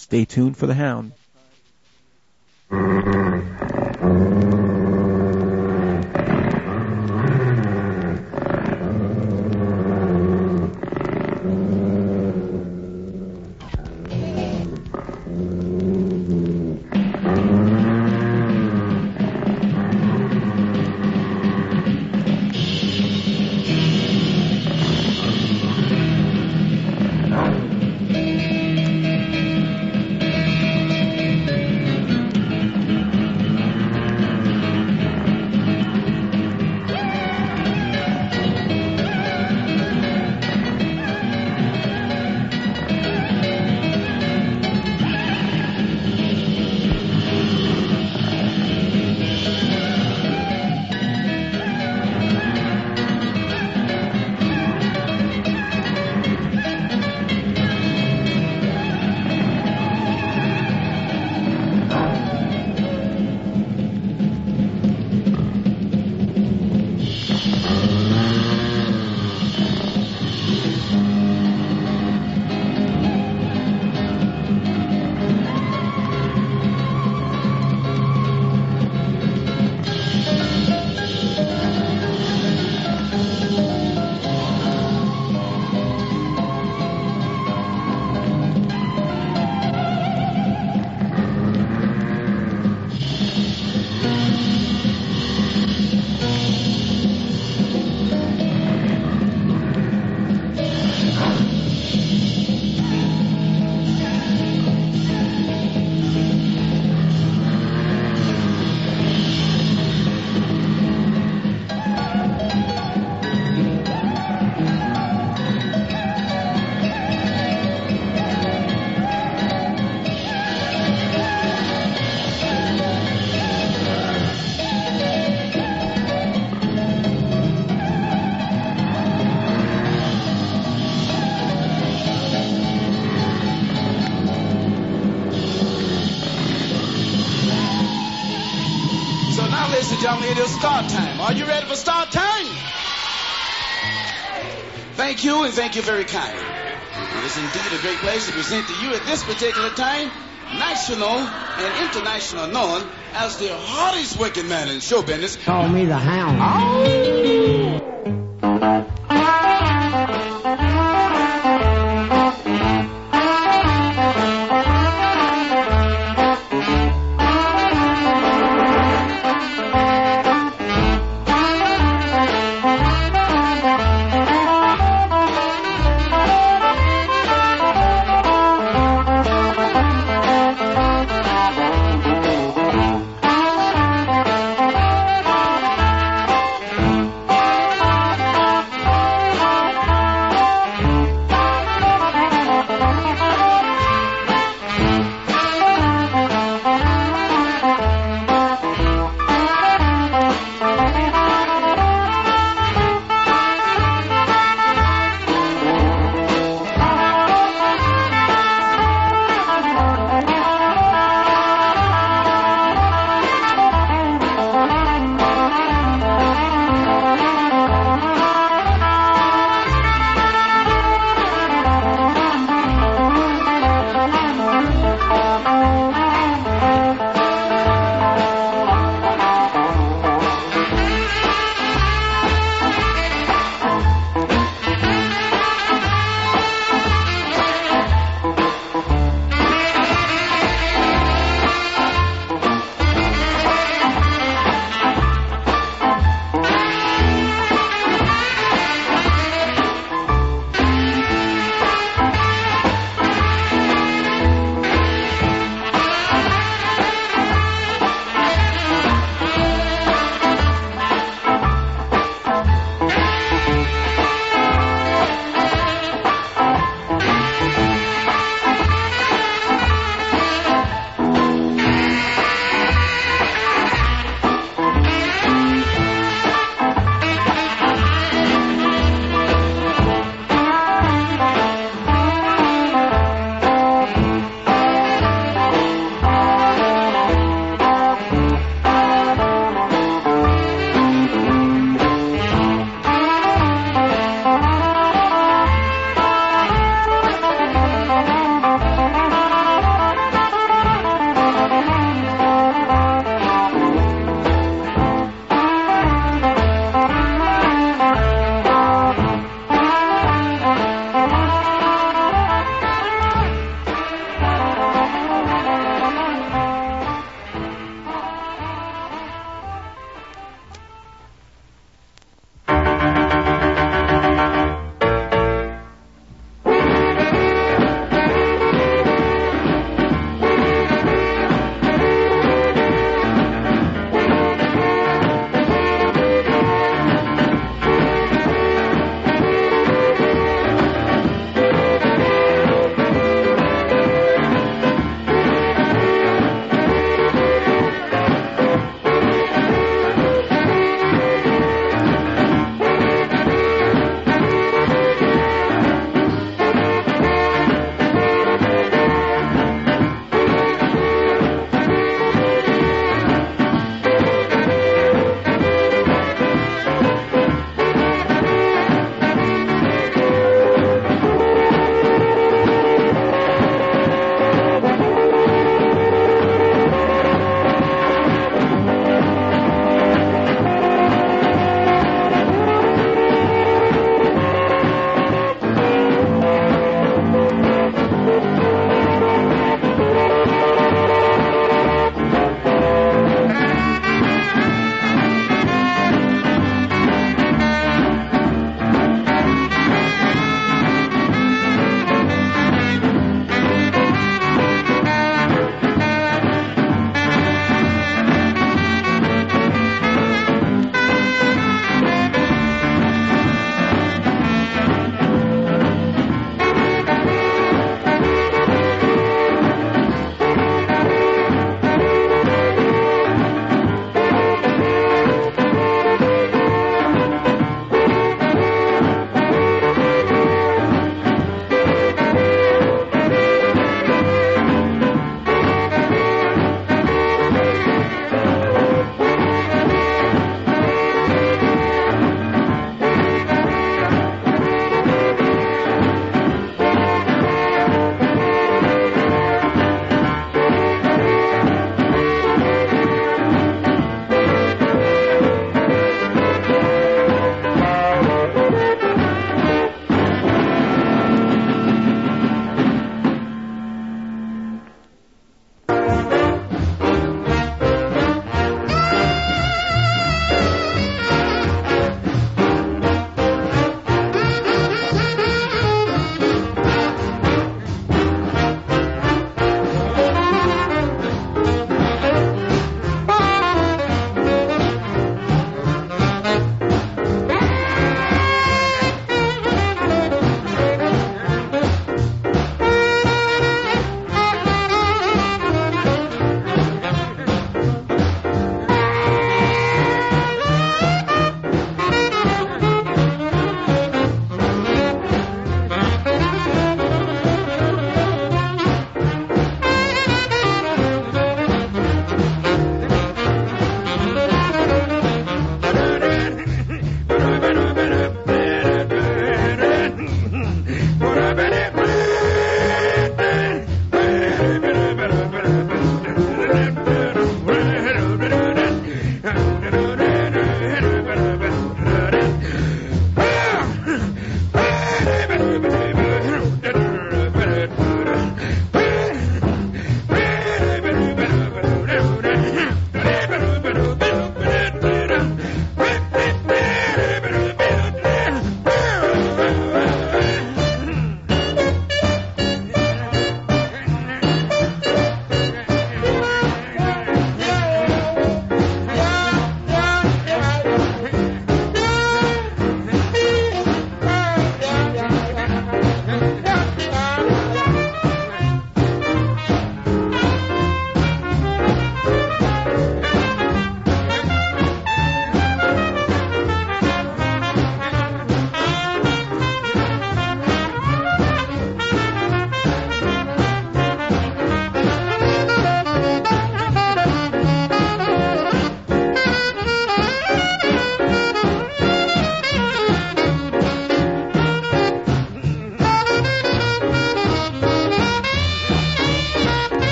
Stay tuned for the hound. It is start time. Are you ready for start time? Thank you, and thank you very kindly. It is indeed a great pleasure to present to you at this particular time, national and international known as the hardest working man in show business. Call me the hound.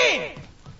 again.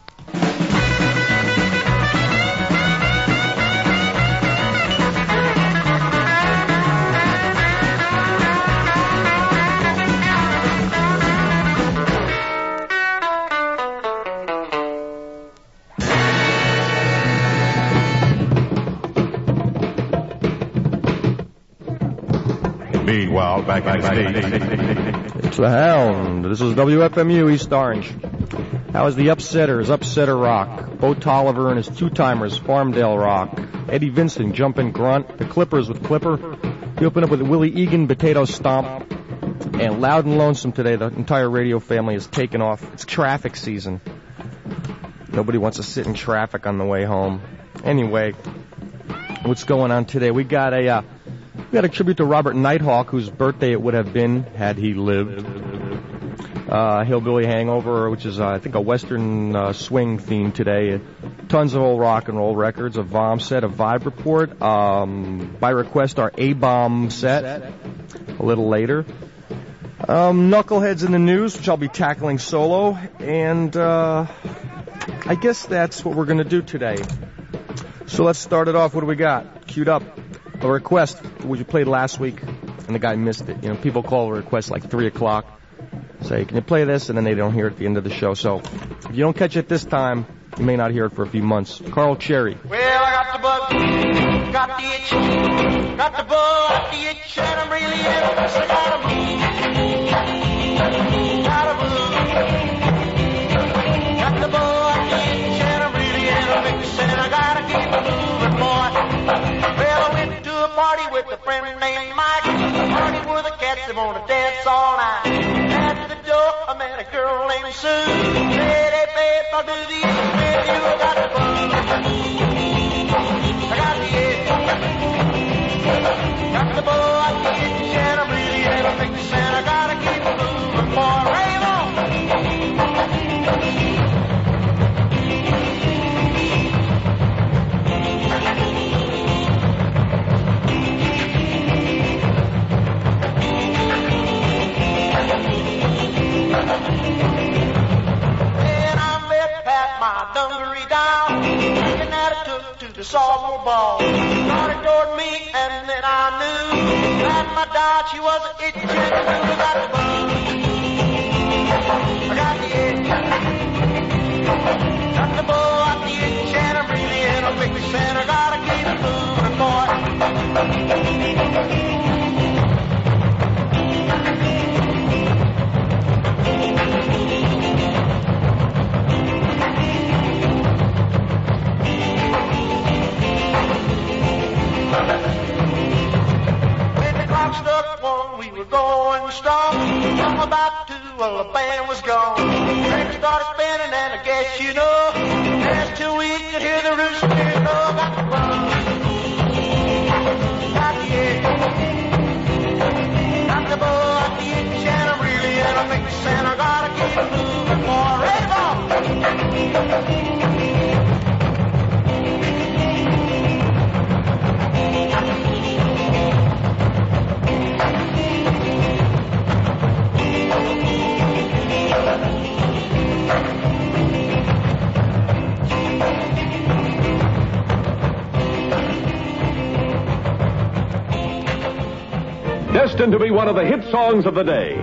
Meanwhile, backstage. It's the Hound. This is WFMU East Orange. That was the Upsetters, Upsetter Rock. Bo Tolliver and his two-timers, Farmdale Rock. Eddie Vincent, Jumpin' Grunt. The Clippers with Clipper. We open up with Willie Egan, Potato Stomp. And Loud and Lonesome today. The entire radio family is taking off. It's traffic season. Nobody wants to sit in traffic on the way home. Anyway, what's going on today? We got a tribute to Robert Nighthawk, whose birthday it would have been had he lived. Hillbilly Hangover, which is, I think, a Western swing theme today. Tons of old rock and roll records. A Vom set, a Vibe Report. By request, our A-Bomb set a little later. Knuckleheads in the News, which I'll be tackling solo. And I guess that's what we're going to do today. So let's start it off. What do we got? Queued up. A request, which you played last week, and the guy missed it. You know, people call a request like 3 o'clock. Say, can you play this? And then they don't hear it at the end of the show. So if you don't catch it this time, you may not hear it for a few months. Carl Cherry. Well, I got the bug, got the itch, got the bug, got the itch, and I'm really in a mess. I got a move, got a move, got the bug, got the itch, and I'm really in a mix, and I gotta keep moving, boy. Well, I went to a party with a friend named Mike, a party where the cats that wanna dance all night. At the door, I met a girl named Sue. Said, hey, babe, I'll do the itch with you. I got the bug, I got the itch, got the bug, got the itch, and I'm really in a mix, and I gotta keep moving, boy. Rave on! Then I met Pat, my dungaree doll, looking at her took to the softball ball. Started toward me, and then I knew that my doll, she was an itch, and I got the bug, I got the itch, got the bug, got the itch, and I'm really in a fix, and I gotta keep moving, boy. When the clock struck 1, we were going strong. From about 2, well, the band was gone. Record started spinning, and I guess you know, just till we could hear the rooster crow. Got the bug, got the itch, got the bug, got the itch, and I'm really in a mix, and I gotta keep moving, boy. Rave on! Destined to be one of the hit songs of the day.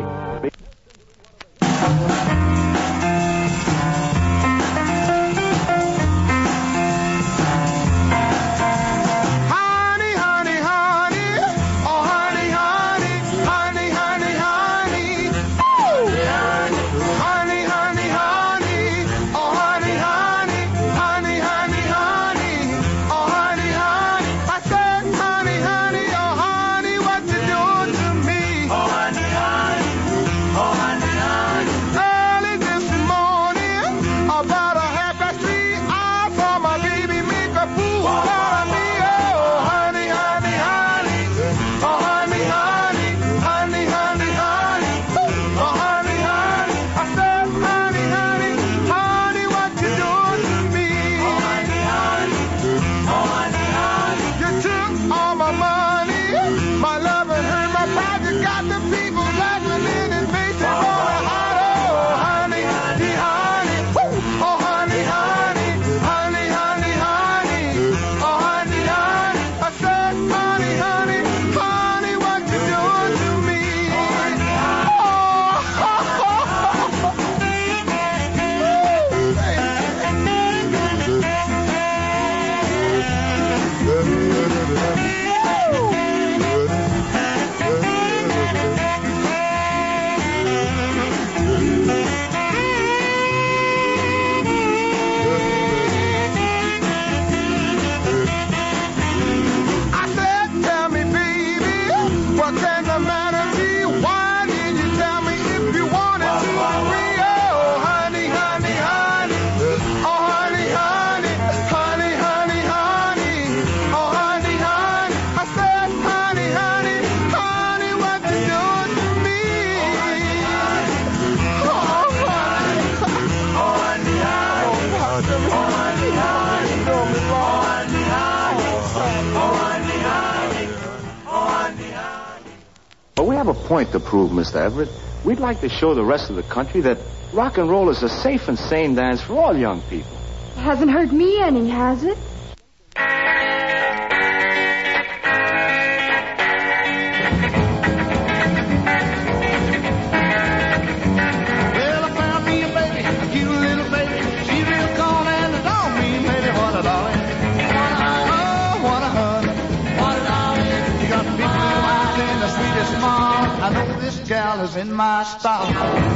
But we have a point to prove, Mr. Everett. We'd like to show the rest of the country that rock and roll is a safe and sane dance for all young people. It hasn't hurt me any, has it? Well, I found me a baby, a cute little baby. She's real calm and the dog mean, baby, what a darling. Oh, what a honey. What a darling. You got big blue eyes and the sweetest smile. I know this gal is in my style.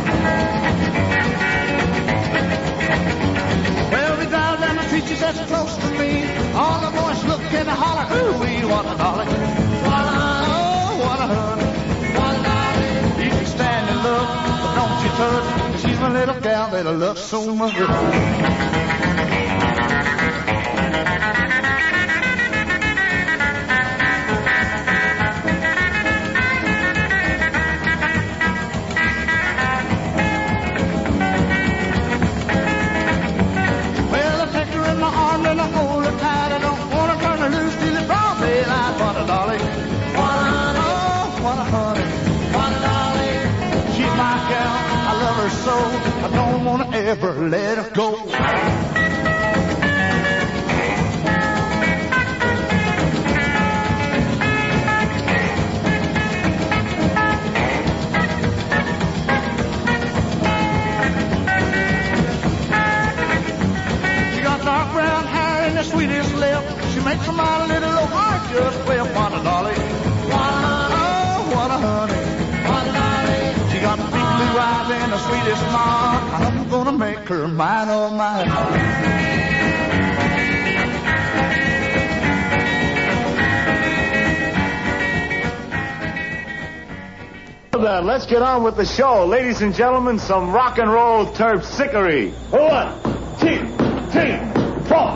Well, we drive down the street, she says close to me. All the boys look and holler, ooh-wee, what a darling. What a honey. Oh, what a honey. What a darling. You can stand and look, but don't you touch. She's my little gal that I love so much. So I don't want to ever let her go. She got dark brown hair and the sweetest lip. She makes my little old heart just well. What a dolly. Oh, what a honey. What a dolly. She got big blue eyes and the sweetest smile. I'm gonna make her mine, oh mine. Then let's get on with the show. Ladies and gentlemen, some rock and roll terpsichore. 1, 2, 3, 4.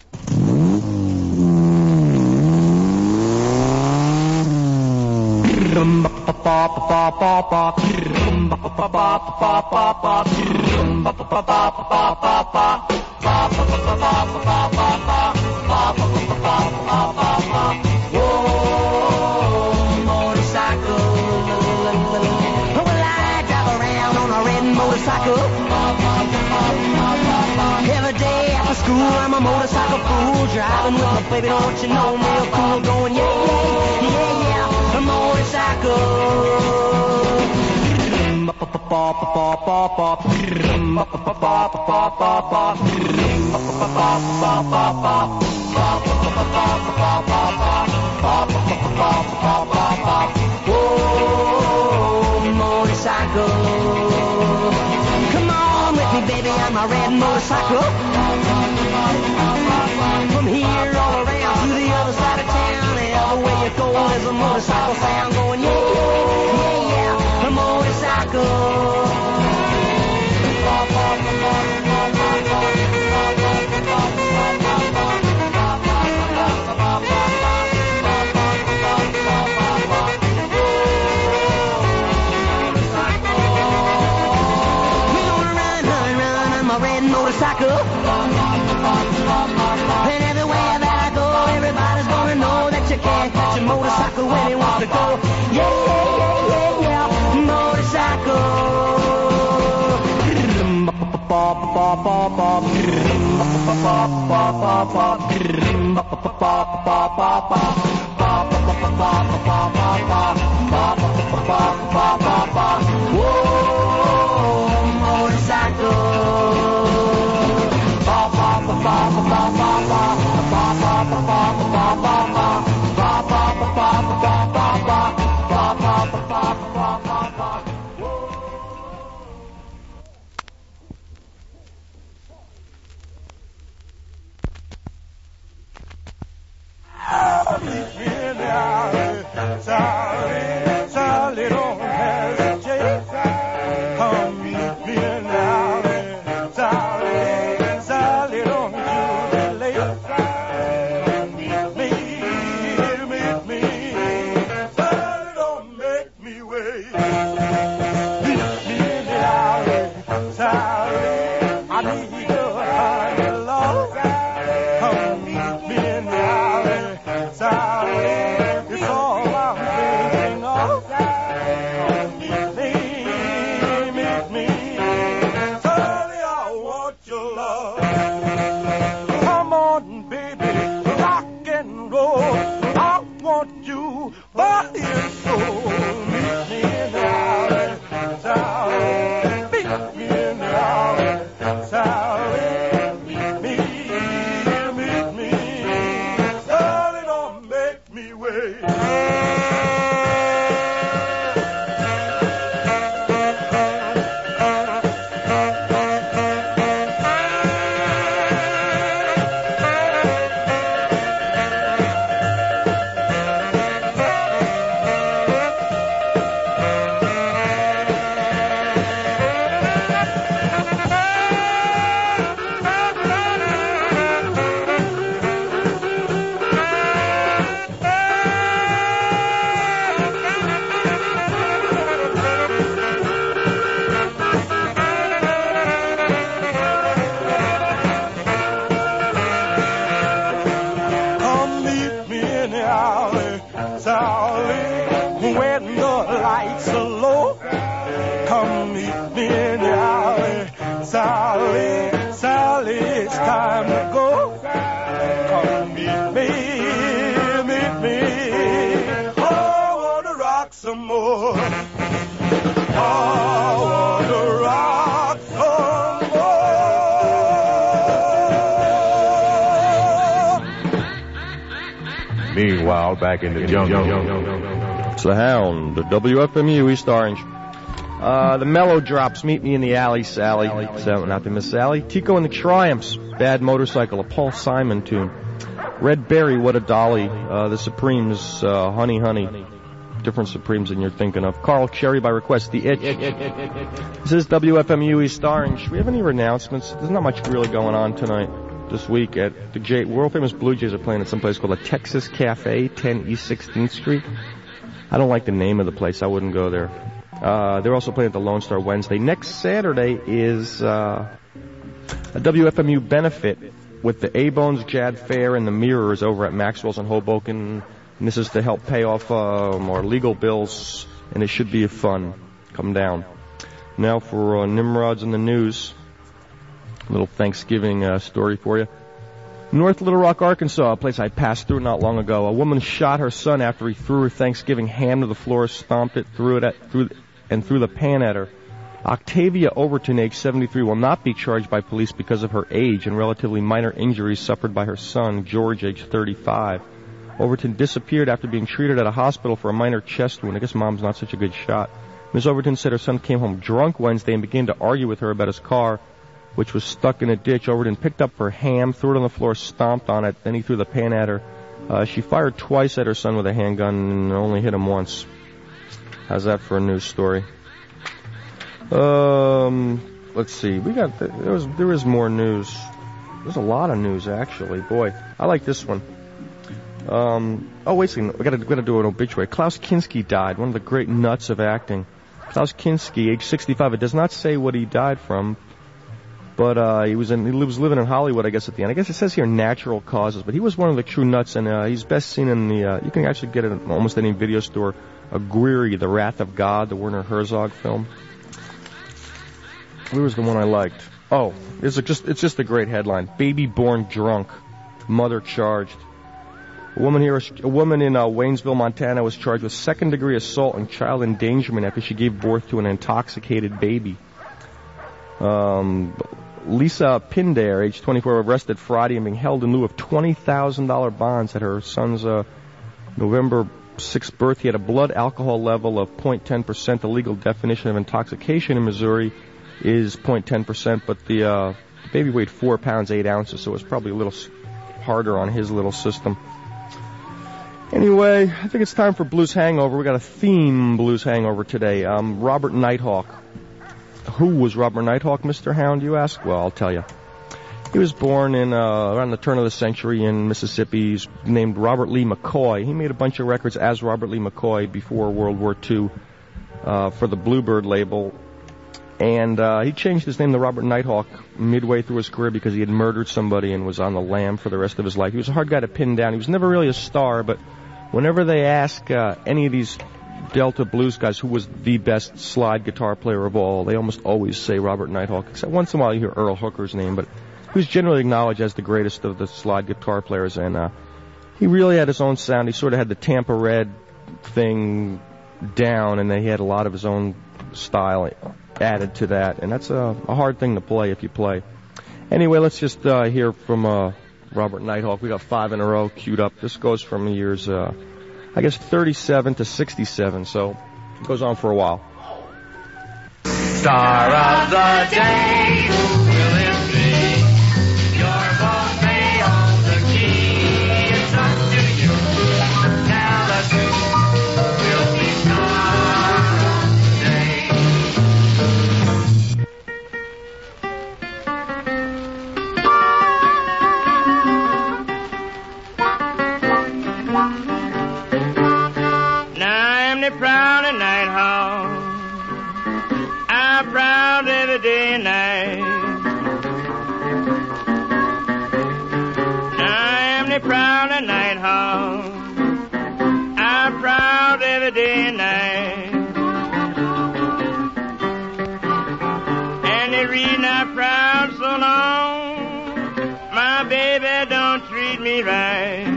Every day after school, I'm a motorcycle fool. Driving with my baby, don't you know, real cool. Going, yeah, yeah, yeah, yeah, a motorcycle. Whoa, motorcycle. Come on with me, baby, I'm a red motorcycle. From here all around to the other side of town, everywhere you go, there's a motorcycle sound going, yeah, yeah, yeah, a motorcycle. Motorcycle. And everywhere that I go, everybody's gonna know that you can't catch a motorcycle when he wants to go. Yeah, yeah, yeah, yeah, yeah, motorcycle. Whoa, motorcycle. Sally, don't hesitate. Come meet me now. Sally, don't you delay. Meet me. Sally, don't make me wait. lights are low. Come meet me in the alley. Sally, Sally, it's time to go. Come meet me. Oh, I wanna rock some more. I wanna rock some more. Meanwhile, back in the jungle. It's the Hound, the WFMU East Orange. The Mellow Drops, Meet Me in the Alley, Sally. Not to miss Sally. Tico and the Triumphs, Bad Motorcycle, a Paul Simon tune. Red Berry, What a Dolly. The Supremes, Honey Honey. Different Supremes than you're thinking of. Carl Cherry by request, The Itch. This is WFMU East Orange. Do we have any announcements? There's not much really going on tonight, this week. At the world famous Blue Jays are playing at some place called the Texas Cafe, 10 East 16th Street. I don't like the name of the place. I wouldn't go there. They're also playing at the Lone Star Wednesday. Next Saturday is a WFMU benefit with the A-Bones Jad Fair and the Mirrors over at Maxwell's in Hoboken. And this is to help pay off more legal bills, and it should be fun. Come down. Now for Nimrods in the news. A little Thanksgiving story for you. North Little Rock, Arkansas, a place I passed through not long ago. A woman shot her son after he threw her Thanksgiving ham to the floor, stomped it, threw the pan at her. Octavia Overton, age 73, will not be charged by police because of her age and relatively minor injuries suffered by her son, George, age 35. Overton disappeared after being treated at a hospital for a minor chest wound. I guess mom's not such a good shot. Ms. Overton said her son came home drunk Wednesday and began to argue with her about his car, which was stuck in a ditch. Overton picked up her ham, threw it on the floor, stomped on it, then he threw the pan at her. She fired twice at her son with a handgun and only hit him once. How's that for a news story? Let's see. There is more news. There's a lot of news, actually. Boy, I like this one. Wait a second. We gotta do an obituary. Klaus Kinski died, one of the great nuts of acting. Klaus Kinski, age 65. It does not say what he died from, but he was living in Hollywood, I guess, at the end. I guess it says here natural causes, but he was one of the true nuts, and he's best seen in the, you can actually get it in almost any video store, Aguirre, The Wrath of God, the Werner Herzog film. Where was the one I liked? Oh, it's just a great headline. Baby born drunk, mother charged. A woman in Waynesville, Montana, was charged with second-degree assault and child endangerment after she gave birth to an intoxicated baby. Lisa Pinder, age 24, arrested Friday and being held in lieu of $20,000 bonds at her son's November 6th birth. He had a blood alcohol level of 0.10%. The legal definition of intoxication in Missouri is 0.10%, but the baby weighed 4 pounds 8 ounces, so it was probably a little harder on his little system. Anyway, I think it's time for Blues Hangover. We got a theme Blues Hangover today. Robert Nighthawk. Who was Robert Nighthawk, Mr. Hound, you ask? Well, I'll tell you. He was born in around the turn of the century in Mississippi. He's named Robert Lee McCoy. He made a bunch of records as Robert Lee McCoy before World War II for the Bluebird label. And he changed his name to Robert Nighthawk midway through his career because he had murdered somebody and was on the lam for the rest of his life. He was a hard guy to pin down. He was never really a star, but whenever they ask any of these Delta blues guys who was the best slide guitar player of all, they almost always say Robert Nighthawk, except once in a while you hear Earl Hooker's name, but he was generally acknowledged as the greatest of the slide guitar players, and he really had his own sound. He sort of had the Tampa Red thing down, and then he had a lot of his own style added to that, and that's a hard thing to play if you play. Anyway, let's just hear from Robert Nighthawk. We got 5 in a row queued up. This goes from the years, I guess, 37 to 67, so it goes on for a while. Star of the day, who will it be? Your vote may hold the key. It's up to you. Tell us who will be star of the day. Now I'm the proud and Nighthawk. I'm proud every day and night. I'm the proud Nighthawk. I'm proud every day and night. me right.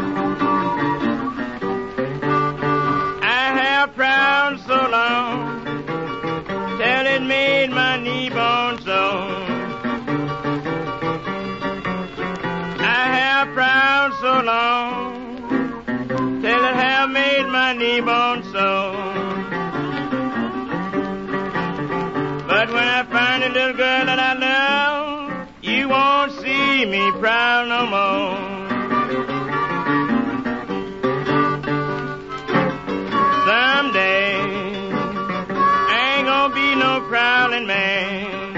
I have prowled so long till it made my knee bone sore. I have prowled so long till it have made my knee bone sore. But when I find a little girl that I love, you won't see me proud no more. Someday, I ain't gonna be no prowling man.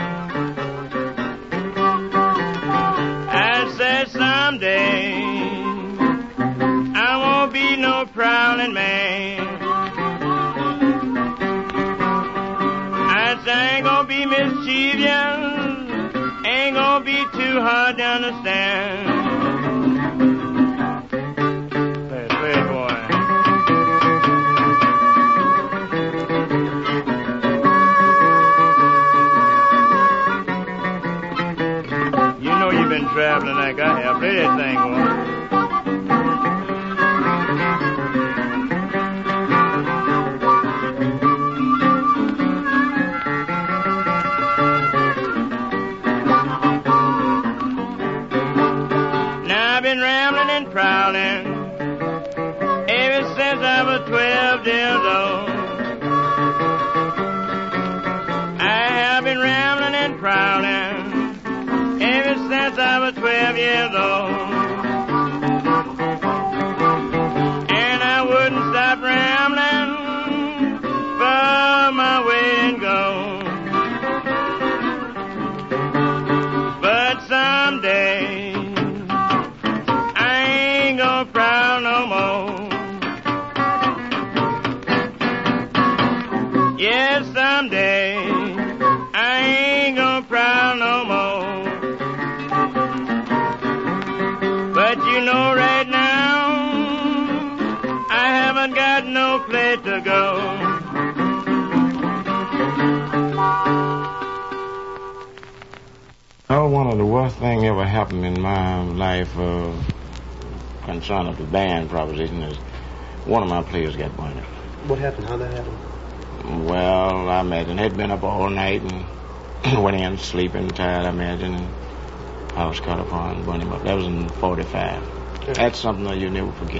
I said someday, I won't be no prowling man. I ain't gonna be mischievous, ain't gonna be too hard to understand. Play it, boy. You know you've been traveling like I have. Play that thing, boy. Prowling ever since I was 12 years old. I have been rambling and prowling ever since I was 12 years old. And I wouldn't stop rambling for my way and go. But someday proud no more. Yes, someday I ain't gonna proud no more. But you know right now I haven't got no place to go. Oh, one of the worst things ever happened in my life concerning the band proposition is one of my players got burned. What happened? How that happened? Well, I imagine he'd been up all night and went in sleeping, tired, I imagine, and house caught upon and burned him up. That was in 45. Yeah. That's something that you'll never forget.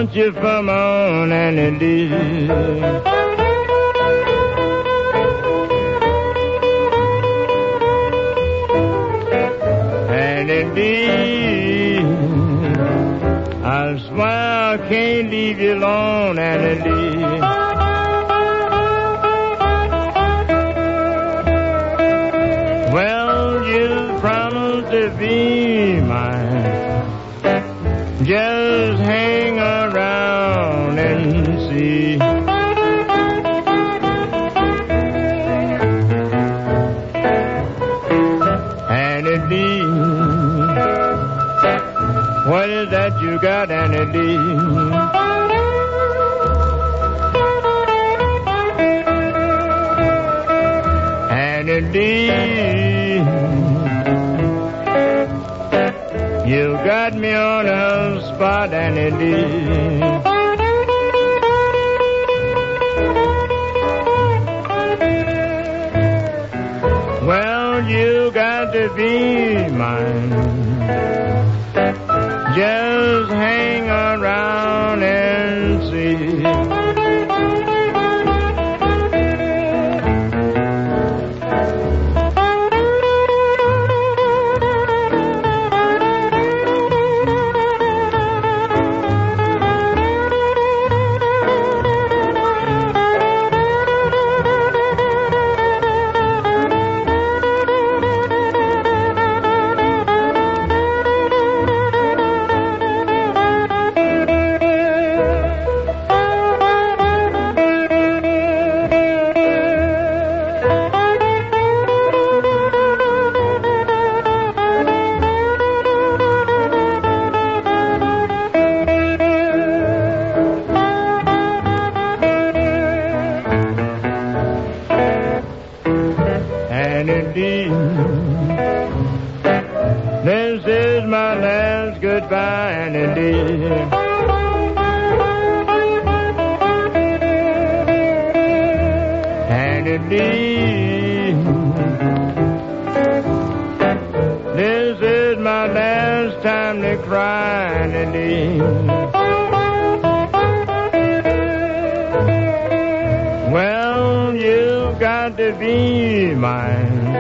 want you for my own and indeed. And indeed, I swear I can't leave you alone and indeed. Well, you promised to be mine. Just hang around and see. And indeed, what is that you got, and indeed? And indeed, you got me on a spot, and indeed. Well, you got to be mine. Just hang around and see. And indeed, this is my last goodbye, and indeed. And indeed, this is my last time to cry, and indeed. Well, you got to be mine.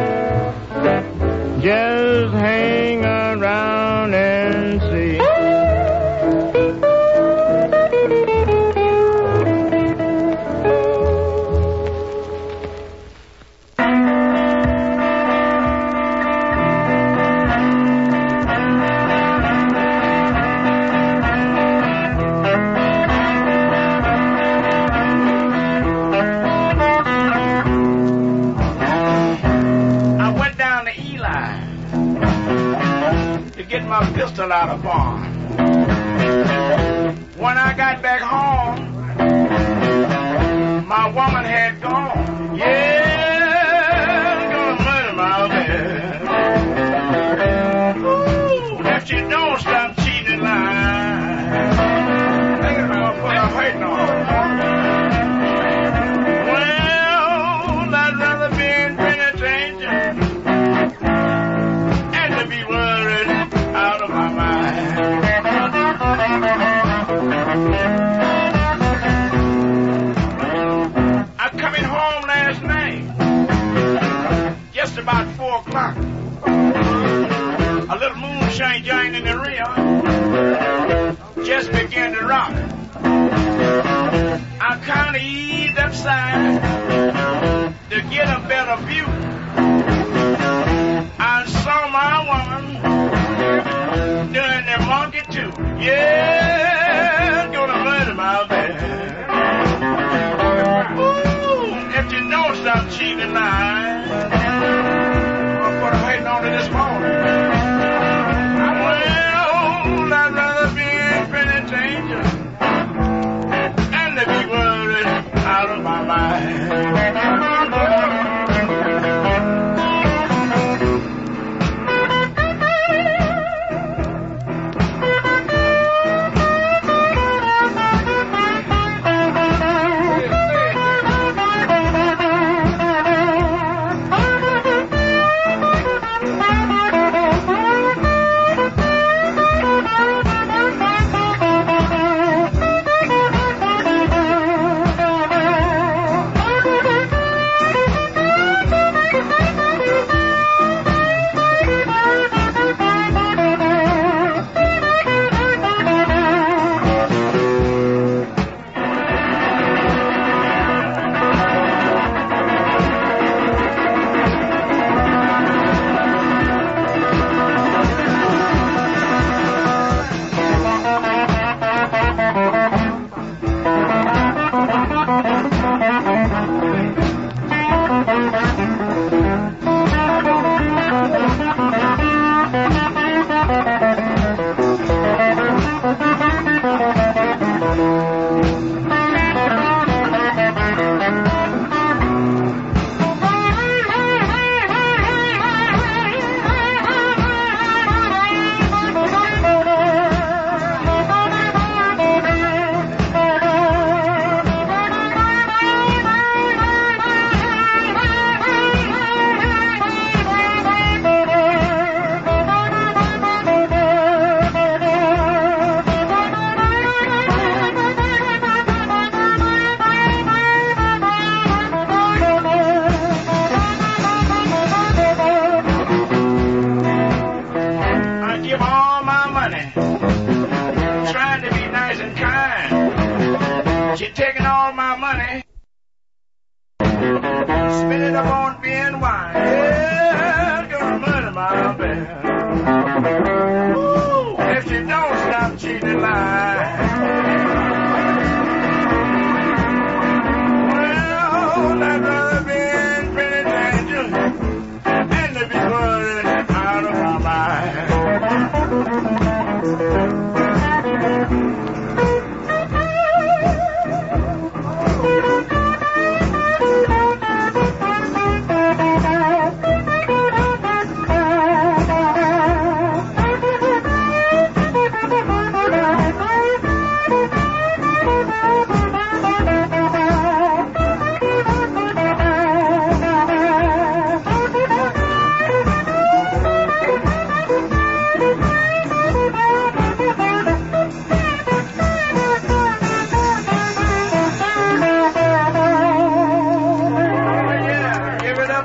Just hang around and see. Get my pistol out of barn. When I got back home, my woman had gone. Yeah, gonna murder my man. Ooh, if you don't stop cheating and lying, think about what I'm hating on. Well, I'd rather be in penitentiary and to be worried out of my mind. I coming home last night, just about 4 o'clock. A little moonshine giant in the rear just began to rock. I kind of eased upside to get a better view. I saw my woman doing the monkey too. Yeah, gonna murder my man. Ooh, if you don't stop cheating and lying, I'm gonna wait on to this morning. Well, I'd rather be in penitentiary and to be worried out of my mind.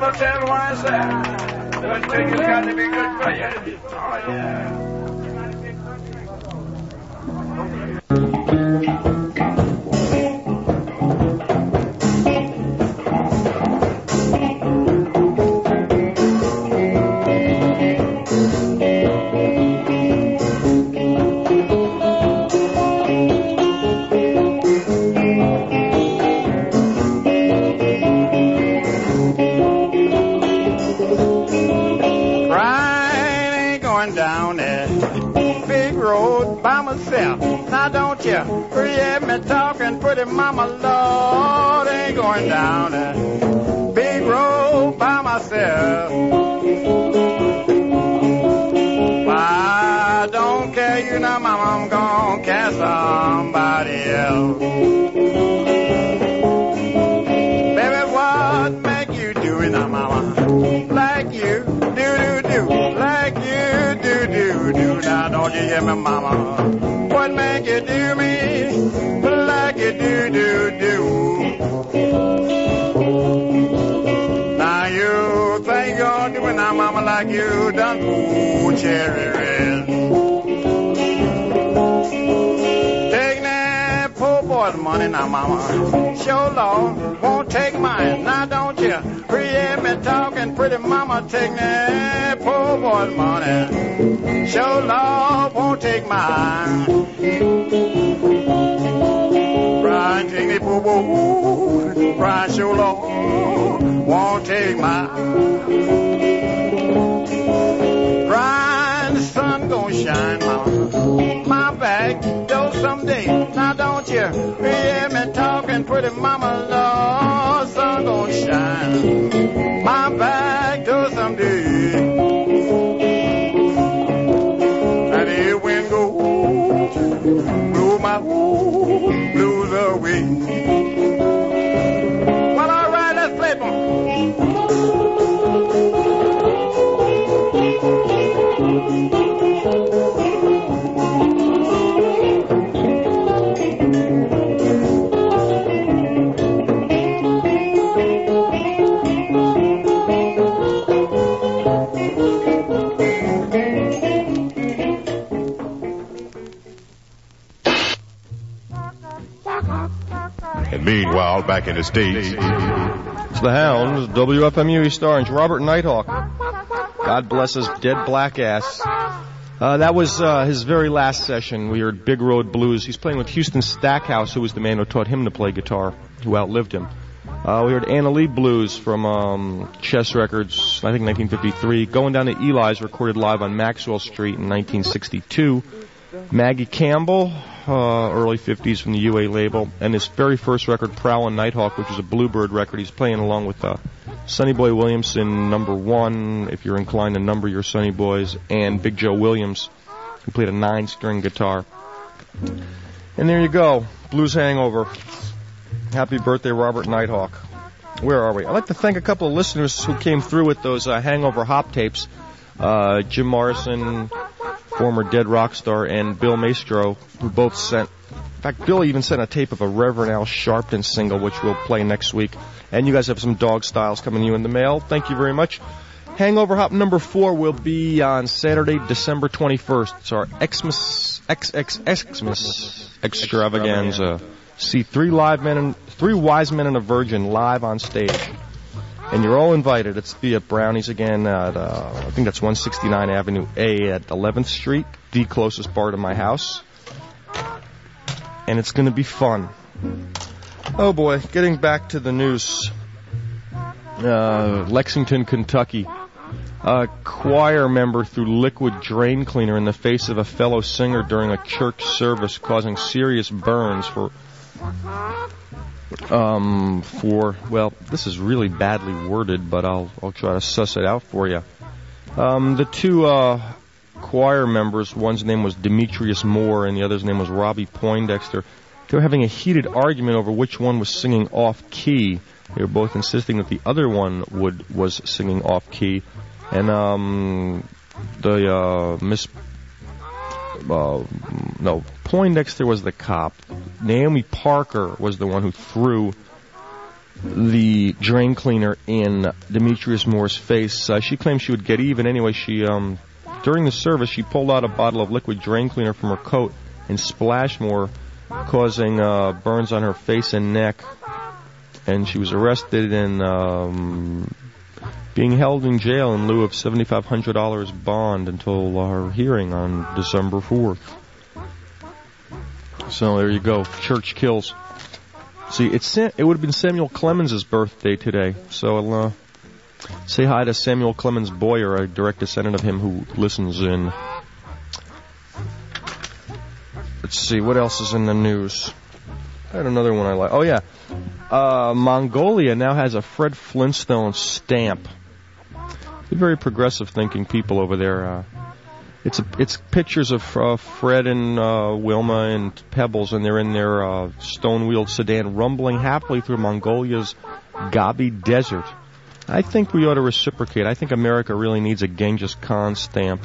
gonna tell what I said. Don't you think it's got to be good for you? Oh, yeah. Now don't you hear me talking pretty mama, Lord, ain't going down that big road by myself. I don't care, you know, mama, I'm gonna catch somebody else. Baby, what make you do it now, mama? Like you do, like you do. Now don't you hear me, mama? What make you do me like you do? Now you think you're doing now, mama, like you done fool Cherry Red. Take that poor boy's money now, mama. Sure, Lord, won't take mine. Now don't you hear me talking pretty mama, take that poor boy's money. Sure, Lord, won't take mine. Brian, take me boo-boo. Brian, sure, Lord, won't take mine. Brian, the sun gonna shine, mama. My back, though someday. Now don't you hear me talking pretty mama, Lord, sun gonna shine. My back, though someday. Wind go, blow my blues away. Well, all right, let's play it. Meanwhile, back in the States, it's the Hounds, WFMU East Orange, Robert Nighthawk. God bless his dead black ass. That was his very last session. We heard Big Road Blues. He's playing with Houston Stackhouse, who was the man who taught him to play guitar, who outlived him. We heard Anna Lee Blues from Chess Records, I think 1953. Going Down to Eli's, recorded live on Maxwell Street in 1962. Maggie Campbell, early 50s from the UA label, and his very first record, Prowl and Nighthawk, which is a Bluebird record. He's playing along with Sonny Boy Williamson, number 1, if you're inclined to number your Sonny Boys, and Big Joe Williams, who played a 9-string guitar. And there you go, Blues Hangover. Happy birthday, Robert Nighthawk. Where are we? I'd like to thank a couple of listeners who came through with those Hangover hop tapes. Jim Morrison, former Dead rock star, and Bill Maestro, who both sent, in fact, Bill even sent a tape of a Reverend Al Sharpton single, which we'll play next week. And you guys have some Dog Styles coming to you in the mail. Thank you very much. Hangover hop number 4 will be on Saturday, December 21st. It's our Xmas extravaganza. See 3 wise men and a virgin live on stage. And you're all invited. It's the Brownies again at, I think that's 169 Avenue A at 11th Street, the closest bar to my house. And it's going to be fun. Oh boy, getting back to the news. Lexington, Kentucky. A choir member threw liquid drain cleaner in the face of a fellow singer during a church service, causing serious burns well, this is really badly worded, but I'll try to suss it out for you. The 2 choir members, one's name was Demetrius Moore and the other's name was Robbie Poindexter. They were having a heated argument over which one was singing off-key. They were both insisting that the other one was singing off-key. And Poindexter was the cop. Naomi Parker was the one who threw the drain cleaner in Demetrius Moore's face. She claimed she would get even. Anyway, during the service, she pulled out a bottle of liquid drain cleaner from her coat and splashed Moore, causing burns on her face and neck. And she was arrested and being held in jail in lieu of $7,500 bond until her hearing on December 4th. So there you go. Church kills. See, it would have been Samuel Clemens' birthday today. So I'll say hi to Samuel Clemens Boyer, a direct descendant of him who listens in. Let's see, what else is in the news? I had another one I like. Oh, yeah. Mongolia now has a Fred Flintstone stamp. They're very progressive-thinking people over there. It's pictures of Fred and Wilma and Pebbles, and they're in their stone-wheeled sedan rumbling happily through Mongolia's Gobi Desert. I think we ought to reciprocate. I think America really needs a Genghis Khan stamp.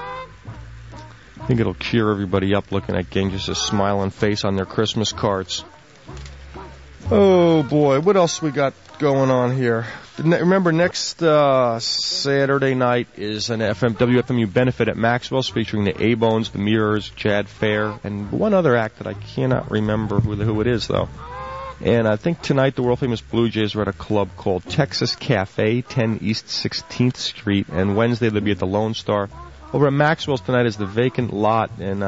I think it'll cheer everybody up looking at Genghis' smiling face on their Christmas cards. Oh, boy. What else we got going on here? Remember, next Saturday night is an WFMU benefit at Maxwell's featuring the A-Bones, the Mirrors, Chad Fair, and one other act that I cannot remember who it is, though. And I think tonight the world-famous Blue Jays are at a club called Texas Cafe, 10 East 16th Street, and Wednesday they'll be at the Lone Star. Over at Maxwell's tonight is the vacant lot, and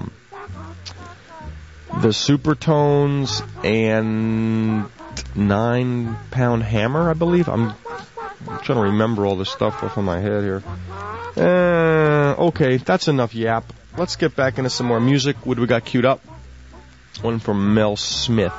the Supertones and 9-Pound Hammer, I believe. I'm trying to remember all this stuff off of my head here. Okay, that's enough yap. Let's get back into some more music. What do we got queued up? One from Mel Smith.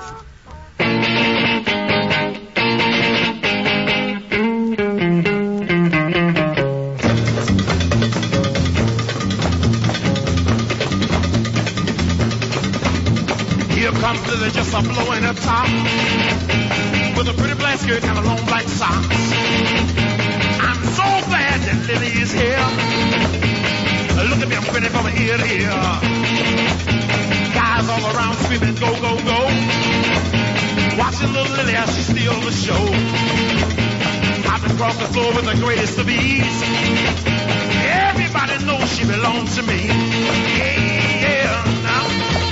Comes Lily just a blowing up top with a pretty black skirt and a long black socks. I'm so glad that Lily is here. Look at me, I'm grinning from ear to ear. Guys all around screaming, go, go, go. Watching little Lily as she steals the show. Hopping across the floor with the greatest of ease. Everybody knows she belongs to me. Yeah, now.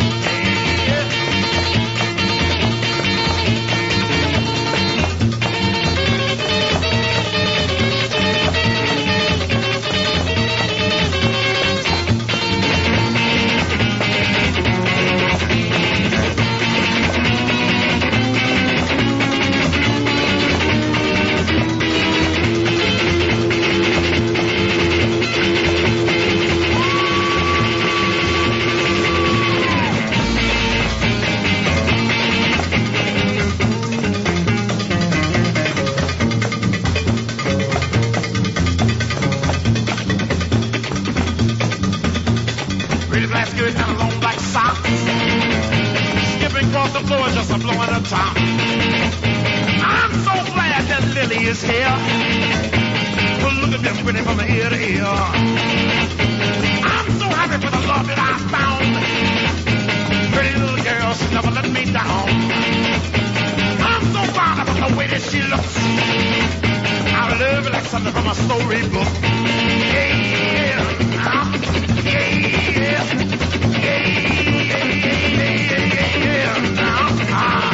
Top. I'm so glad that Lily is here. Well, look at me grinning from ear to ear. I'm so happy for the love that I found. Pretty little girl, she never let me down. I'm so proud of the way that she looks. I love her like something from a storybook. Yeah, yeah, yeah, yeah, now.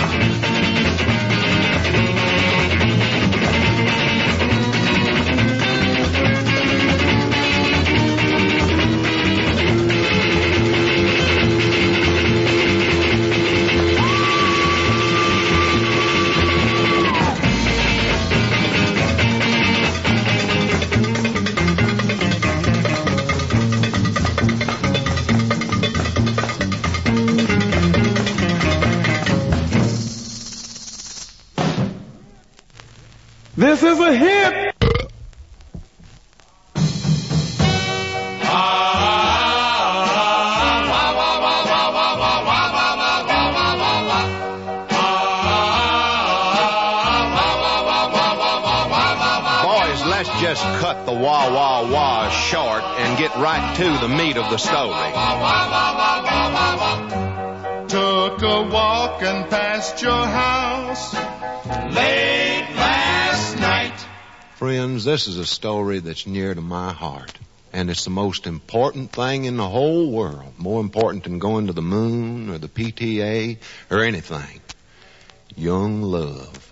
This is a hit. Boys, let's just cut the wah wah wah short and get right to the meat of the story. Took a walk and past your house late last friends, this is a story that's near to my heart. And it's the most important thing in the whole world. More important than going to the moon or the PTA or anything. Young love.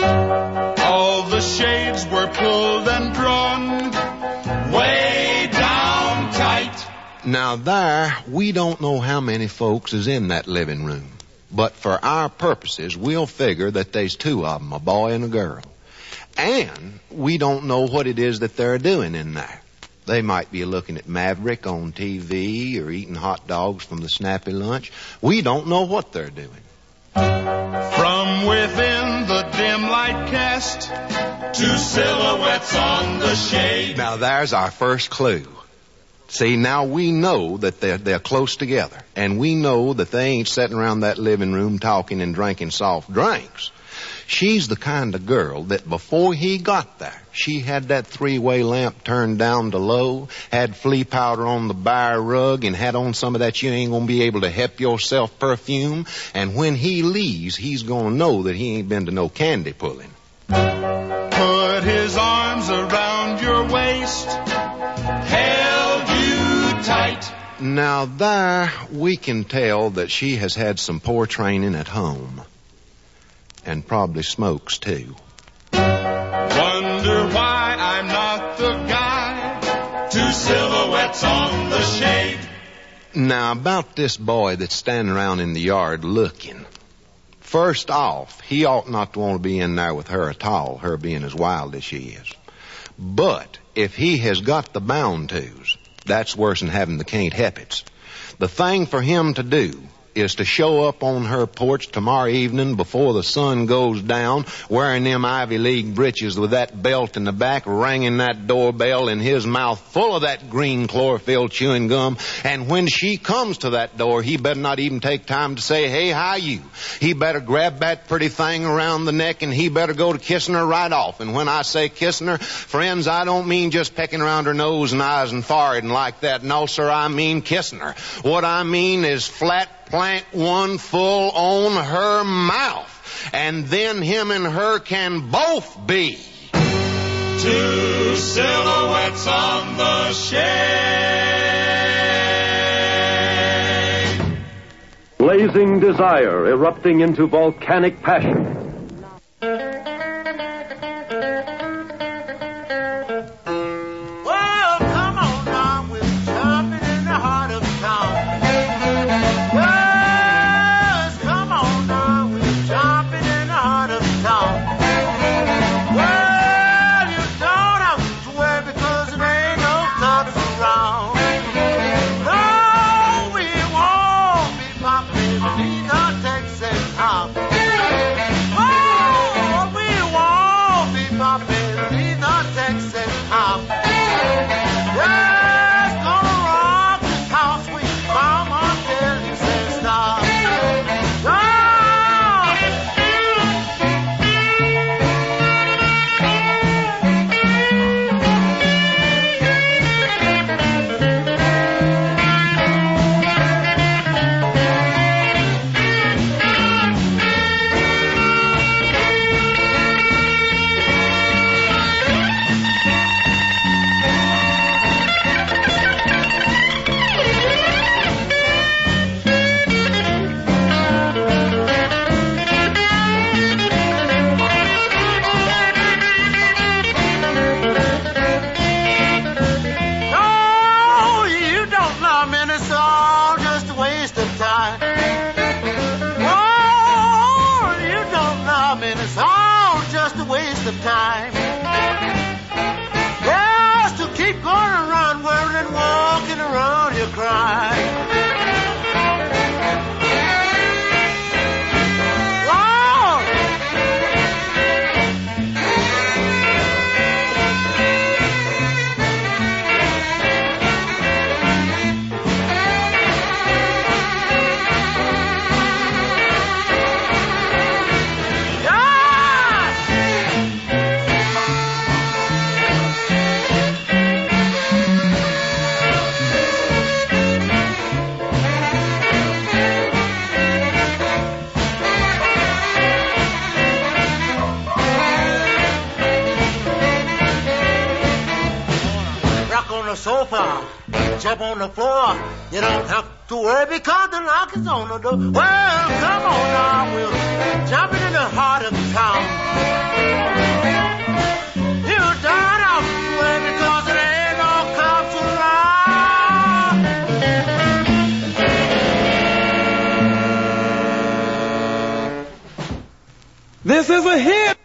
All the shades were pulled and drawn way down tight. Now there, we don't know how many folks is in that living room. But for our purposes, we'll figure that there's two of them, a boy and a girl. And we don't know what it is that they're doing in there. They might be looking at Maverick on TV or eating hot dogs from the Snappy Lunch. We don't know what they're doing. From within the dim light cast, two silhouettes on the shade. Now there's our first clue. See, now we know that they're close together. And we know that they ain't sitting around that living room talking and drinking soft drinks. She's the kind of girl that before he got there, she had that three-way lamp turned down to low, had flea powder on the bar rug, and had on some of that you ain't gonna be able to help yourself perfume. And when he leaves, he's gonna know that he ain't been to no candy pulling. Put his arms around your waist, held you tight. Now there, we can tell that she has had some poor training at home. And probably smokes, too. Wonder why I'm not the guy. Two silhouettes on the shade. Now, about this boy that's standing around in the yard looking. First off, he ought not to want to be in there with her at all, her being as wild as she is. But if he has got the bound tos, that's worse than having the can't help it's. The thing for him to do is to show up on her porch tomorrow evening before the sun goes down, wearing them Ivy League breeches with that belt in the back, ringing that doorbell, and his mouth full of that green chlorophyll chewing gum. And when she comes to that door, he better not even take time to say, hey, how you? He better grab that pretty thing around the neck, and he better go to kissing her right off. And when I say kissing her, friends, I don't mean just pecking around her nose and eyes and forehead and like that. No, sir, I mean kissing her. What I mean is flat plant one full on her mouth, and then him and her can both be two silhouettes on the shade. Blazing desire erupting into volcanic passion. Well, come on now, we're jumping in the heart of town. sofa, jump on the floor. You don't have to worry because the lock is on the door. Well, come on now, we'll jump in the heart of town. You don't have to worry because there ain't no cops around. This is a hit.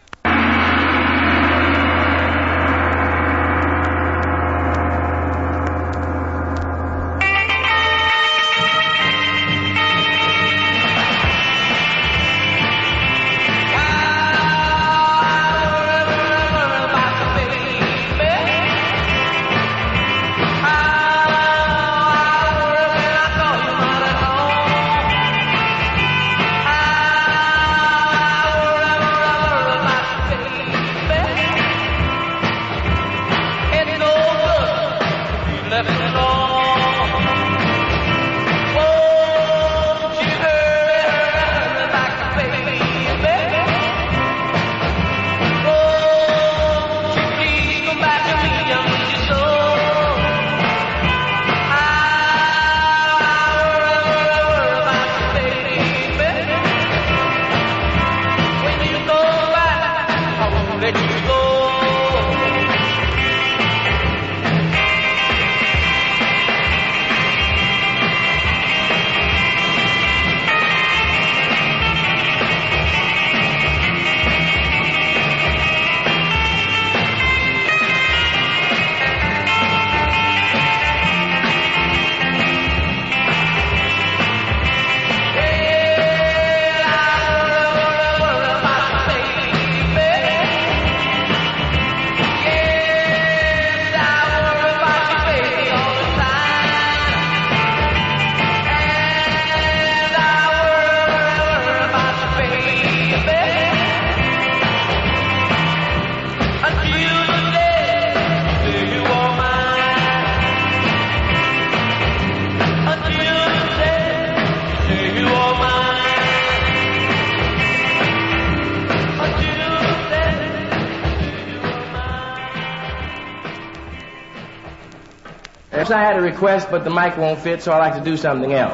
I had a request, but the mic won't fit, so I like to do something else.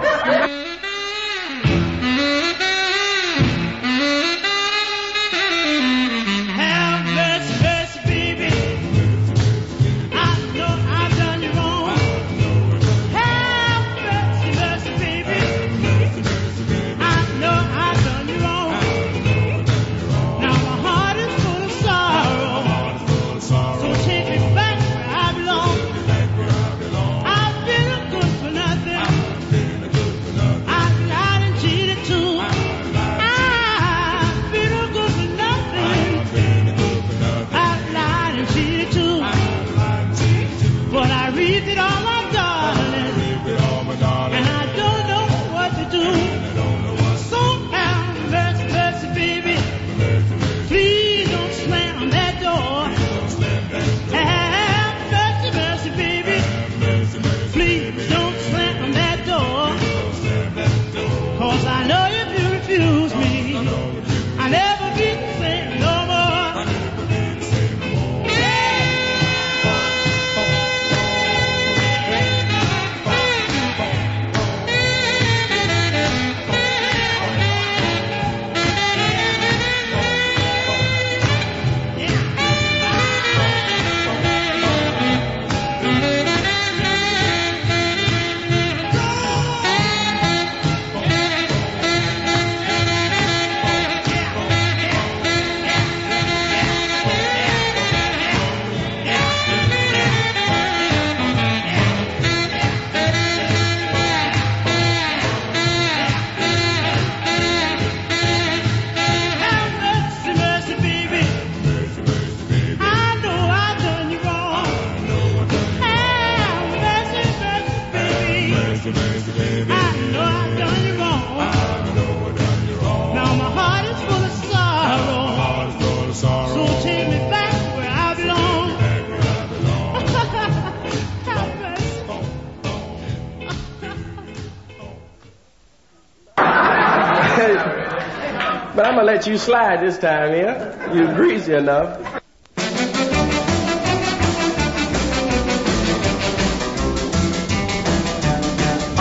But I'm gonna let you slide this time here. You're greasy enough.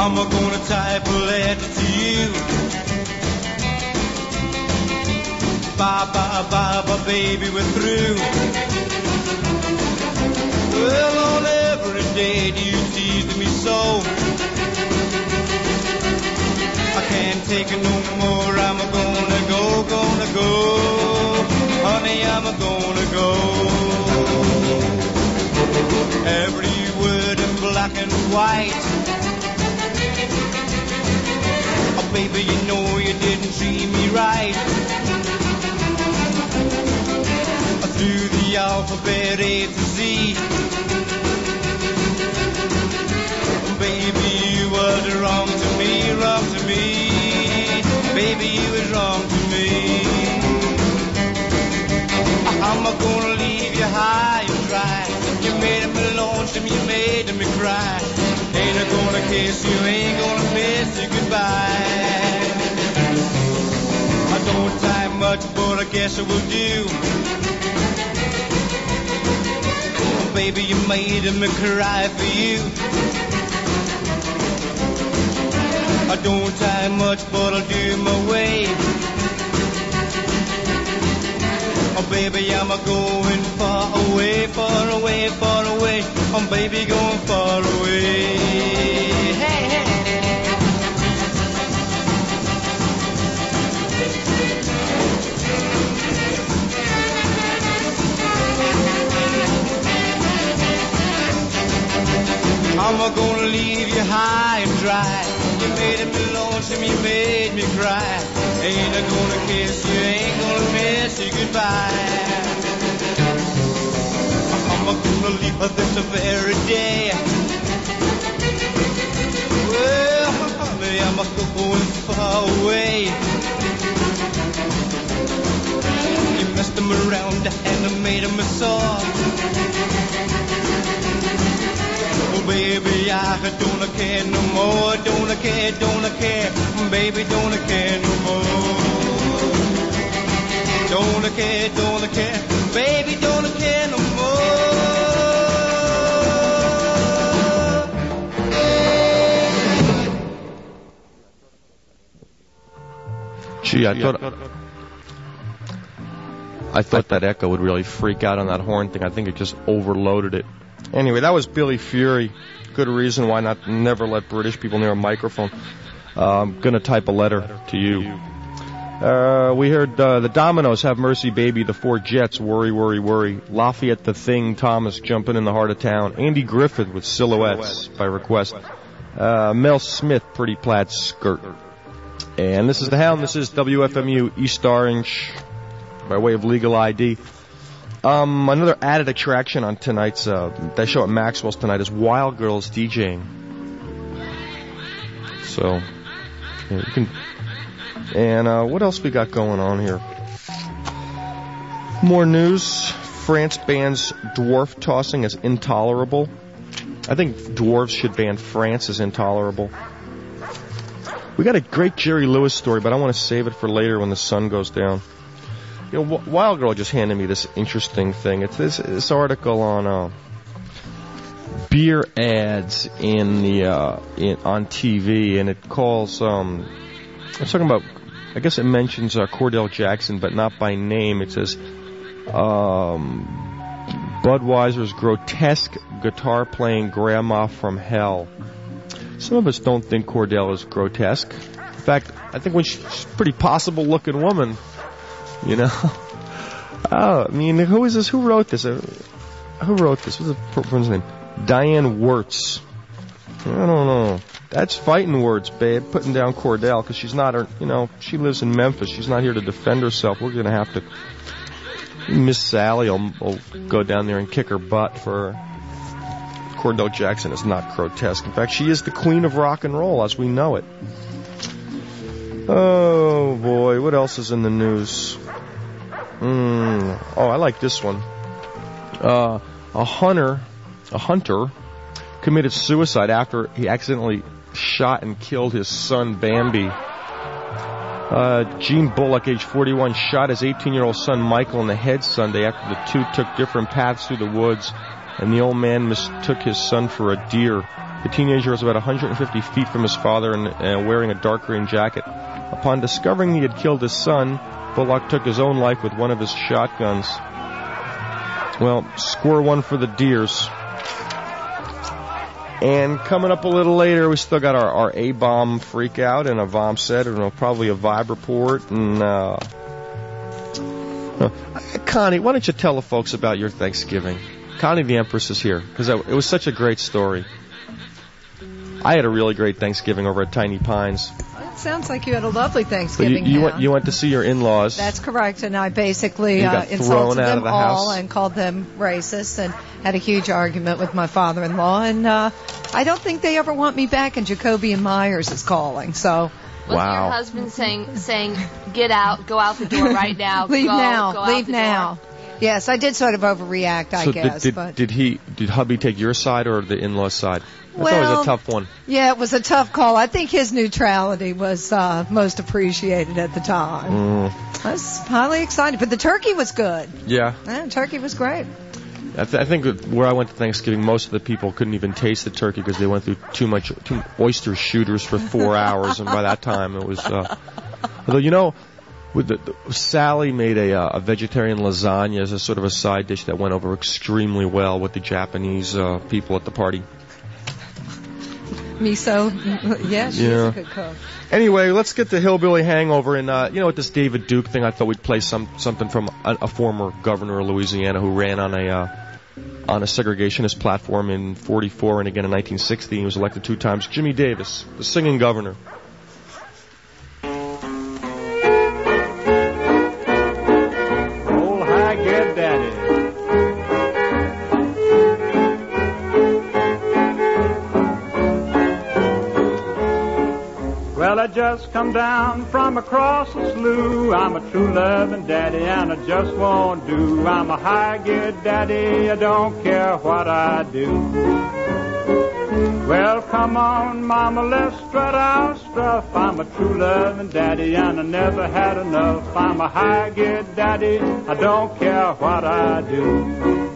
I'm gonna type a letter to you. Bye, bye, bye, bye, baby, we're through. Well, on every day do you tease me so? I can't take it no more. I'm gonna go. Honey, I'm gonna go. Every word in black and white. Oh, baby, you know you didn't treat me right. Through the alphabet A to Z. Baby, you was wrong to me. Baby, you was wrong to me. I'm gonna leave you high and dry. You made me lonesome, you made me cry. Ain't gonna kiss you, ain't gonna miss you goodbye. I don't time much, but I guess it will do. Baby, you made me cry for you. I don't time much, but I'll do my way. Oh, baby, I'm going far away, far away, far away. I'm baby going far away. Hey, hey. I'm gonna leave you high and dry. You made me lonesome, you made me cry. Ain't gonna kiss you, ain't gonna miss you goodbye. I'm gonna leave her this very day. Well, honey, I'm going far away. You messed them around and made them sore. Baby, I don't care no more. Don't care. Baby, don't care no more. Don't care. Baby, don't care no more. Gee, I thought that echo would really freak out on that horn thing. I think it just overloaded it. Anyway, that was Billy Fury. Good reason why not never let British people near a microphone. I'm going to type a letter to you. We heard the Dominoes, Have Mercy Baby, the Four Jets, Worry, Worry, Worry, Lafayette the Thing, Thomas, Jumping in the Heart of Town, Andy Griffith with Silhouettes by request, Mel Smith, Pretty Plaid Skirt. And this is The Hound. This is WFMU East Orange by way of legal ID. Another added attraction on tonight's that show at Maxwell's tonight is Wild Girls DJing. So, yeah, you can. And what else we got going on here? More news. France bans dwarf tossing as intolerable. I think dwarves should ban France as intolerable. We got a great Jerry Lewis story, but I want to save it for later when the sun goes down. You know, Wild Girl just handed me this interesting thing. It's this article on beer ads on TV, and it calls it's talking about. I guess it mentions Cordell Jackson, but not by name. It says Budweiser's grotesque guitar playing grandma from hell. Some of us don't think Cordell is grotesque. In fact, I think she's a pretty possible looking woman. You know? Oh, I mean, who is this? Who wrote this? Who wrote this? What's the person's name? Diane Wirtz. I don't know. That's fighting words, babe. Putting down Cordell, because she's not, she lives in Memphis. She's not here to defend herself. We're going to have to. Miss Sally will go down there and kick her butt for her. Cordell Jackson is not grotesque. In fact, she is the queen of rock and roll as we know it. Oh, boy. What else is in the news? I like this one. A hunter committed suicide after he accidentally shot and killed his son, Bambi. Gene Bullock, age 41, shot his 18-year-old son, Michael, in the head Sunday after the two took different paths through the woods. and the old man mistook his son for a deer. The teenager was about 150 feet from his father and wearing a dark green jacket. Upon discovering he had killed his son, Bullock took his own life with one of his shotguns. Well, score one for the deers. And coming up a little later, we still got our A-bomb freak out and a bomb set, and probably a vibe report. And Connie, why don't you tell the folks about your Thanksgiving? Connie the Empress is here because it was such a great story. I had a really great Thanksgiving over at Tiny Pines. It sounds like you had a lovely Thanksgiving. You went to see your in-laws. That's correct, and I basically got insulted out them of the all house. And called them racist and had a huge argument with my father-in-law. And I don't think they ever want me back, and Jacoby and Myers is calling. So. Was your husband saying, get out, go out the door right now, leave go leave out the now. door? Yes, I did sort of overreact, I guess. Did hubby take your side or the in-laws side? That's Well, always a tough one. Yeah, it was a tough call. I think his neutrality was most appreciated at the time. I was highly excited, but the turkey was good. Yeah. Turkey was great. I think that where I went to Thanksgiving, most of the people couldn't even taste the turkey because they went through two oyster shooters for 4 hours, and by that time it was. Although Sally made a vegetarian lasagna as a sort of a side dish that went over extremely well with the Japanese people at the party. Miso, yeah, she's a good cook. Anyway, let's get the hillbilly hangover. And with this David Duke thing, I thought we'd play something from a former governor of Louisiana who ran on a segregationist platform in '44 and again in 1960. He was elected 2 times. Jimmy Davis, the singing governor. Old high good daddy. Well, I just come down from across the slough. I'm a true loving daddy, and I just won't do. I'm a high good daddy, I don't care what I do. Well, come on, mama, let's strut our stuff. I'm a true loving daddy, and I never had enough. I'm a high good daddy, I don't care what I do.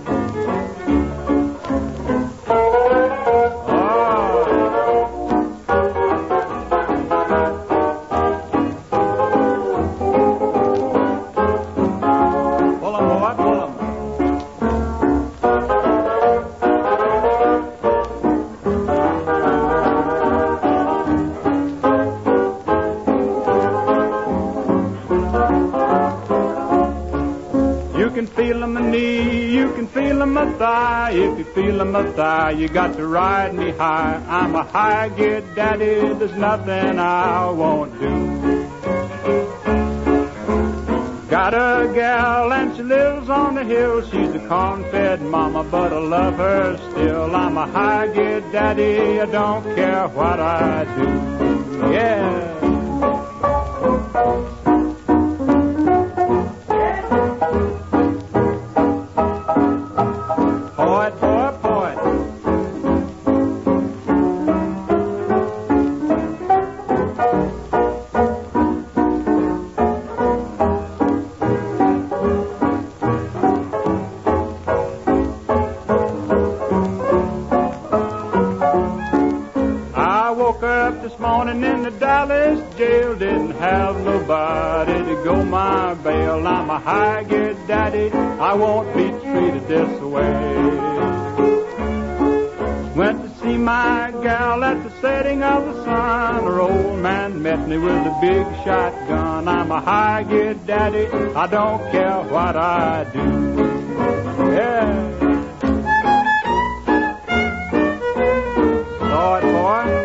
Thigh. If you feel my thigh, you got to ride me high. I'm a high good daddy, there's nothing I won't do. Got a gal and she lives on the hill. She's a corn-fed mama, but I love her still. I'm a high good daddy, I don't care what I do. Yeah. High good daddy, I won't be treated this way. Went to see my gal at the setting of the sun. Her old man met me with a big shotgun. I'm a high good daddy, I don't care what I do. Yeah. Lord, boy.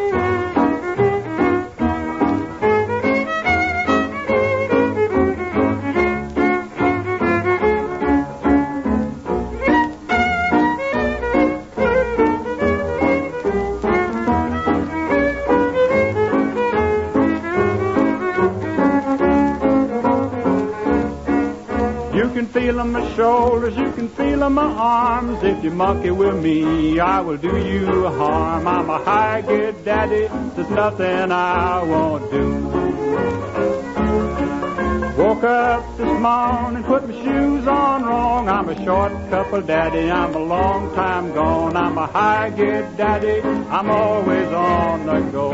Feel on my shoulders, you can feel on my arms. If you monkey with me, I will do you harm. I'm a high good daddy, there's nothing I won't do. Woke up this morning, put my shoes on wrong. I'm a short couple daddy, I'm a long time gone. I'm a high gear daddy, I'm always on the go.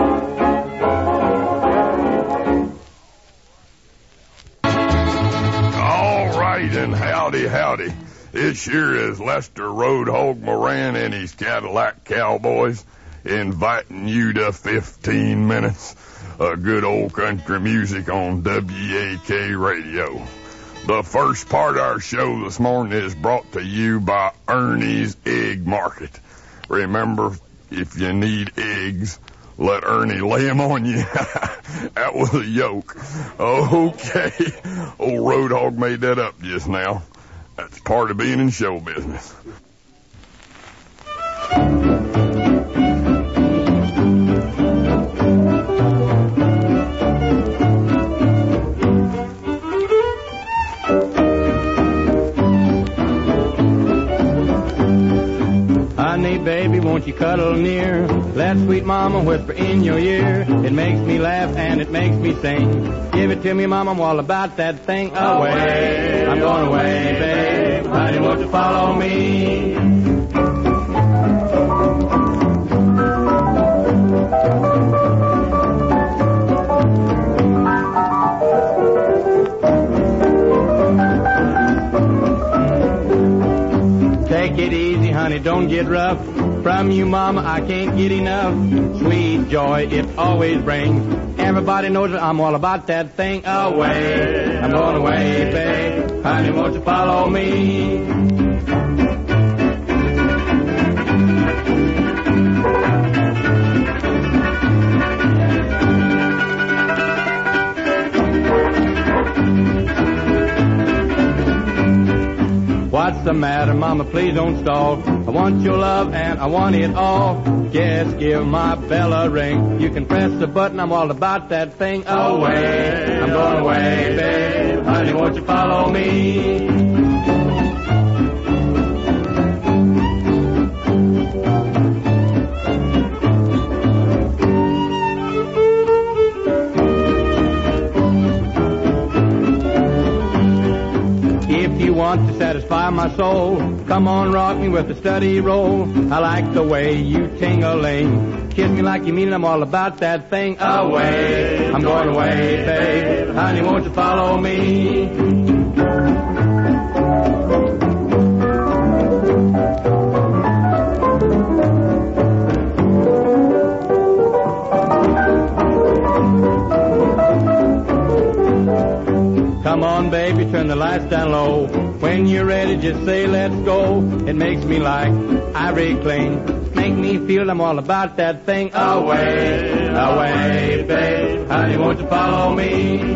All right, and howdy, howdy. This here is Lester Roadhog Moran and his Cadillac Cowboys inviting you to 15 minutes of good old country music on WAK Radio. The first part of our show this morning is brought to you by Ernie's Egg Market. Remember, if you need eggs, let Ernie lay them on you. That was a joke. Okay. Old Roadhog made that up just now. That's part of being in show business. Honey, baby, won't you cuddle near? Let sweet mama whisper in your ear. It makes me laugh and it makes me sing. Give it to me, mama, I'm all about that thing. Away, I'm going away, babe. Honey, won't you follow me? Take it easy, honey, don't get rough. From you, mama, I can't get enough. Sweet joy it always brings. Everybody knows that I'm all about that thing. Away, I'm going away, babe. Honey, won't you follow me? What's the matter, mama? Please don't stall. I want your love and I want it all. Just give my bell a ring. You can press the button, I'm all about that thing. Away, I'm going away, babe. Honey, won't you follow me? Want to satisfy my soul, come on, rock me with a steady roll. I like the way you ting-a-ling. Kiss me like you mean it, I'm all about that thing. Away, I'm going away, babe. Honey, won't you follow me? Come on, baby, turn the lights down low. When you're ready, just say let's go. It makes me like Ivory Clean. Make me feel I'm all about that thing. Away, away, babe. Honey, won't you follow me?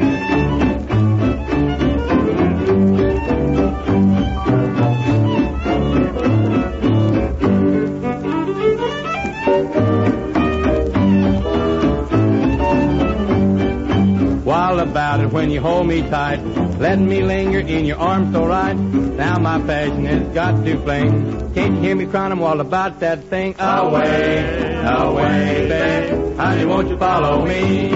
Wild about it when you hold me tight. Let me linger in your arms so right. Now my passion has got to flame. Can't you hear me crying? I'm all about that thing. Away, away, babe. Honey, won't you follow me?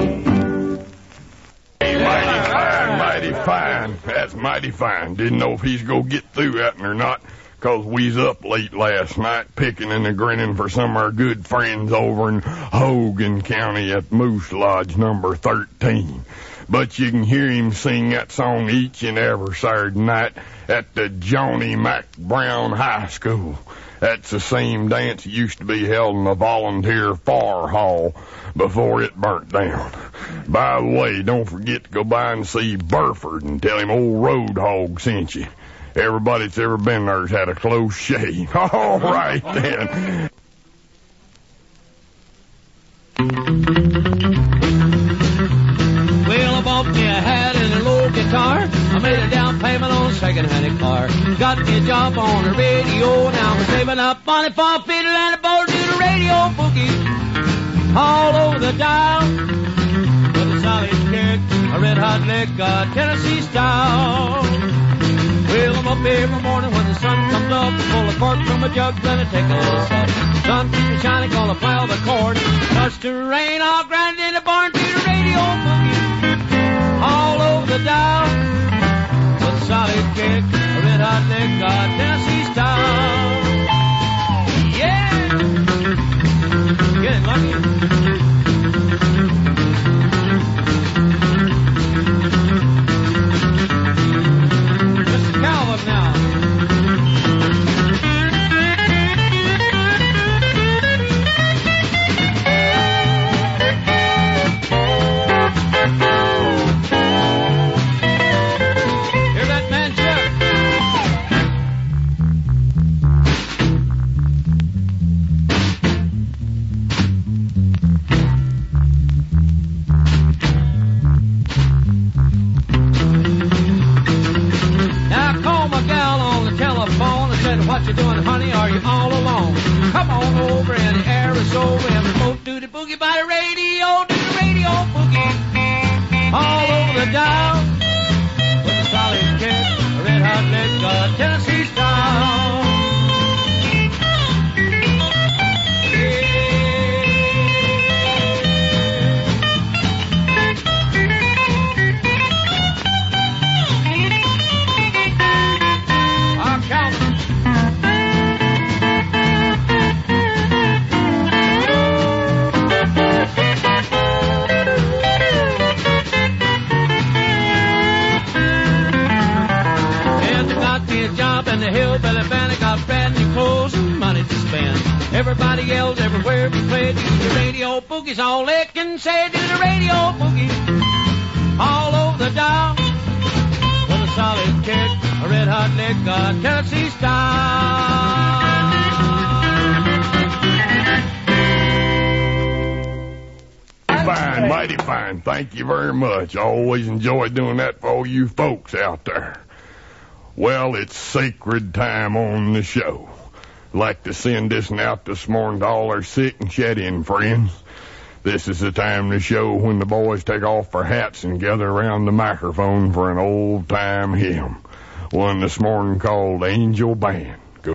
Mighty fine, mighty fine. That's mighty fine. Didn't know if he's gonna get through that or not, 'cause we's up late last night picking and grinning for some of our good friends over in Hogan County at Moose Lodge number 13. But you can hear him sing that song each and every Saturday night at the Johnny Mac Brown High School. That's the same dance that used to be held in the volunteer fire hall before it burnt down. By the way, don't forget to go by and see Burford and tell him old Roadhog sent you. Everybody that's ever been there's had a close shave. All right, then. Well, I bought me a hat and a low guitar. I made a down payment on a second-hand car. Got me a job on the radio. Now I'm saving up money for a fiddle and a bowl to do the radio boogie all over the dial. With a solid kick, a red-hot lick, Tennessee style. Well, I'm up every morning when the sun comes up, pull a cork from a jug, gonna take a little sup. Sun keeps shining, gonna play all the chords. Starts to rain, I'll grind in the barn to the radio boogie all over the dial. With a solid kick, a red-hot lick, What you doing, honey? Are you all alone? Come on over in the aerosol and we both do the boogie by the radio, do the radio boogie all over the dial with a solid kick, a red hot lick, Tennessee style. And the hillbilly band got brand new clothes and money to spend. Everybody yells everywhere we play. Do the radio boogie's all they can say. Do the radio boogie all over the dial with a solid kick, a red hot lick, Tennessee style. Fine, mighty fine. Thank you very much. I always enjoy doing that for all you folks out there. Well, it's sacred time on the show. Like to send this one out this morning to all our sick and shed-in friends. This is the time of the show when the boys take off their hats and gather around the microphone for an old-time hymn. One this morning called Angel Band. Go.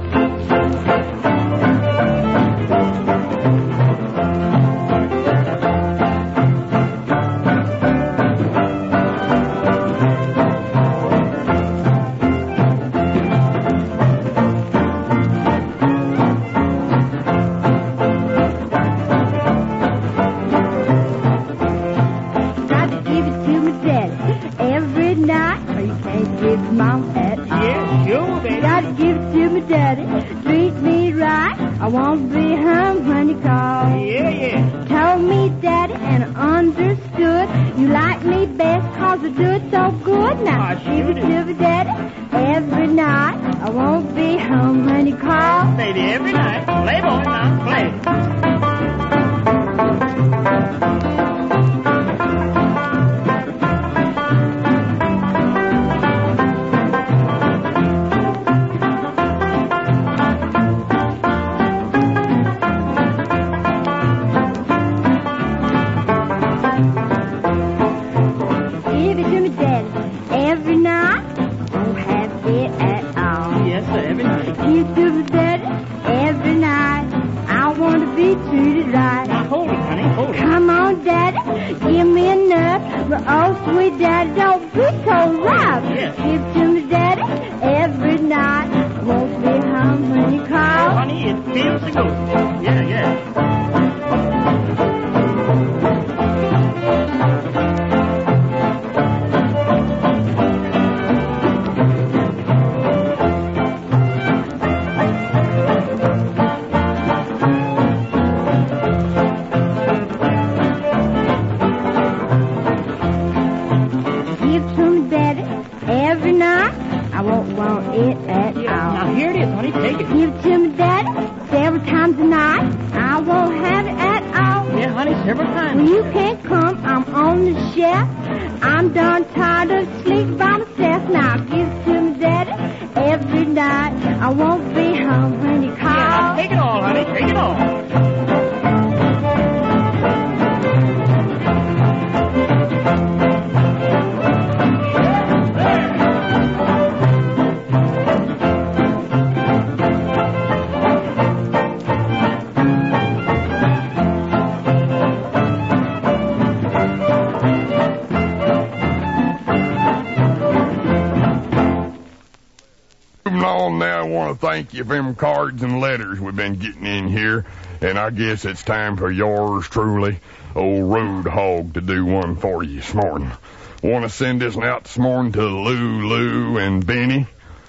Thank you for them cards and letters we've been getting in here, and I guess it's time for yours truly, old Road Hog, to do one for you this morning. Want to send this one out this morning to Lou and Benny.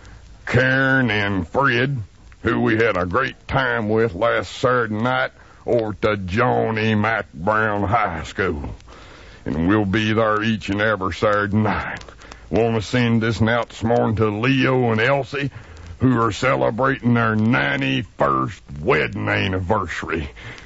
Karen and Fred, who we had a great time with last Saturday night over at Johnny Mac Brown High School. And we'll be there each and every Saturday night. Want to send this out this morning to Leo and Elsie, who are celebrating their 91st wedding anniversary.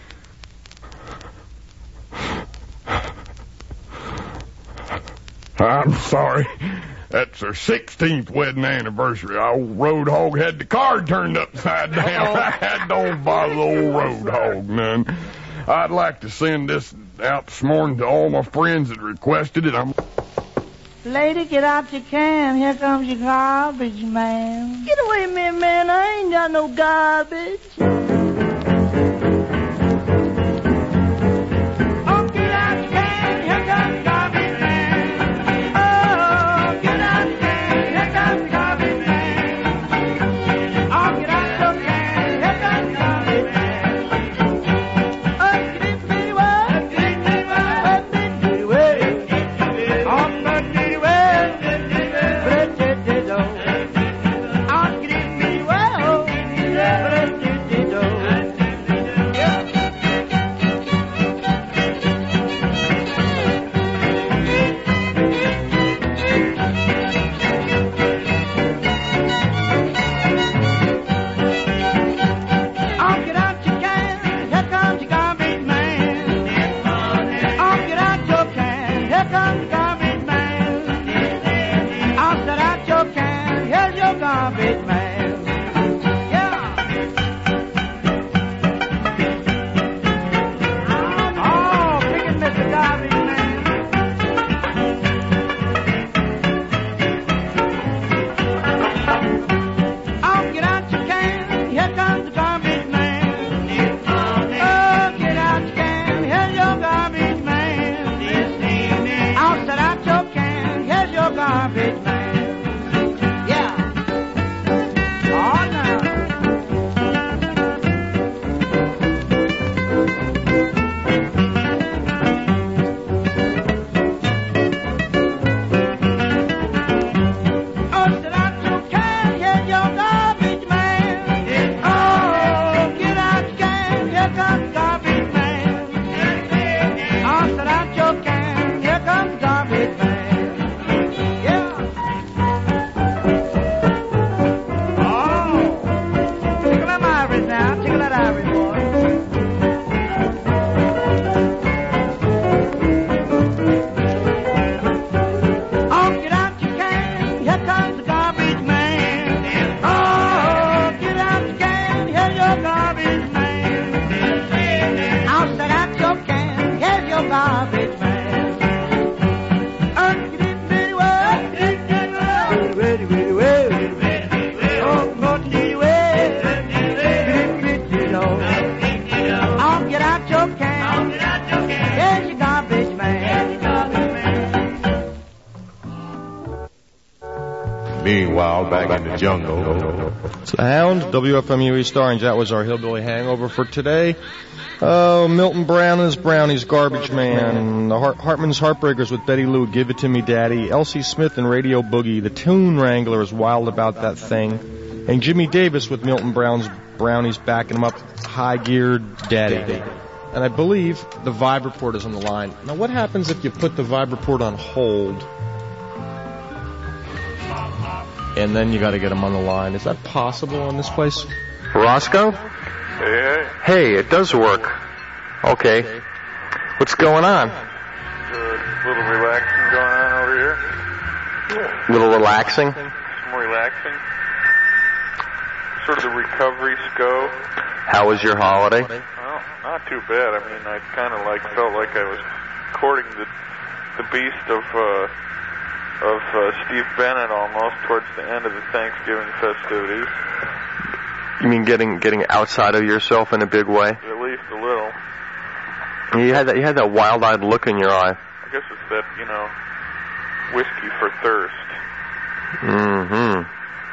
I'm sorry. That's their 16th wedding anniversary. Old Road Hog had the card turned upside down. I don't bother the old Road Hog none. I'd like to send this out this morning to all my friends that requested it. Lady, get out your can. Here comes your garbage man. Get away from me, man. I ain't got no garbage. Meanwhile, back in the jungle. It's the Hound, WFMU East Orange. That was our Hillbilly Hangover for today. Oh, Milton Brown and his Brownies, Garbage Man. The Hartman's Heartbreakers with Betty Lou, Give It To Me Daddy. Elsie Smith and Radio Boogie. The Tune Wrangler is Wild About That Thing. And Jimmy Davis with Milton Brown's Brownies backing him up, High Geared Daddy. And I believe the Vibe Report is on the line. Now, what happens if you put the Vibe Report on hold and then you got to get them on the line? Is that possible in this place? Roscoe? Hey. Hey, it does work. Okay. What's going on? A little relaxing going on over here. A little relaxing? Some relaxing. Sort of the recovery SCO. How was your holiday? Well, not too bad. I mean, I kind of felt like I was courting the beast of Steve Bennett almost towards the end of the Thanksgiving festivities. You mean getting outside of yourself in a big way? At least a little. You had that wild-eyed look in your eye. I guess it's that, whiskey for thirst. Mm-hmm.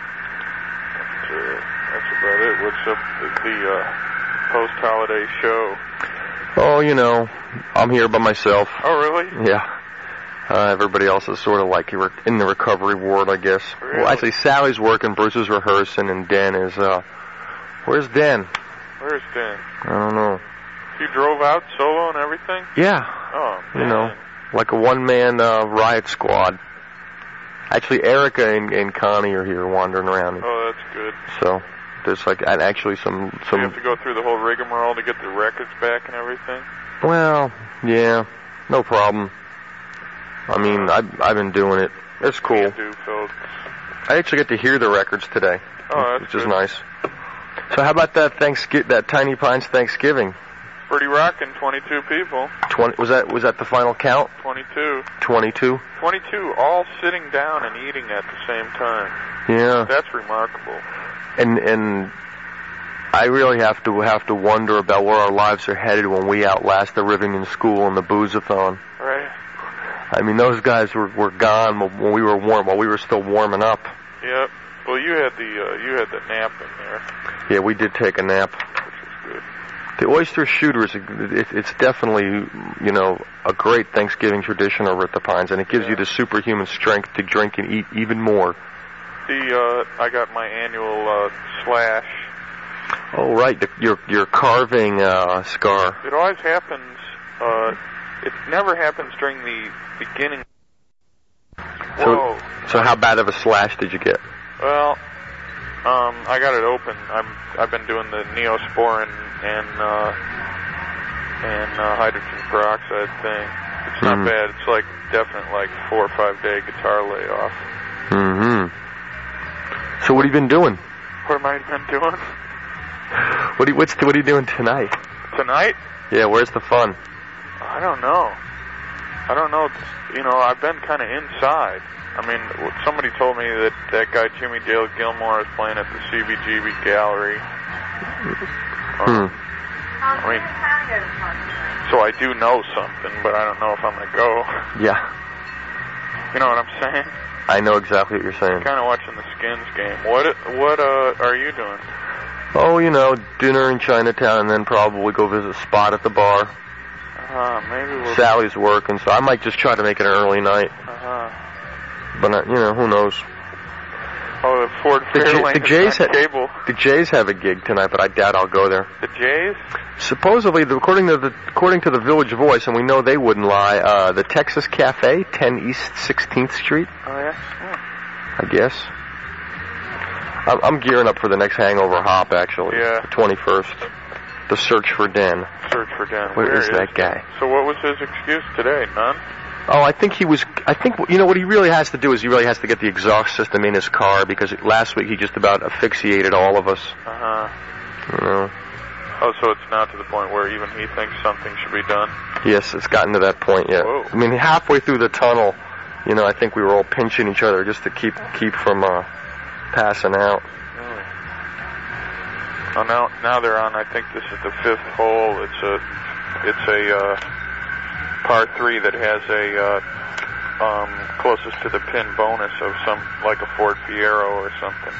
That's about it. What's up with the post-holiday show? Oh, I'm here by myself. Oh, really? Yeah. Everybody else is sort of like in the recovery ward, I guess. Really? Well, actually, Sally's working, Bruce is rehearsing, and Den is, where's Den? Where's Dan? I don't know. You drove out solo and everything? Yeah. Oh, You know, like a one-man riot squad. Actually, Erica and Connie are here wandering around. Oh, that's good. So, there's like, and actually some... You have to go through the whole rigmarole to get the records back and everything? Well, yeah, no problem. I mean, I've been doing it. It's cool. You do, Phil. I actually get to hear the records today, Oh, that's which is good. nice. So how about that Tiny Pines Thanksgiving? Pretty rocking, 22 people. 20 was that the final count? 22. 22. 22 all sitting down and eating at the same time. Yeah. That's remarkable. And I really have to wonder about where our lives are headed when we outlast the Rivington School and the Booze-a-thon. Right. I mean, those guys were gone when we were while we were still warming up. Yep. Well, you had the nap in there. Yeah, we did take a nap. Which is good. The oyster shooters, it's definitely, you know, a great Thanksgiving tradition over at the Pines, and it gives you the superhuman strength to drink and eat even more. I got my annual slash. Oh, right, your carving scar. It always happens. It never happens during the beginning. Whoa. So how bad of a slash did you get? Well, I got it open. I've been doing the Neosporin and hydrogen peroxide thing. It's not bad. It's like definite 4 or 5 day guitar layoff. Mm-hmm. So what have you been doing? What have I been doing? What are you doing tonight? Tonight? Yeah, where's the fun? I don't know. You know, I've been kind of inside. I mean, somebody told me that guy Jimmy Dale Gilmore is playing at the CBGB Gallery. I mean, so I do know something, but I don't know if I'm going to go. Yeah. You know what I'm saying? I know exactly what you're saying. Kind of watching the Skins game. What are you doing? Oh, you know, dinner in Chinatown, and then probably go visit Spot at the bar. Maybe we'll... Sally's working, so I might just try to make it an early night. But, you know, who knows? Oh, the Ford Fairlane is on cable. The Jays have a gig tonight, but I doubt I'll go there. The Jays? Supposedly, according to the Village Voice, and we know they wouldn't lie, the Texas Cafe, 10 East 16th Street. Oh, yeah? I guess. I'm gearing up for the next Hangover Hop, actually. Yeah. The 21st. The Search for Den. Search for Den. Where is that guy? So what was his excuse today? None? Oh, I think you know, what he really has to do is he really has to get the exhaust system in his car, because last week he just about asphyxiated all of us. You know. Oh, so it's now to the point where even he thinks something should be done? Yes, it's gotten to that point yet. Whoa. I mean, halfway through the tunnel, you know, I think we were all pinching each other just to keep from passing out. Really? Oh, now they're on, I think this is the 5th hole. It's a par 3 that has a closest to the pin bonus of like a Ford Fiero or something.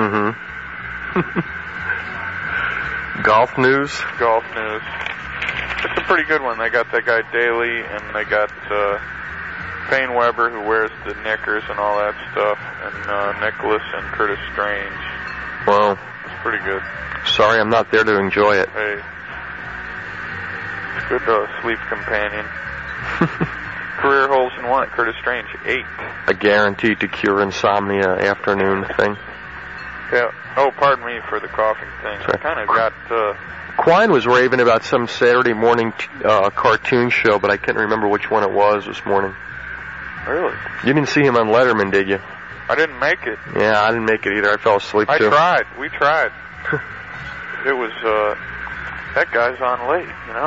Golf news? Golf news. It's a pretty good one. They got that guy Daly, and they got Payne Weber, who wears the knickers and all that stuff, and Nicholas and Curtis Strange. Wow. It's pretty good. Sorry, I'm not there to enjoy it. Hey. It's good sleep companion. Career holes in one, Curtis Strange, 8. A guaranteed to cure insomnia afternoon thing. Yeah. Oh, pardon me for the coughing thing. I kind of got... Quine was raving about some Saturday morning cartoon show, but I can't remember which one it was this morning. Really? You didn't see him on Letterman, did you? I didn't make it. Yeah, I didn't make it either. I fell asleep, too. I tried. We tried. It was, that guy's on late, you know?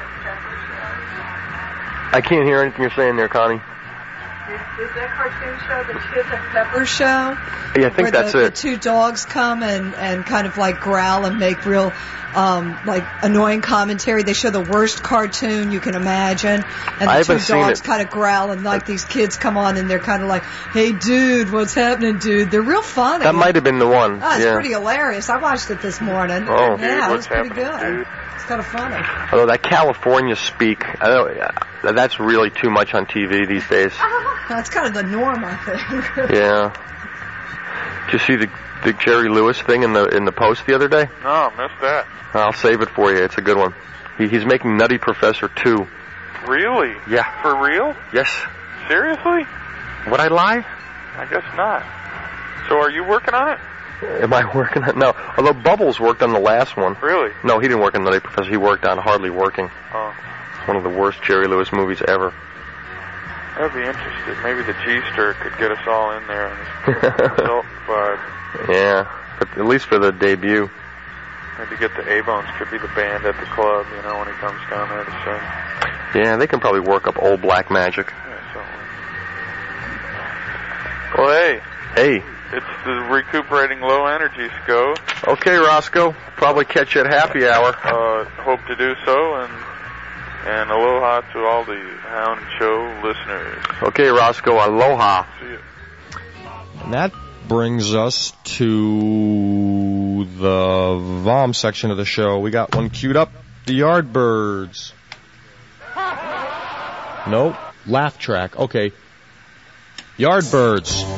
I can't hear anything you're saying there, Connie. Is that cartoon show the Chip and Pepper show? Yeah, I think that's it. The 2 dogs come and kind of like growl and make real like annoying commentary. They show the worst cartoon you can imagine, and the 2 dogs kind of growl, and like these kids come on and they're kind of like, "Hey, dude, what's happening, dude?" They're real funny. That might have been the one. Oh, it's pretty hilarious. I watched it this morning. Oh, yeah, dude, it was pretty good. Dude? It's kind of funny. Although that California speak, That's really too much on TV these days. That's kind of the norm, I think. Yeah. Did you see the Jerry Lewis thing in the Post the other day? No, missed that. I'll save it for you. It's a good one. He's making Nutty Professor 2. Really? Yeah. For real? Yes. Seriously? Would I lie? I guess not. So are you working on it? Am I working on it? No. Although Bubbles worked on the last one. Really? No, he didn't work on Nutty Professor. He worked on Hardly Working. Oh. One of the worst Jerry Lewis movies ever. I'd be interested. Maybe the G-Stir could get us all in there. But yeah, but at least for the debut. maybe get the A-Bones could be the band at the club, you know, when he comes down there to sing. Yeah, they can probably work up old black magic. Yeah, so. Well, hey. Hey. It's the recuperating low energy, Sco. Okay, Roscoe. Probably catch you at happy hour. Hope to do so, and aloha to all the Hound Show listeners. Okay, Roscoe. Aloha. See you. And that brings us to the VOM section of the show. We got one queued up. The Yardbirds. Nope. Laugh track. Okay. Yardbirds.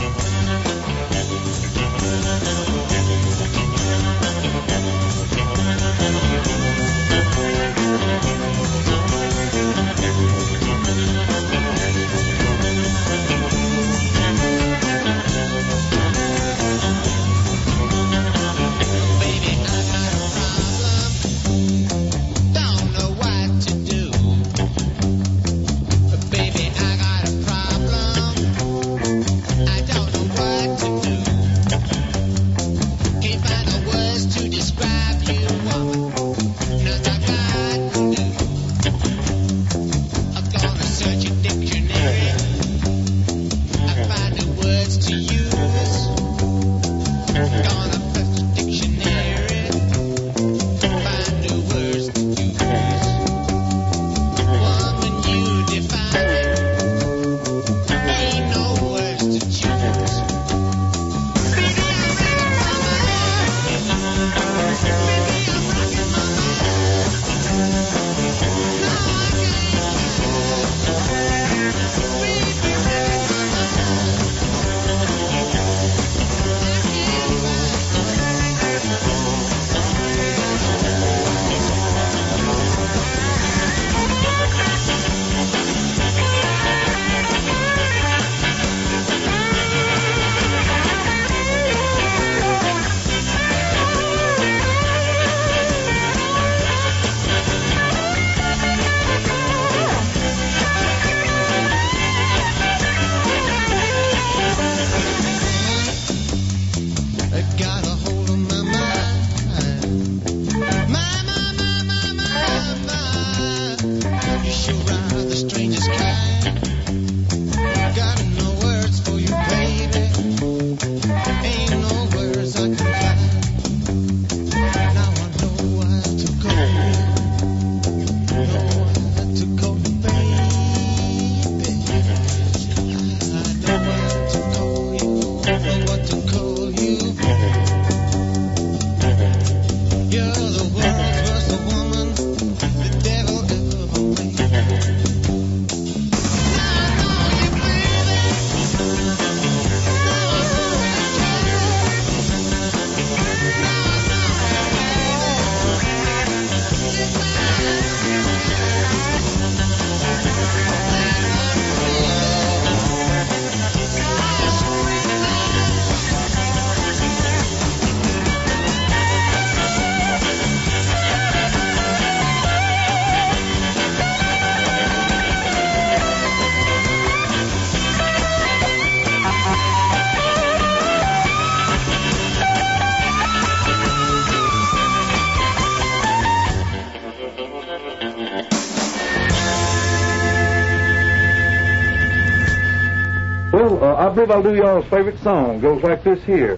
I believe I'll do y'all's favorite song. Goes like this here.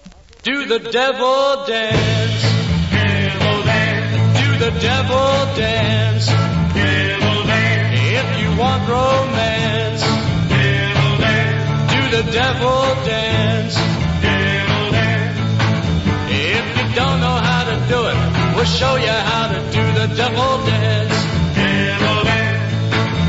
Do the devil dance. Devil dance. Do the devil dance. Devil dance. If you want romance. Devil dance. Do the devil dance. Devil dance. If you don't know how to do it, we'll show you how to do the devil dance. Devil dance.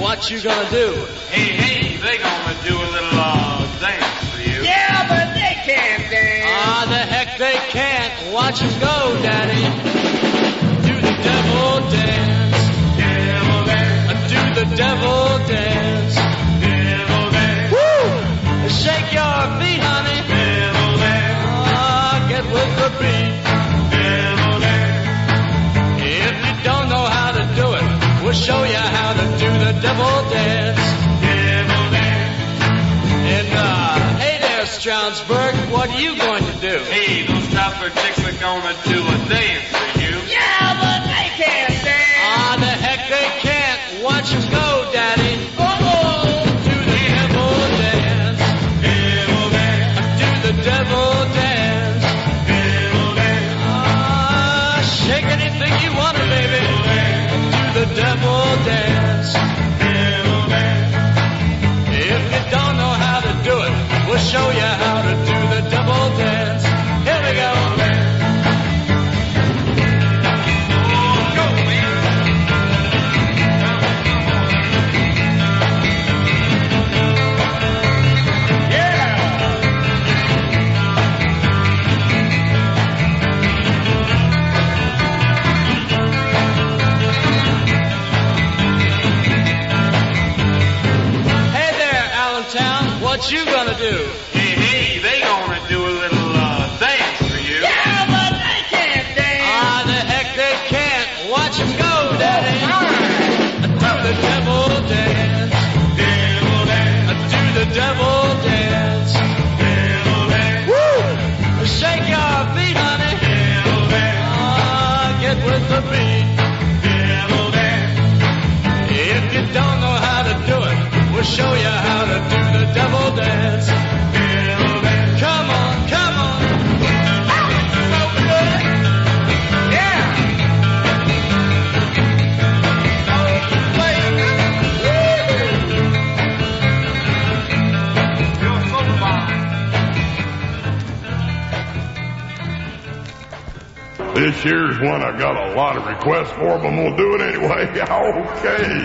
what you gonna do? Hey, they gonna do a little dance for you. Yeah, but they can't dance. Ah, the heck they can't. Watch 'em go, Daddy. Do the devil dance. Devil dance. Do the devil dance. Devil dance. Woo! Shake your feet, honey. Devil dance. Ah, get with the beat. Devil dance. If you don't know how to do it, we'll show you how to do the devil dance. Devil dance. And hey there, Stroudsburg, what are you going to do? Hey, those Stroudsburg chicks are gonna do a dance for you. Yeah, but they can't dance. Ah, the heck they can't. Watch 'em go, Daddy. Uh-oh. Do the devil dance. Devil dance. Do the devil dance. Devil dance. Ah, shake anything you want to, baby. Do the devil dance. Devil dance. If you don't know how to do it, we'll show you how to do the devil dance. Here we go. What you gonna do? Hey, they gonna do a little dance for you. Yeah, but they can't dance. Ah, the heck they can't. Watch 'em go, Daddy. Do the devil dance. Devil dance. Do the devil dance. Devil dance. Woo! Shake your feet, honey. Devil dance. Ah, get with the beat. Devil dance. If you don't know how to do it, we'll show you how to do the devil dance. Devil dance. Come on, come on. So good. Yeah. So sweet. You're so fine. This year's one I got a lot of requests for, but I'm gonna do it anyway. Okay.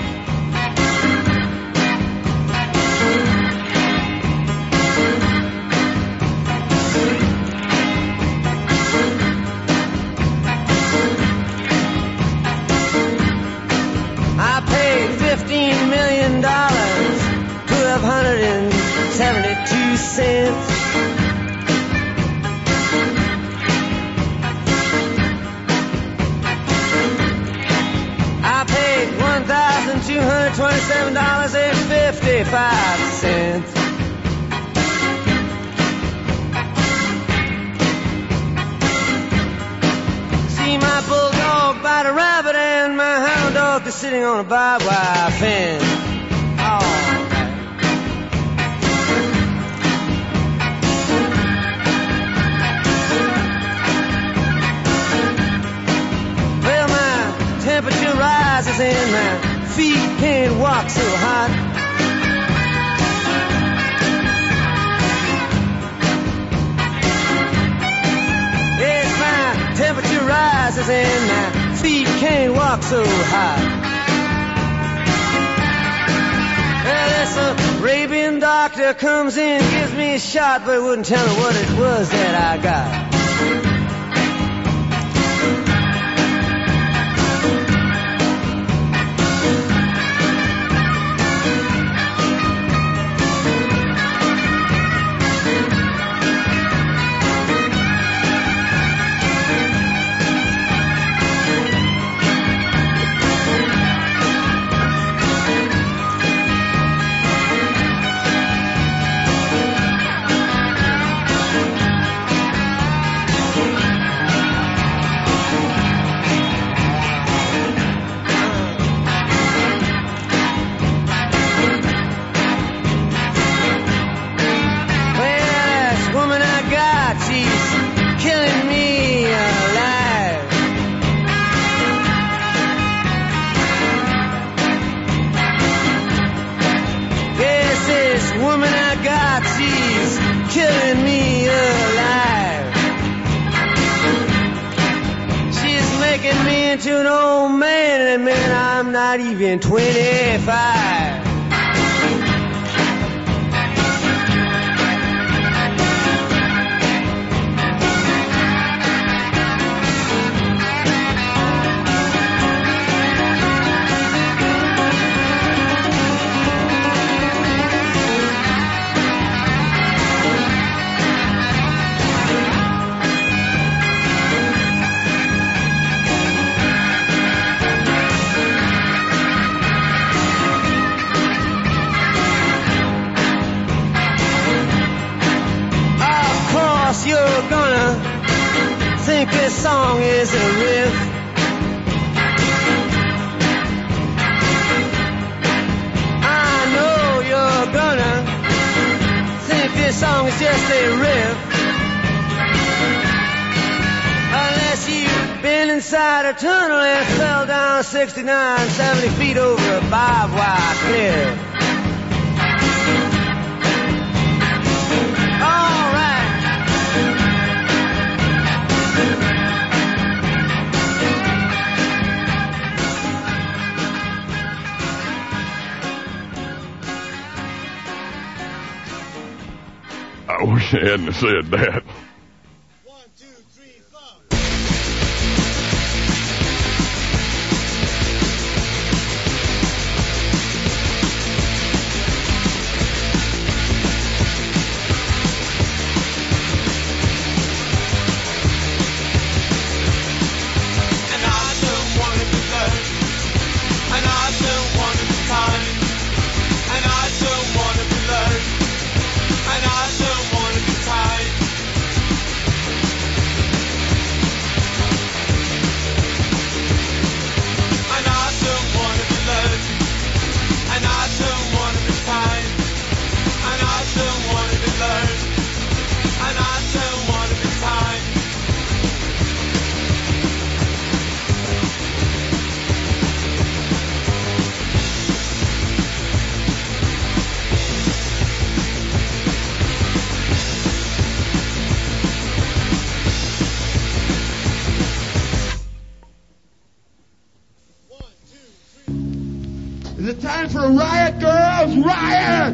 $15 million, 1,272 cents. I paid $1,227.55. See my bulldog bite a rabbit and my hound dog is sitting on a barbed wire fence. Oh. Well, my temperature rises and my feet can't walk so hot. Yes, my temperature rises and my feet can't walk so high. Well, this Arabian doctor comes in, gives me a shot, but wouldn't tell me what it was that I got. Into an old man a minute, I'm not even 25. You're gonna think this song is a riff. I know you're gonna think this song is just a riff. Unless you've been inside a tunnel and fell down 69, 70 feet over a barbed wire cliff. I wish I hadn't said that. Is it time for a riot, girls? Riot!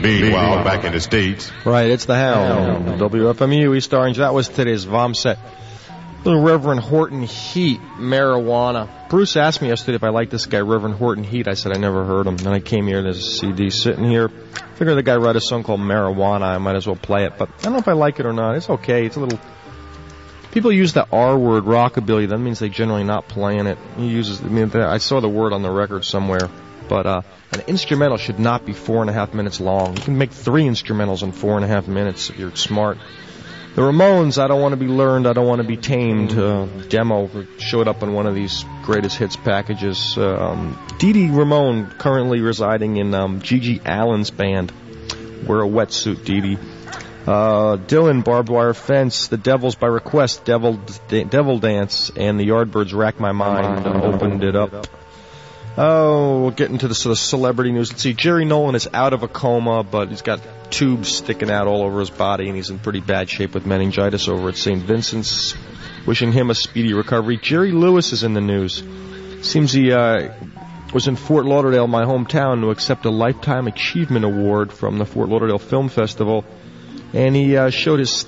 Meanwhile, back in the States. Right, it's the Hound. WFMU, East Orange. That was today's VOM set. Little Reverend Horton Heat, Marijuana. Bruce asked me yesterday if I liked this guy, Reverend Horton Heat. I said I never heard him. Then I came here, there's a CD sitting here. Figured the guy wrote a song called Marijuana. I might as well play it. But I don't know if I like it or not. It's okay. It's a little... People use the R word, rockabilly. That means they're generally not playing it. He uses... I saw the word on the record somewhere. But an instrumental should not be 4.5 minutes long. You can make 3 instrumentals in 4.5 minutes if you're smart. The Ramones, I Don't Want to Be Learned, I Don't Want to Be Tamed, demo showed up on one of these greatest hits packages. Dee Dee Ramone, currently residing in Gigi Allen's band. Wear a wetsuit, Dee Dee. Dylan, Barbed Wire Fence, The Devils by Request, Devil Dance, and the Yardbirds, Rack My Mind, opened it up. Oh, we'll get into the sort of celebrity news. Let's see, Jerry Nolan is out of a coma, but he's got tubes sticking out all over his body, and he's in pretty bad shape with meningitis over at St. Vincent's. Wishing him a speedy recovery. Jerry Lewis is in the news. Seems he was in Fort Lauderdale, my hometown, to accept a Lifetime Achievement Award from the Fort Lauderdale Film Festival. And he showed his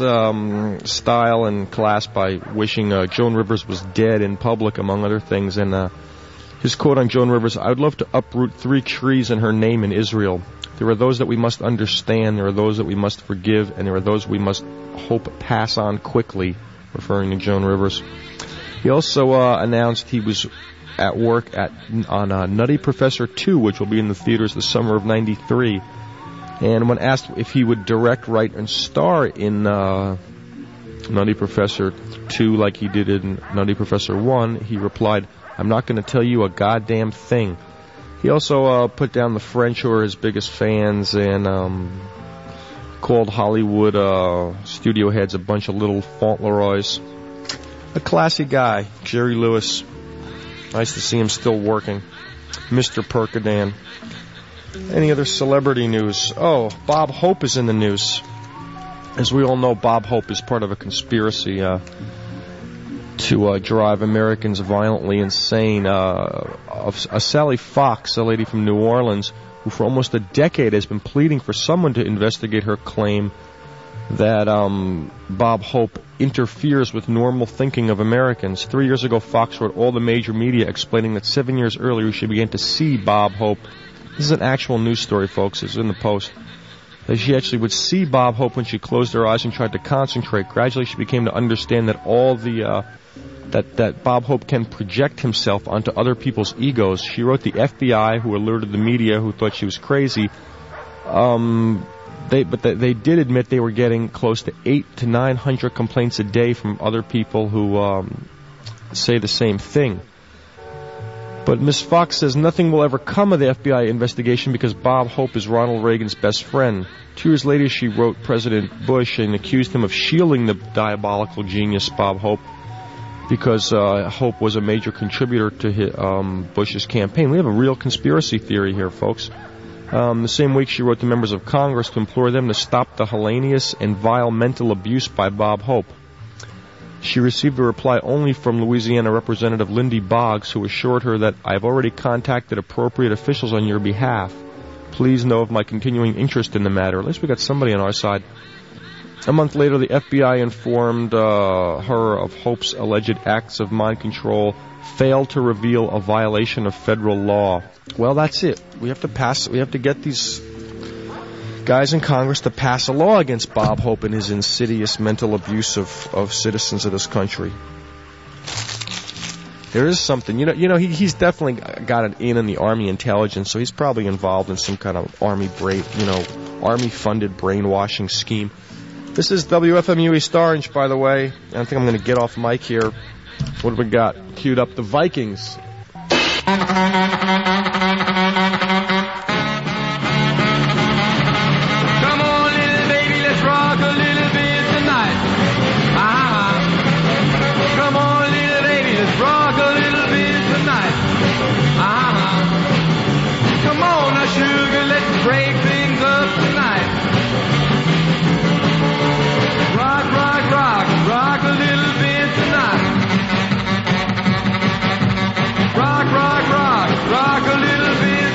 style and class by wishing Joan Rivers was dead in public, among other things. And his quote on Joan Rivers, "I would love to uproot 3 trees in her name in Israel. There are those that we must understand, there are those that we must forgive, and there are those we must hope pass on quickly," referring to Joan Rivers. He also announced he was at work on Nutty Professor 2, which will be in the theaters the summer of '93. And when asked if he would direct, write, and star in Nutty Professor 2 like he did in Nutty Professor 1, he replied, "I'm not going to tell you a goddamn thing." He also put down the French, who are his biggest fans, and called Hollywood studio heads a bunch of little Fauntleroys. A classy guy, Jerry Lewis. Nice to see him still working. Mr. Percodan. Any other celebrity news? Oh, Bob Hope is in the news. As we all know, Bob Hope is part of a conspiracy to drive Americans violently insane. Sally Fox, a lady from New Orleans, who for almost a decade has been pleading for someone to investigate her claim that Bob Hope interferes with normal thinking of Americans. 3 years ago, Fox wrote all the major media explaining that 7 years earlier she began to see Bob Hope. This is an actual news story, folks. It's in the Post. That she actually would see Bob Hope when she closed her eyes and tried to concentrate. Gradually, she became to understand that all the that Bob Hope can project himself onto other people's egos. She wrote the FBI, who alerted the media, who thought she was crazy. They did admit they were getting close to 800 to 900 complaints a day from other people who say the same thing. But Ms. Fox says nothing will ever come of the FBI investigation because Bob Hope is Ronald Reagan's best friend. 2 years later, she wrote President Bush and accused him of shielding the diabolical genius Bob Hope because Hope was a major contributor to Bush's campaign. We have a real conspiracy theory here, folks. The same week, she wrote to members of Congress to implore them to stop the heinous and vile mental abuse by Bob Hope. She received a reply only from Louisiana Representative Lindy Boggs, who assured her that I've already contacted appropriate officials on your behalf. Please know of my continuing interest in the matter. At least we got somebody on our side. A month later, the FBI informed her of Hope's alleged acts of mind control failed to reveal a violation of federal law. Well, that's it. We have to get these guys in Congress to pass a law against Bob Hope and his insidious mental abuse of citizens of this country. There is something, he's definitely got an in the Army intelligence, so he's probably involved in some kind of Army-funded brainwashing scheme. This is WFMU East Orange, by the way. I think I'm going to get off mic here. What have we got? Queued up the Vikings. Sugar, let's break things up tonight. Rock, rock, rock, rock a little bit tonight. Rock, rock, rock, rock a little bit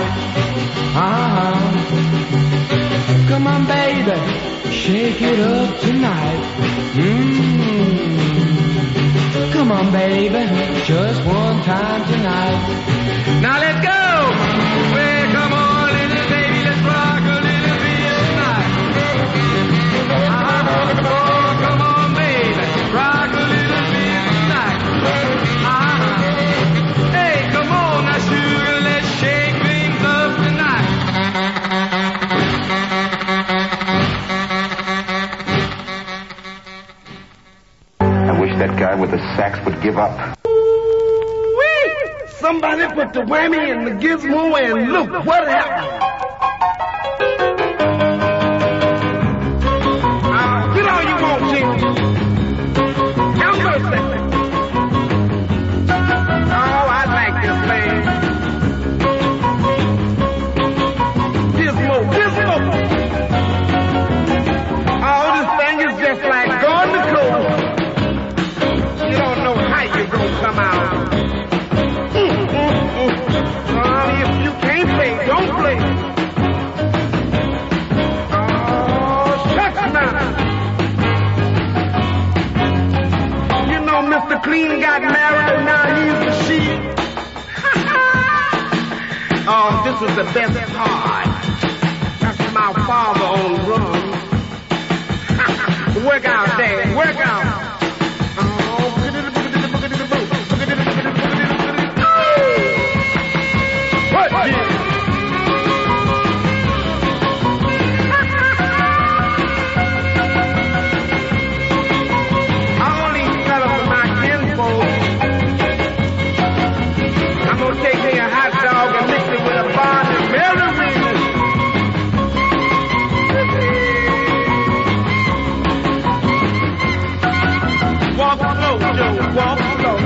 Come on, baby, shake it up tonight. Come on, baby, just one time tonight. Now let's go. Well, come on, little baby, let's rock a little bit tonight. Oh, come on, baby, rock a little bit tonight. Hey, come on now, sugar, let's shake things up tonight. I wish that guy with the sax would give up. Whee! Somebody put the whammy in the gizmo and look what happened. Get all you want, Jim. Have mercy. Oh, I like this man. Gizmo. Oh, this thing is just like going to cold. You don't know how you're going to come out. If you can't play, don't play. Oh, shucks now. You know Mr. Clean got married and now he's the sheep. Oh, this is the best part. That's my father on run. Work out, Dad, work out. What, Jim? All these fellas are my kinfolk. I'm gonna take me a hot dog and mix it with a bond and margarine. Walk slow, Joe, walk slow.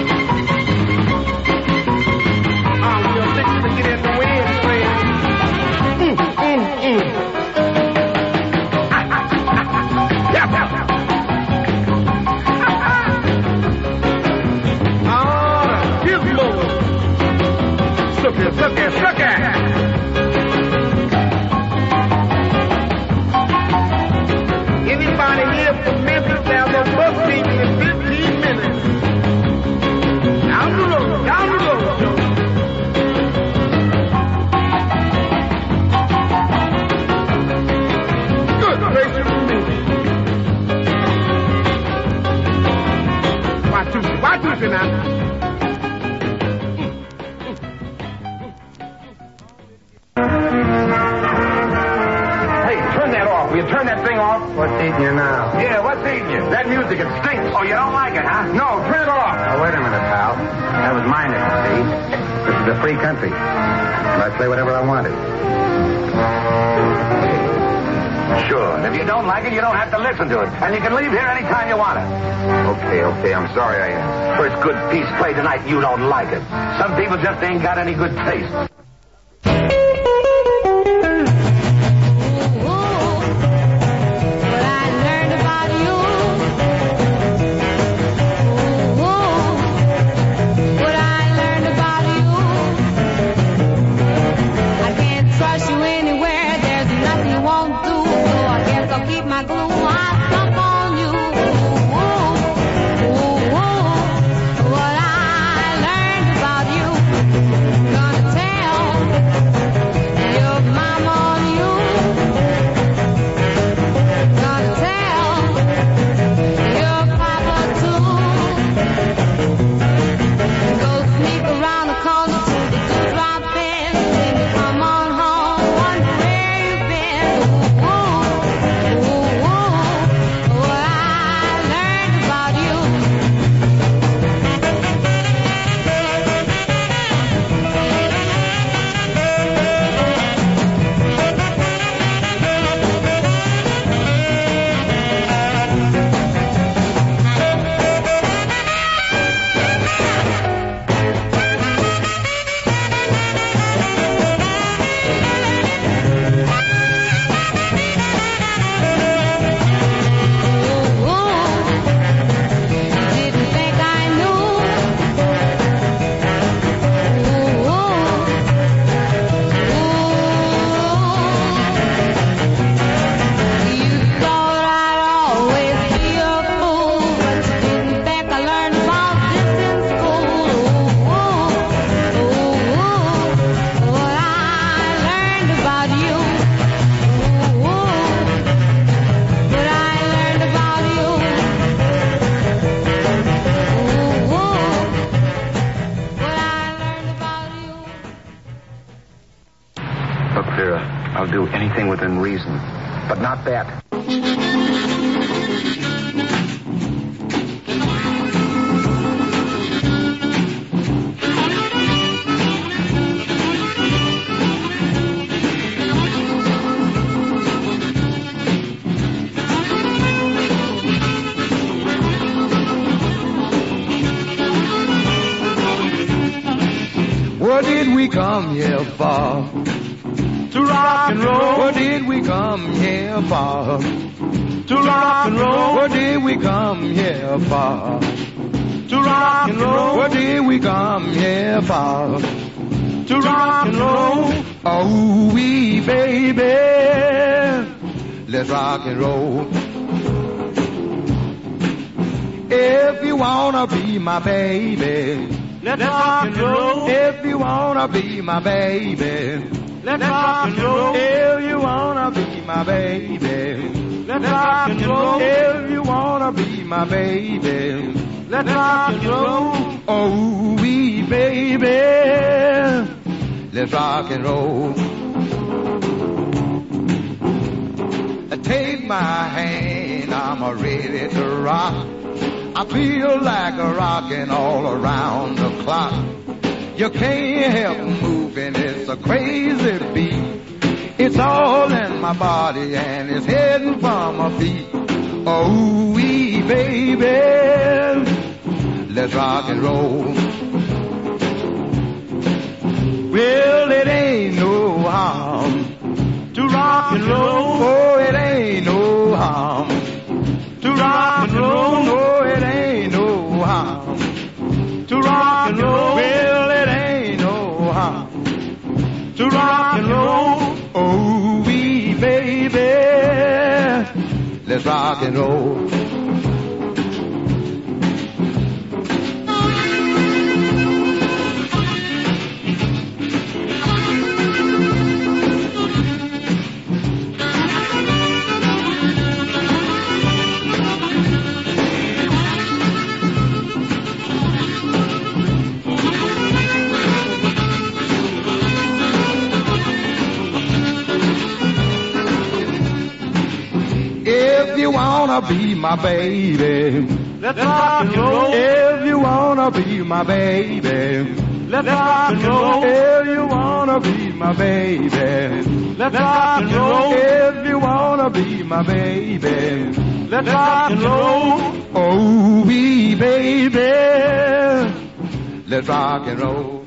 You're fixing to get in the wind, friend. Gizmo. Suck it. Anybody here from Memphis, there's a bus meeting in 15 minutes. Down the road, Joe. Good gracious me. Why now? Hey, turn that off. Will you turn that thing off? What's eating you now? Yeah, what's eating you? That music, it stinks. Oh, you don't like it, huh? No, turn it off. Now, wait a minute, pal. That was mine, you see. This is a free country. And I play whatever I wanted. Sure. And if you don't like it, you don't have to listen to it. And you can leave here anytime you want it. Okay. I'm sorry I first good piece played tonight and you don't like it. Some people just ain't got any good taste. What I learned about you, gonna tell Look, Vera, I'll do anything within reason, but not that. What did we come here for? To rock and roll. What did we come here for? To rock and roll. What did we come here for? To rock and roll. What did we come here for? To rock and roll. Oh, wee baby, let's rock and roll. If you wanna be my baby, let's rock and roll. If you wanna be my baby, let's rock and roll. If you wanna be my baby, let's rock and roll. If you wanna be my baby, let's rock and roll. Oh, wee baby, let's rock and roll. Take my hand, I'm ready to rock. I feel like a rockin' all around the clock. You can't help moving, it's a crazy beat. It's all in my body and it's heading for my feet. Oh, wee baby, let's rock and roll. Well, it ain't no harm to rock and roll. Oh, it ain't no harm to rock and roll. No, it ain't no harm to rock and roll. Well, it ain't no harm to rock and roll. Oh, wee baby, let's rock and roll. If you wanna be my baby, let's rock and roll. If you wanna be my baby, let's rock and roll. If you wanna be my baby, let's rock and roll. If you wanna be my baby, let's rock and roll. Oh, wee baby, let's rock and roll.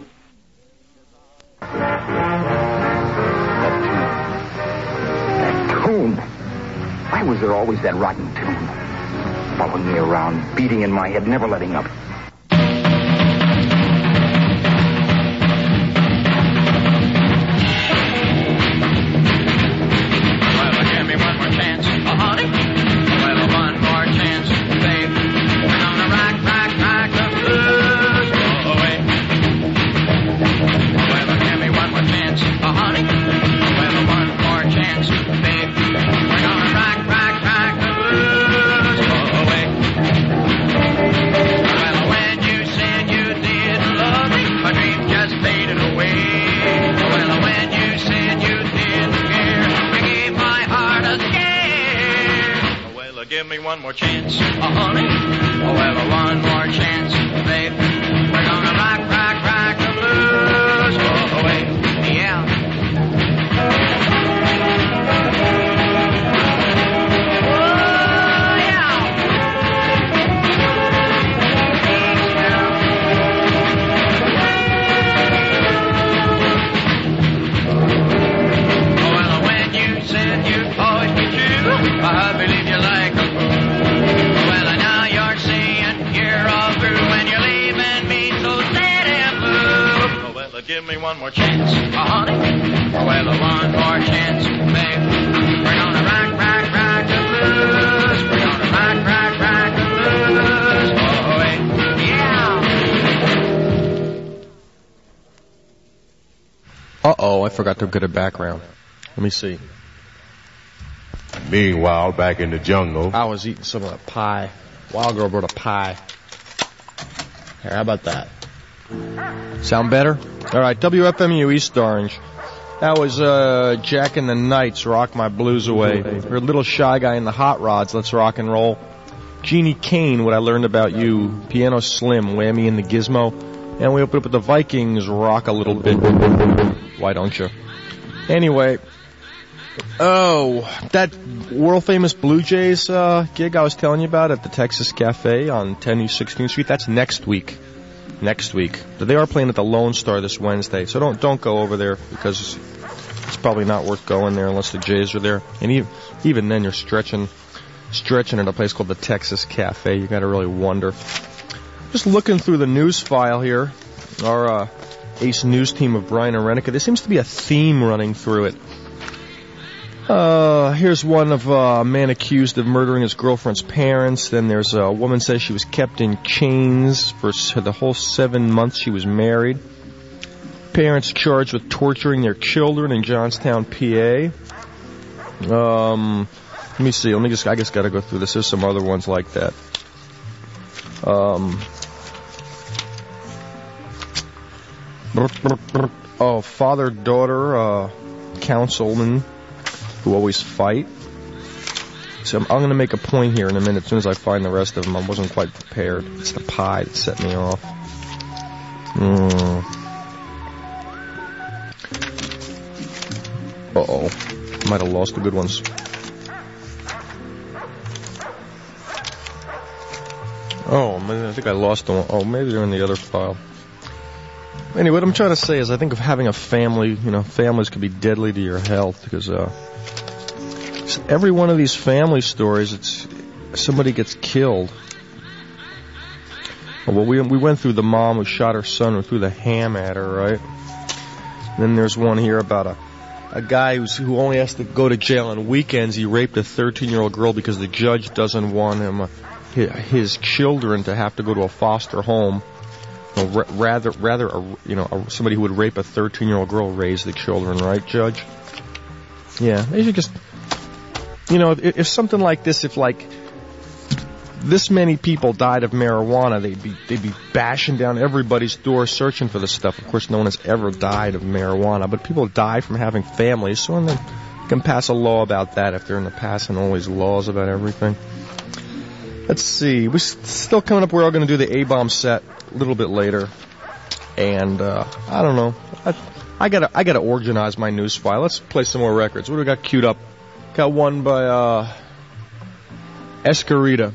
That tune. Why was there always that rotten tune? Following me around, beating in my head, never letting up. Well, give me one more chance, honey. Well, one more chance, babe. We're gonna rock the blues away. Well, give me one more chance, honey. Well, one more chance, babe. We're gonna rock the blues away. Well, when you said you didn't love me, my dream just faded away. Well, when you said you didn't care, you gave my heart a scare. Well, give me one more chance, honey. Well, one more chance, babe. We're gonna rock the blues away. Yeah. I believe you like a fool. Well, now you're saying you're all through when you're leaving me so sad and blue. Oh, well, give me one more chance, honey. Oh, well, one more chance, babe. We're gonna rock the blues. We're gonna rock the blues. Oh, wait. Yeah. Uh-oh, I forgot to get a background. Let me see. Meanwhile, back in the jungle, I was eating some of that pie. Wild girl brought a pie. Here, how about that? Sound better? All right, WFMU East Orange. That was Jack and the Knights, Rock My Blues Away. Or Little Shy Guy and the Hot Rods, Let's Rock and Roll. Jeannie Kane, What I Learned About You. Piano Slim, Whammy and the Gizmo. And we open up with the Vikings, Rock a Little Bit. Why don't you? Anyway, that world-famous Blue Jays gig I was telling you about at the Texas Cafe on 10 East 16th Street, that's next week. But they are playing at the Lone Star this Wednesday, so don't go over there because it's probably not worth going there unless the Jays are there. And even then, you're stretching at a place called the Texas Cafe. You got to really wonder. Just looking through the news file here, our Ace News team of Brian and Renica. There seems to be a theme running through it. Here's one of a man accused of murdering his girlfriend's parents. Then there's a woman says she was kept in chains for the whole 7 months she was married. Parents charged with torturing their children in Johnstown, PA. Let me see. I just got to go through this. There's some other ones like that. Father-daughter councilman who always fight. So I'm going to make a point here in a minute as soon as I find the rest of them. I wasn't quite prepared. It's the pie that set me off. Might have lost the good ones. I think I lost them. Maybe they're in the other file. Anyway, what I'm trying to say is I think of having a family, families can be deadly to your health because every one of these family stories, it's somebody gets killed. Well, we went through the mom who shot her son and threw the ham at her, right? And then there's one here about a guy who only has to go to jail on weekends. He raped a 13-year-old girl because the judge doesn't want his children to have to go to a foster home. Rather, somebody who would rape a 13-year-old girl raise the children, right, Judge? Yeah, they should just, if something like this, if like this many people died of marijuana, they'd be bashing down everybody's door searching for this stuff. Of course, no one has ever died of marijuana, but people die from having families, so then you can pass a law about that if they're into passing all these laws about everything. Let's see. We're still coming up. We're all going to do the A-bomb set a little bit later. And, I don't know. I gotta organize my news file. Let's play some more records. What do we got queued up? Got one by, Escarita.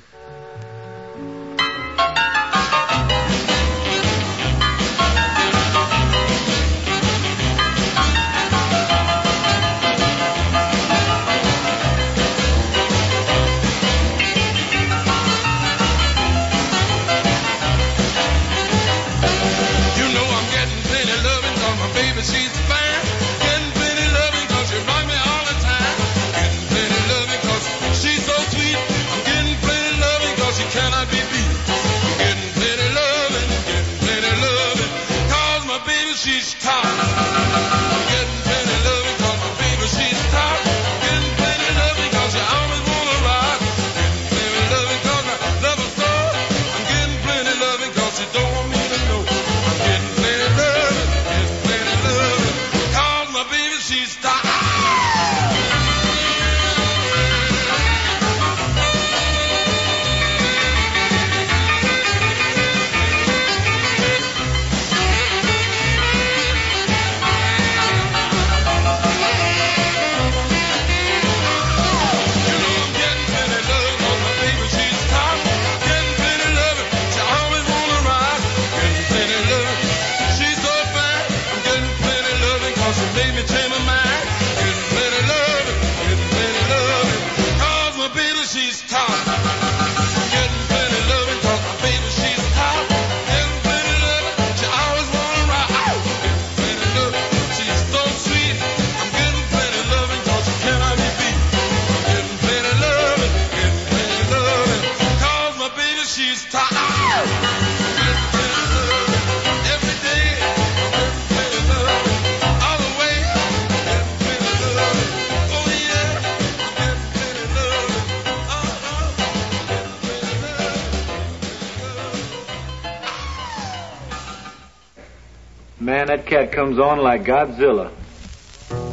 Man, that cat comes on like Godzilla.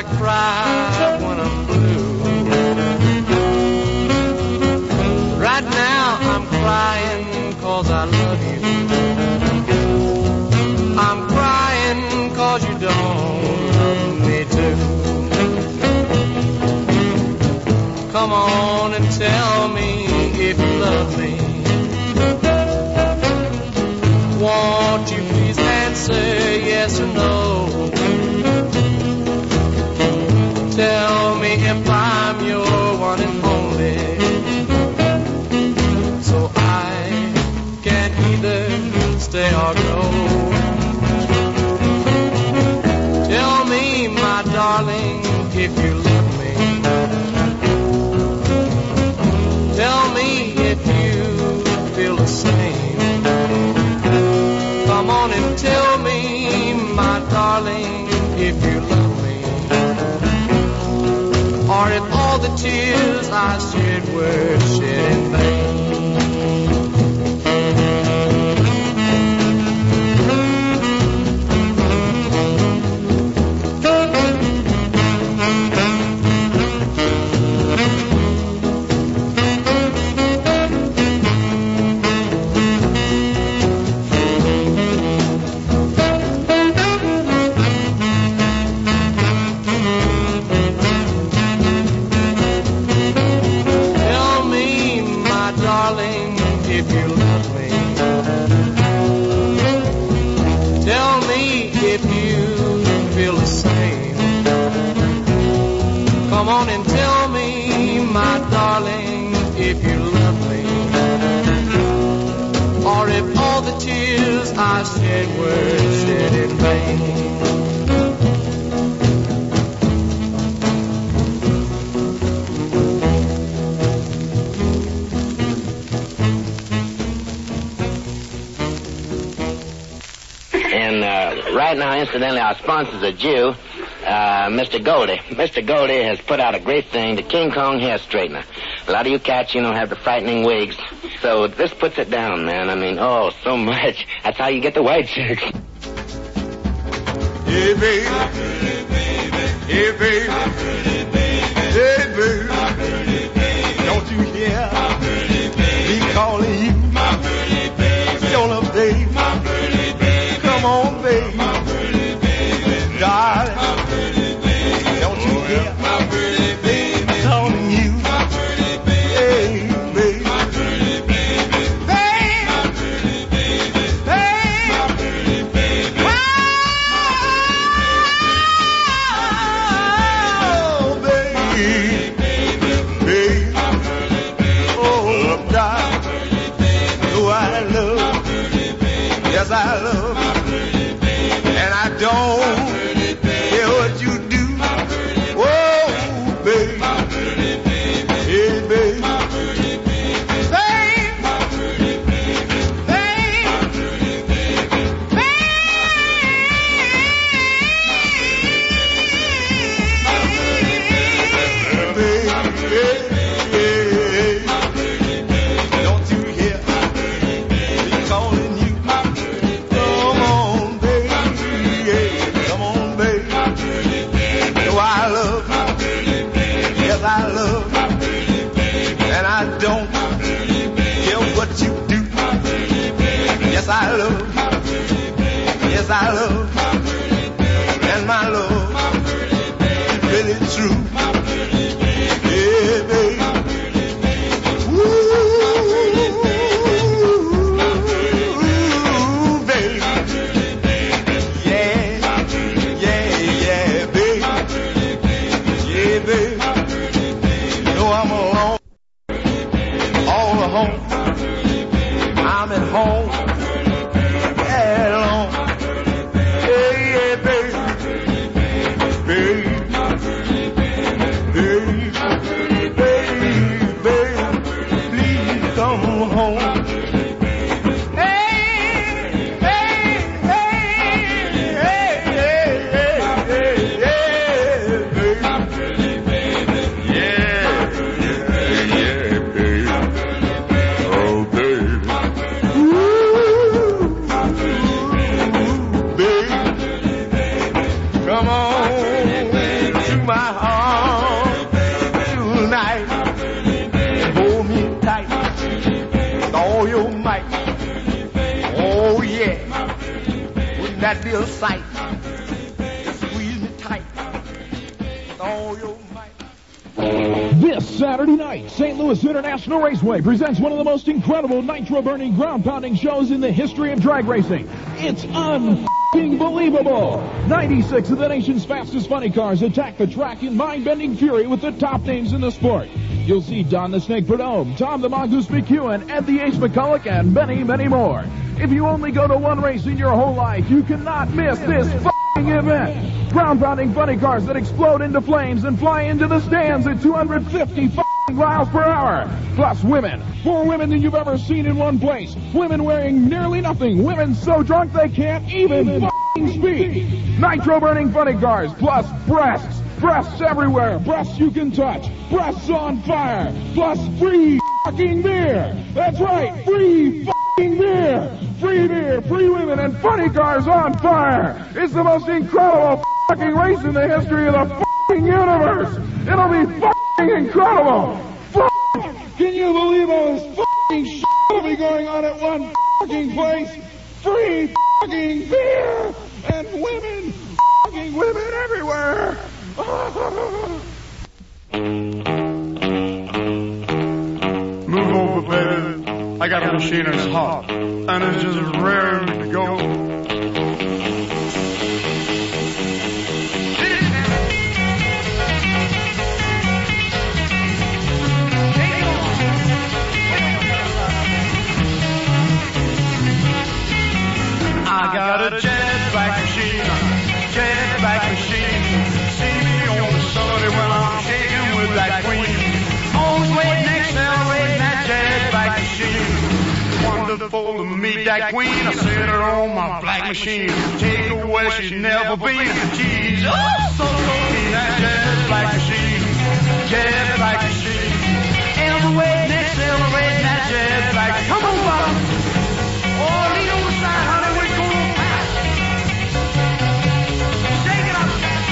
cry when I'm blue. Right now I'm crying 'cause I love you. I'm crying 'cause you don't love me too. Come on and tell me if you love me. Won't you please answer yes or no? Tell me if I'm your one and only, so I can either stay or go. Tell me, my darling, if you love me. Tell me if you feel the same. Come on and tell me, my darling, if you love me. Or if all the tears I shed were shed in vain. Come on and tell me, my darling, if you love me. Or if all the tears I shed were shed in vain. Right now, incidentally, our sponsor's a Jew, Mr. Goldie. Mr. Goldie has put out a great thing, the King Kong hair straightener. A lot of you cats, have the frightening wigs. So this puts it down, man. I mean, oh, so much. That's how you get the white chicks. Hey, baby. Hey, baby. Hey, baby. Don't you hear me calling you? Your love, baby. Come on, baby. Darling, don't you hear me calling you? Hey, baby. Oh, baby. Baby. Oh, darling. Oh, I love. Yes, I love. And I don't care what you do. Oh, baby. Hey, baby. Don't you hear me calling you? Come on, baby. Come on, baby. No, I love you. Yes, I love you. And I don't care what you do. Yes, I love you. Yes, I love you. And my love is really true. Yeah, baby. I'm at home alone. Hey, yeah, baby. Baby. my arms tonight. Hold me tight with all your might. Oh yeah, wouldn't that be a sight? Squeeze me tight with all your might. This Saturday night, St. Louis International Raceway presents one of the most incredible nitro-burning, ground-pounding shows in the history of drag racing. It's unbelievable. 96 of the nation's fastest funny cars attack the track in mind-bending fury with the top names in the sport. You'll see Don the Snake Prudhomme, Tom the Mongoose McEwen, Ed the Ace McCulloch, and many, many more. If you only go to one race in your whole life, you cannot miss this event. Ground-pounding funny cars that explode into flames and fly into the stands at 250 miles per hour. Plus women. More women than you've ever seen in one place. Women wearing nearly nothing. Women so drunk they can't even speak. Nitro-burning funny cars. Plus breasts. Breasts everywhere. Breasts you can touch. Breasts on fire. Plus free beer. That's right. Free beer. Free beer, free women, and funny cars on fire. It's the most incredible race in the history of the universe. It'll be incredible. Can you believe all this shit will be going on at one place? Free beer and women everywhere. Move over, baby. I got a machine that's hot, and it's just raring to go. I got a jetback machine. See me on the Sunday when I'm shaking with that queen. Always waiting, accelerating that jetback machine. Wonderful to meet that queen. I set her on my black machine. Take her where she's never been. She's so clean, that jetback machine. Ever waiting, accelerating that jetback. Come on, Bob. Oh, lean on the side, honey. We're going fast. Shake it up,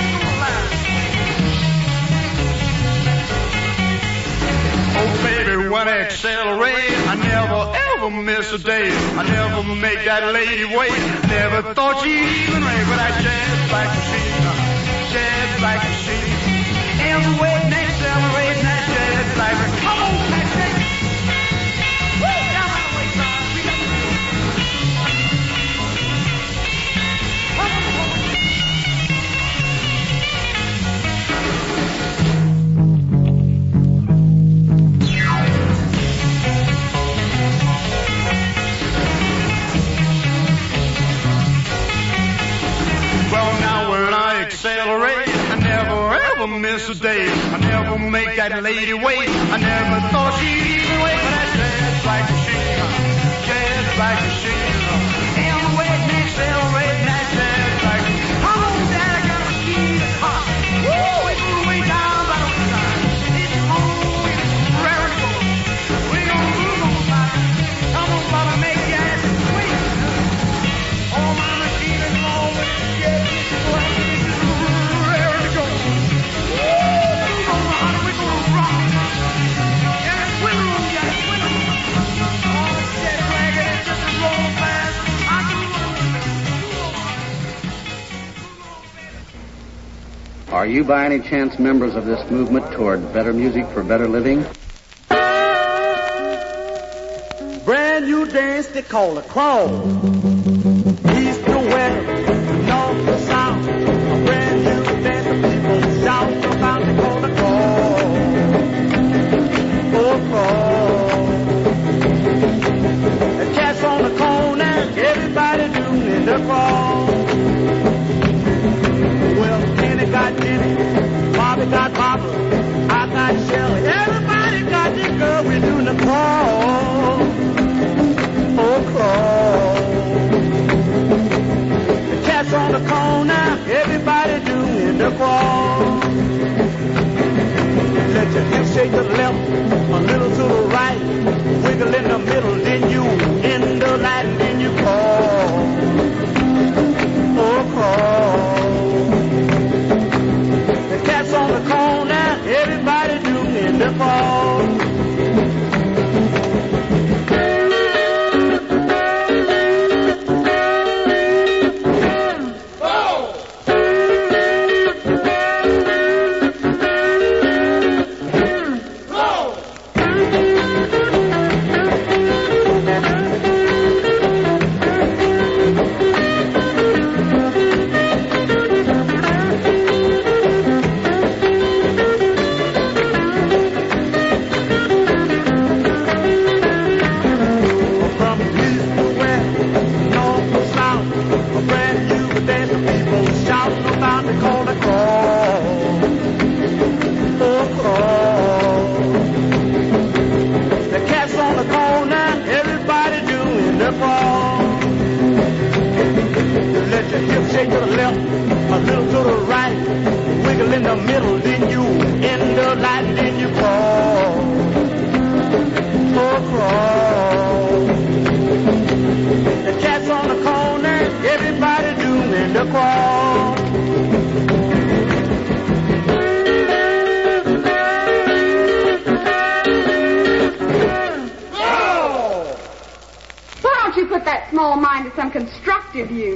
oh, baby, when I accelerate, I never ever miss a day. I never make that lady wait. Never thought she'd even rave with that jetback machine. Ever waiting, accelerating that jetback. Come on, back. Woo, down by the wayside. We got well, now when I accelerate, I never ever miss a day. I never make that lady wait. I never thought she'd even wait for that jetback machine. Ever waiting, accelerating that jetback. Come on, Dad, I got a machine that's hot. Woo, it's moving way down by the wayside. It's on, it's raring to go. We're gonna move on, Bobby. Come on, Bobby, make your ass sweet. Oh, my machine is long with the jet. It's raring to go. Move on, honey, we're gonna rock. Yeah, swing room, yeah, swing room. Oh, the jet wagon is just a roll fast. I do. Are you by any chance members of this movement toward better music for better living? Brand new dance they call a crawl. East to west, north to south. A brand new dance the people shout about they call a crawl. Oh, crawl. The cats on the corner, everybody doing the crawl. Well, Kenny got Jenny, Bobby got Barbara, I got Shelley. Everybody got the girl, we're doing the crawl. Oh, crawl. The cats on the corner, everybody doing the crawl. Let your hips shake to the left, a little to the right, wiggle in the middle, then you in the light, and then you crawl. Oh, crawl. The cats on crawl. Why don't you put that small mind to some constructive use?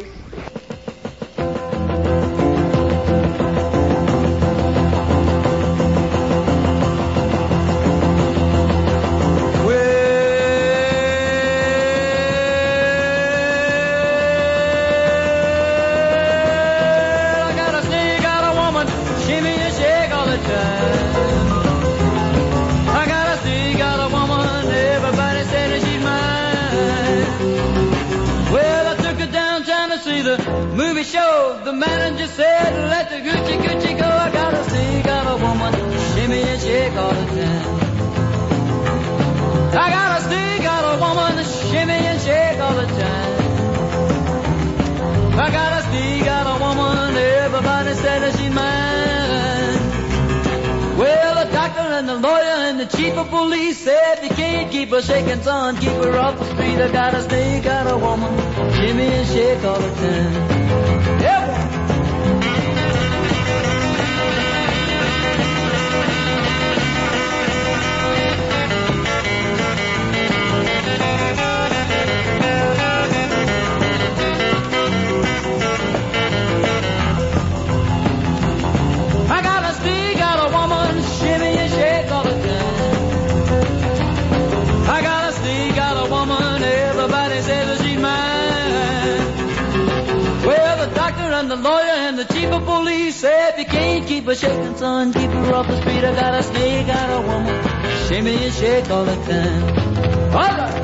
Movie show, the manager said, let the Gucci Gucci go. I got a woman, shimmy and shake all the time. I got a woman, shimmy and shake all the time. I got a woman, everybody said that she's mine. Well, the doctor and the lawyer and the chief of police said, you can't keep her shaking, son, keep her off the street. I got a woman, shimmy and shake all the time. And the lawyer and the chief of police said, if you can't keep her shaking, son, keep her off the street. I got a woman, shimmy and shake all the time. All right.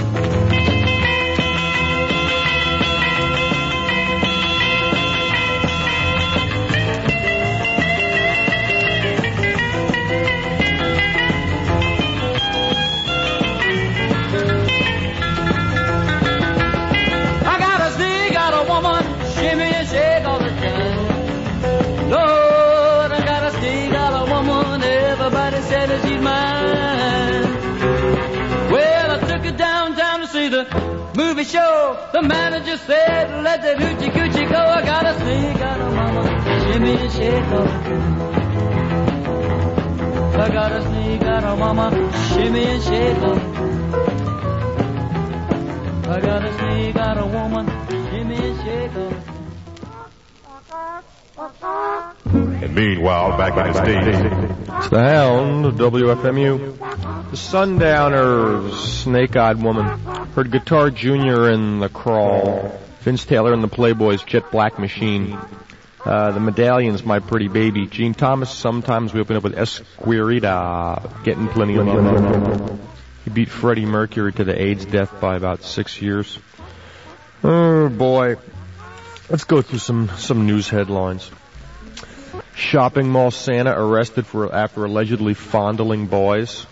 She's mine. Well, I took her downtown to see the movie show. The manager said, let that hoochie coochie go. I got a mama, shimmy and shake all the time. I got a mama, shimmy and shake all the time. I got a woman, shimmy and shake all the time. And meanwhile, back in the States. It's the Hound, WFMU. The Sundowners, Snake-Eyed Woman. Heard Guitar Jr. in The Crawl. Vince Taylor and the Playboys, Jet Black Machine. The Medallions, My Pretty Baby. Gene Thomas, Sometimes We Open Up with Esquerita. Getting Plenty of Love. He beat Freddie Mercury to the AIDS death by about 6 years. Oh, boy. Let's go through some news headlines. Shopping mall Santa arrested after allegedly fondling boys.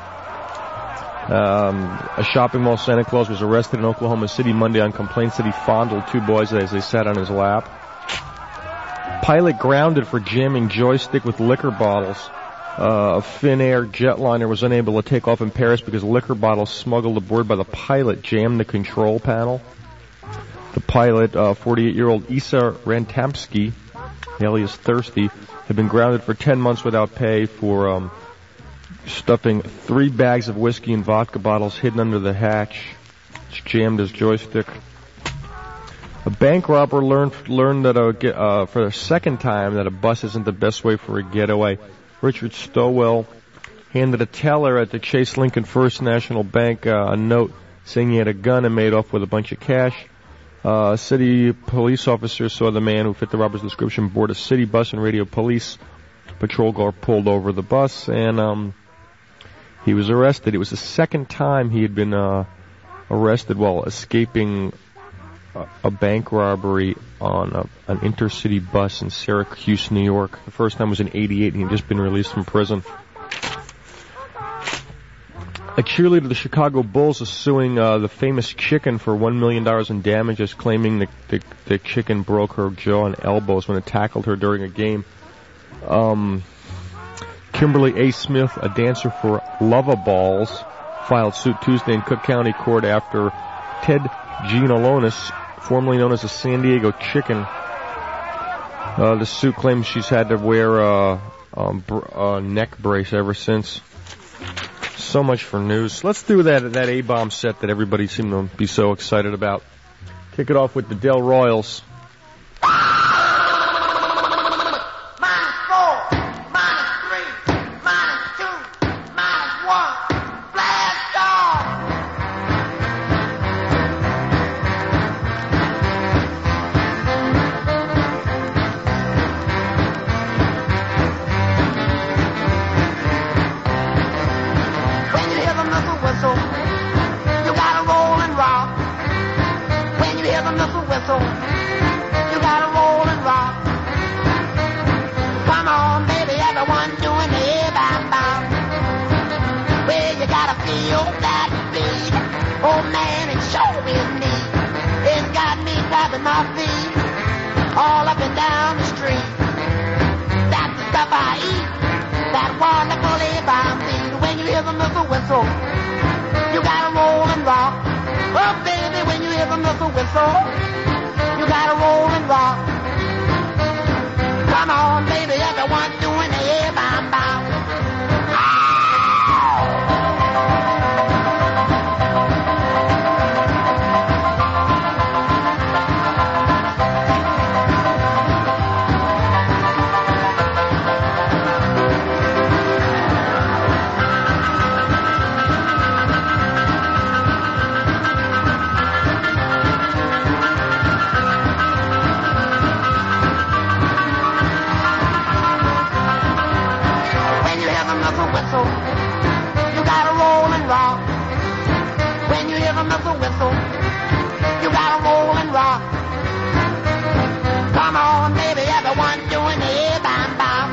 A shopping mall Santa Claus was arrested in Oklahoma City Monday on complaints that he fondled two boys as they sat on his lap. Pilot grounded for jamming joystick with liquor bottles. A Finnair jetliner was unable to take off in Paris because liquor bottles smuggled aboard by the pilot jammed the control panel. The pilot, 48-year-old Isa Rantamsky, alias Thirsty, had been grounded for 10 months without pay for stuffing 3 bags of whiskey and vodka bottles hidden under the hatch. It's jammed his joystick. A bank robber learned that for the second time that a bus isn't the best way for a getaway. Richard Stowell handed a teller at the Chase Lincoln First National Bank a note saying he had a gun and made off with a bunch of cash. City police officers saw the man who fit the robber's description board a city bus and radio police patrol car pulled over the bus, and he was arrested. It was the second time he had been arrested while escaping a bank robbery on an intercity bus in Syracuse, New York. The first time was in '88, and he had just been released from prison. A cheerleader of the Chicago Bulls is suing the famous Chicken for $1 million in damages, claiming the Chicken broke her jaw and elbows when it tackled her during a game. Kimberly A. Smith, a dancer for Lovaballs, filed suit Tuesday in Cook County Court after Ted Gianolonis, formerly known as the San Diego Chicken, The Sue claims she's had to wear a neck brace ever since. So much for news. Let's do that A-bomb set that everybody seemed to be so excited about. Kick it off with the Del Royals. My feet all up and down the street. That's the stuff I eat, that wonderful A-bomb beat. When you hear the missile whistle, you gotta roll and rock. Oh, baby, when you hear the missile whistle, you gotta roll and rock. Come on, baby, everyone doing the A-bomb bomb. You gotta roll and rock. When you hear the missile whistle, you gotta roll and rock. Come on, baby, everyone doing the A-bomb bomb.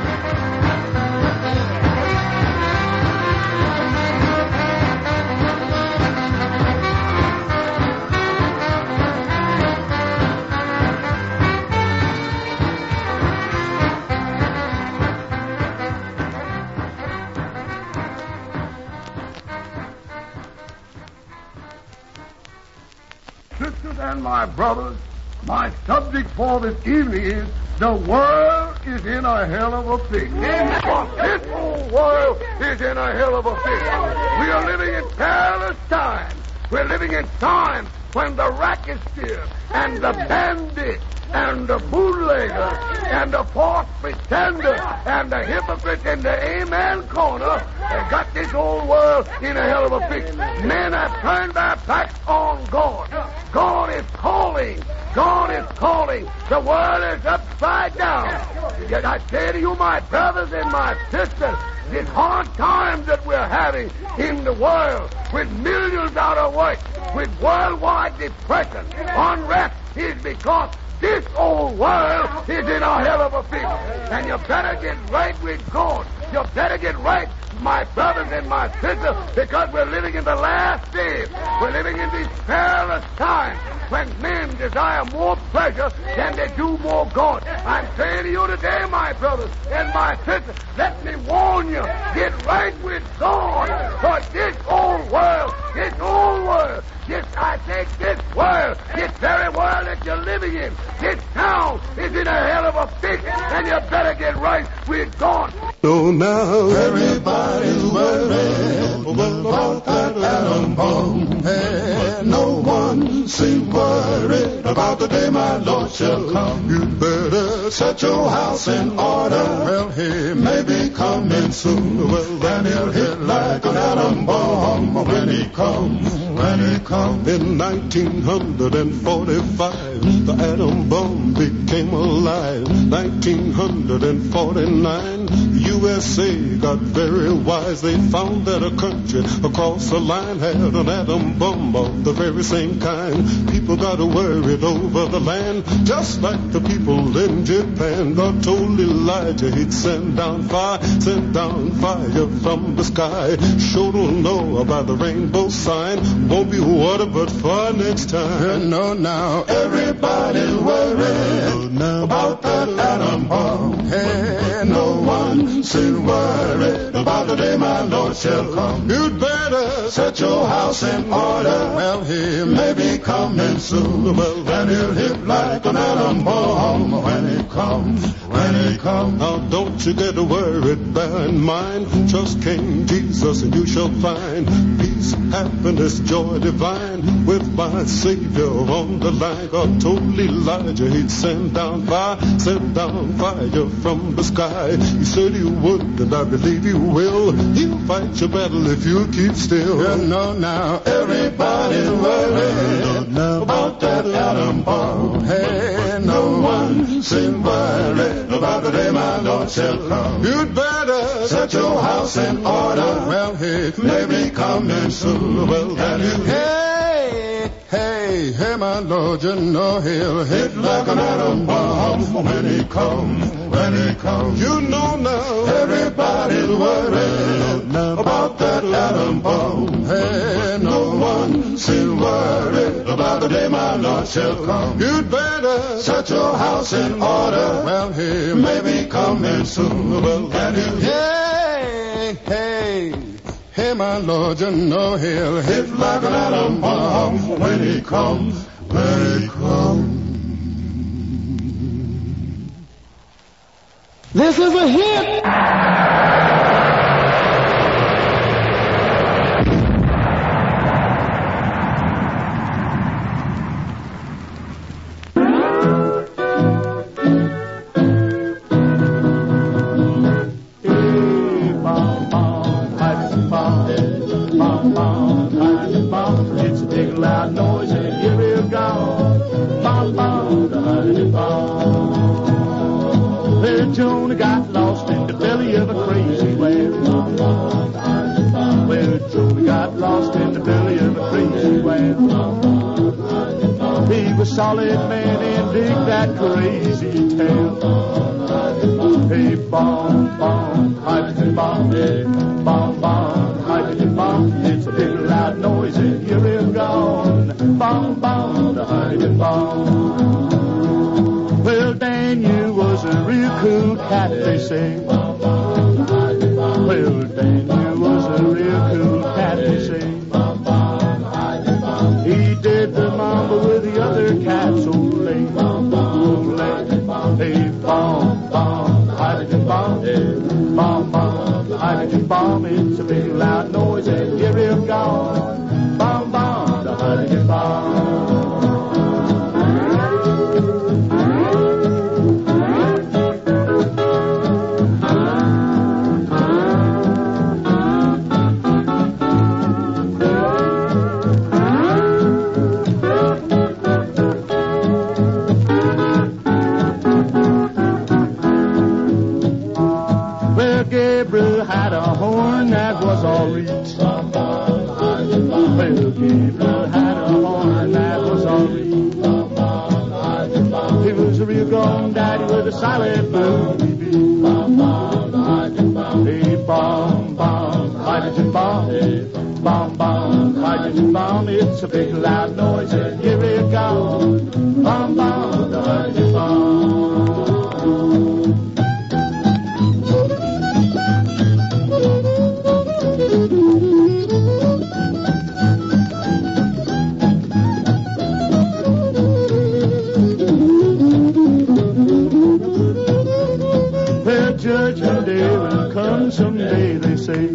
Sisters and my brothers, my subject for this evening is the world is in a hell of a fix. This whole world is in a hell of a fix. We are living in perilous times. We're living in times when the racketeer and the bandit and the bootlegger and the false pretender and the hypocrite in the amen corner have got this whole world in a hell of a fix. Men have turned their backs on God. God is calling. God is calling. The world is upside down. Yet I say to you, my brothers and my sisters, these hard times that we're having in the world, with millions out of work, with worldwide depression, unrest, is because this old world is in a hell of a fix. And you better get right with God. You better get right, my brothers and my sisters, because we're living in the last days. We're living in these perilous times when men desire more pleasure than they do more God. I'm saying to you today, my brothers and my sisters, let me warn you, get right with God. For this old world, this world, this very world that you're living in, this town is in a hell of a fix, and you better get right with God. So now everybody's worried about that atom bomb, and no one seems worried about the day my Lord shall come. You better set your house in order. Well, he may be coming soon. Well, then he'll hit like an atom bomb when he comes. When he comes. In 1945, the atom bomb became alive. 1949, USA got very wise. They found that a country across the line had an atom bomb of the very same kind. People got worried over the land, just like the people in Japan. God told Elijah he'd send down fire, send down fire from the sky. Sure don't know about the rainbow sign. Won't be water but fire next time. No, now everybody's worried about that atom bomb. Hey, no one should worry about the day my Lord shall come. You'd better set your house in order. Well, he may be coming soon. Well, and he'll hit like an atom bomb when he comes, when he comes. Now don't you get worried, bear in mind, trust King Jesus and you shall find peace, happiness, joy divine with my Savior on the line. God told Elijah he'd send down fire from the sky. He said he would, and I believe he will. He'll fight your battle if you keep still. Yeah, no, now everybody's worried about that atom bomb. Hey, no one seems worried about the day my Lord shall come. You'd better set your house in order. Well, he may be coming soon. Well, and you hey, my Lord, you know he'll hit like an atom bomb when he comes, when he comes. You know now everybody's worried about that atom bomb. Hey, no one seems worried about the day my Lord shall come. You'd better set your house in order. Well, he may be coming soon. Well, and you hey, my Lord, you know he'll hit like an atom bomb when he comes, when he comes. This is a hit! It's a big loud noise and here we're gone. Bomb, bomb, the hydrogen bomb. Well, Jonah got lost in the belly of a crazy whale. Well, Jonah got lost in the belly of a crazy whale. He was solid man and dig that crazy tale. Hey, bomb, bomb, hydrogen bomb, hey, bomb, bomb, hydrogen bomb. It's a big loud noise and here we're gone. Bomb, bomb, the hydrogen bomb. Well, Daniel was a real cool cat, they say. Well, Daniel was a real cool cat, they say. He did the mambo with the other cats, ole, ole. Hey, bomb, bomb, hydrogen bomb, hey, bomb, bomb, hydrogen bomb. It's a big loud noise and here we're gone. Bomb, bomb, the hydrogen bomb. Gabriel had a horn that was all reach. Well, Gabriel had a horn that was all reach. He was a real gone daddy with a silent boogie beat. Hey, bomb, bomb, hydrogen bomb. Hey, bomb, bomb, hydrogen bomb. It's a big loud noise and here it goes. Bomb, bomb, the hydrogen bomb. Judgment day will come someday, they say.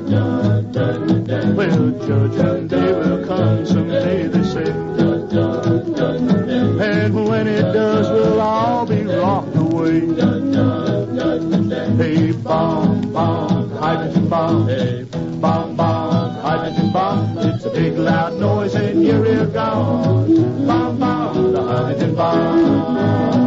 Well, judgment day will come someday, they say. And when it does, we'll all be rocked away. Hey, bomb, bomb, hydrogen bomb. Hey, bomb, bomb, hydrogen bomb. It's a big loud noise and here we're gone. Bomb, bomb, the hydrogen bomb.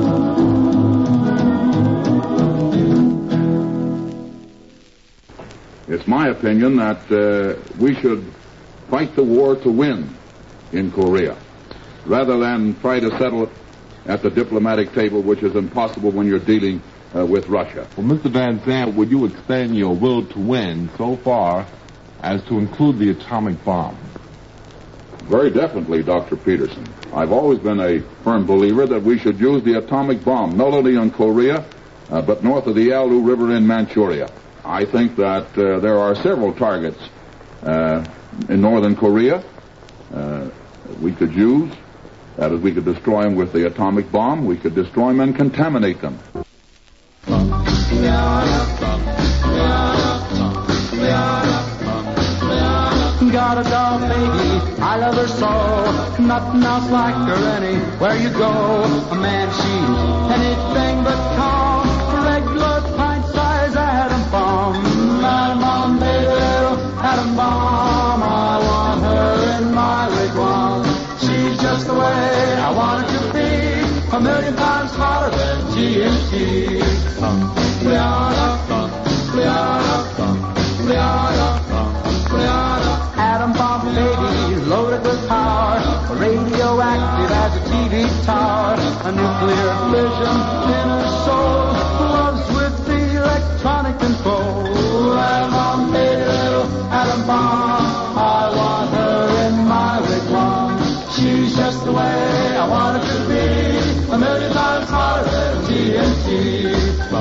It's my opinion that we should fight the war to win in Korea, rather than try to settle it at the diplomatic table, which is impossible when you're dealing with Russia. Well, Mr. Van Zandt, would you extend your will to win so far as to include the atomic bomb? Very definitely, Dr. Peterson. I've always been a firm believer that we should use the atomic bomb, not only on Korea, but north of the Yalu River in Manchuria. I think that there are several targets in northern Korea we could use. That is, we could destroy them with the atomic bomb. We could destroy them and contaminate them. Got a doll baby, I love her so. Nothing else like her anywhere you go. A man, she's anything but calm. Regular pint-sized atom bomb. Atom bomb, baby, little atom bomb. I want her in my wigwam. She's just the way I want her to be. A million times hotter than TNT. Atom bomb baby, loaded with power, radioactive as a TV tower, a nuclear fission in her soul, loves with the electronic control. Atom bomb baby, little atom bomb, I want her in my wigwam. She's just the way I want her to be, a million times hotter than TNT.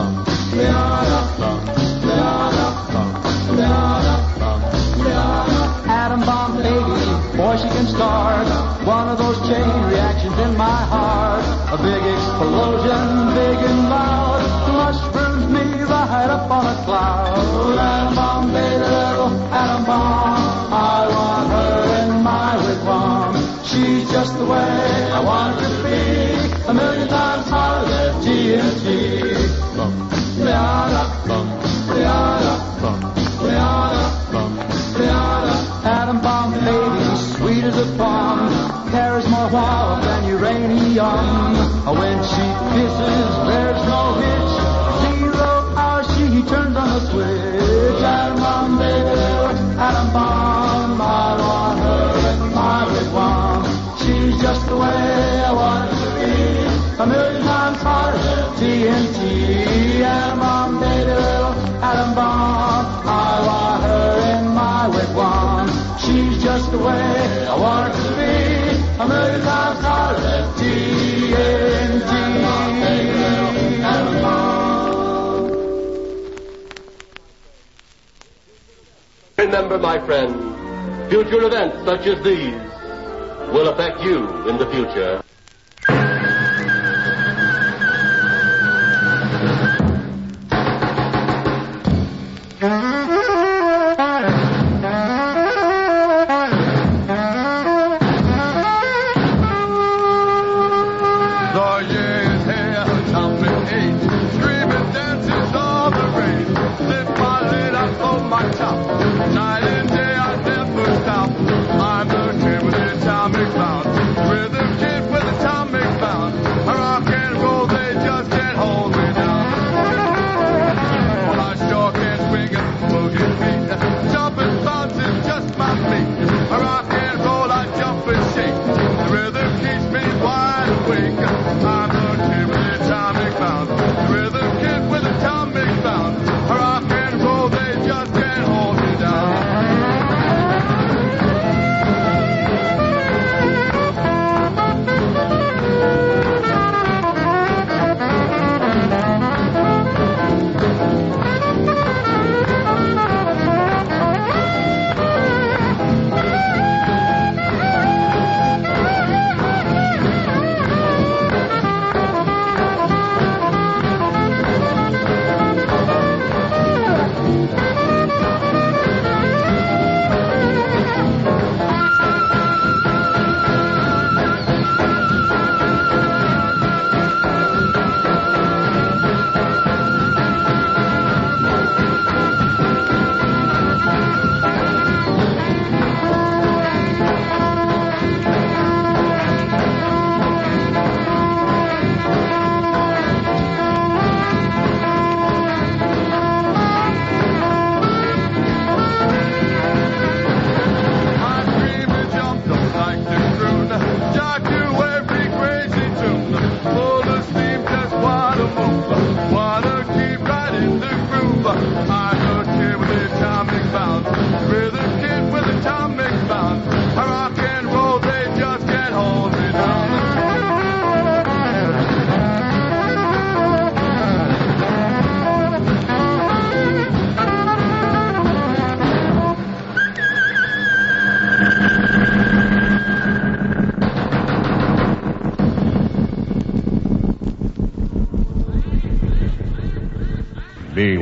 Atom bomb lady, boy she can start one of those chain reactions in my heart. A big explosion, big and loud, mushrooms me right up on a cloud. Atom bomb baby, little atom bomb, I want her in my wigwam. She's just the way I want her to be, a million times hotter than TNT. Atom bomb baby, sweet as a bomb, carries more wow than uranium. When she kisses, there's no hitch. 0 hour, she turns on the switch. Atom bomb baby, atom bomb, I want her in my wigwam. She's just the way I want her to be, a million times hotter than TNT. Atom bomb baby, atom bomb, I want her in my wigwam. She's just the way I want her to be, a million times hotter than TNT. Atom bomb. Remember, my friend, future events such as these will affect you in the future. Night and day I never stop. I'm the kid with the atomic bomb. With a kid with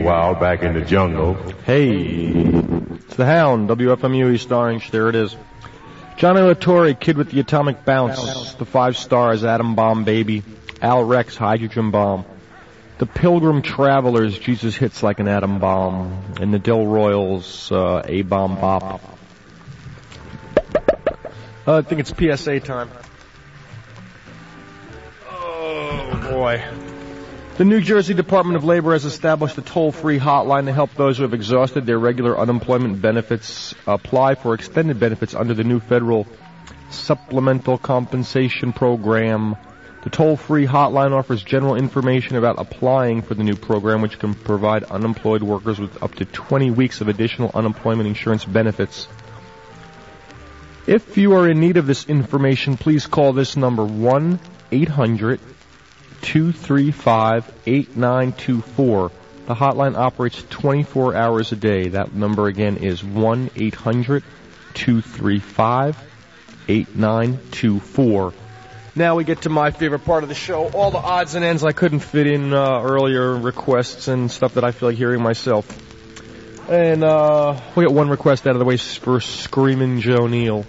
Meanwhile, back in the jungle. Hey, it's the Hound, WFMU East Orange. There it is. Johnny Latore, Kid with the Atomic Bounce. The 5 Stars, Atom Bomb Baby. Al Rex, Hydrogen Bomb. The Pilgrim Travelers, Jesus Hits Like an Atom Bomb. And the Dill Royals, A-Bomb Bop. I think it's PSA time. Oh, boy. The New Jersey Department of Labor has established a toll-free hotline to help those who have exhausted their regular unemployment benefits apply for extended benefits under the new federal Supplemental Compensation Program. The toll-free hotline offers general information about applying for the new program, which can provide unemployed workers with up to 20 weeks of additional unemployment insurance benefits. If you are in need of this information, please call this number 1-800-235-8924. The hotline operates 24 hours a day. That number again is 1-800-235-8924. Now we get to my favorite part of the show, all the odds and ends I couldn't fit in earlier, requests and stuff that I feel like hearing myself. And we'll get one request out of the way for Screamin' Joe Neal.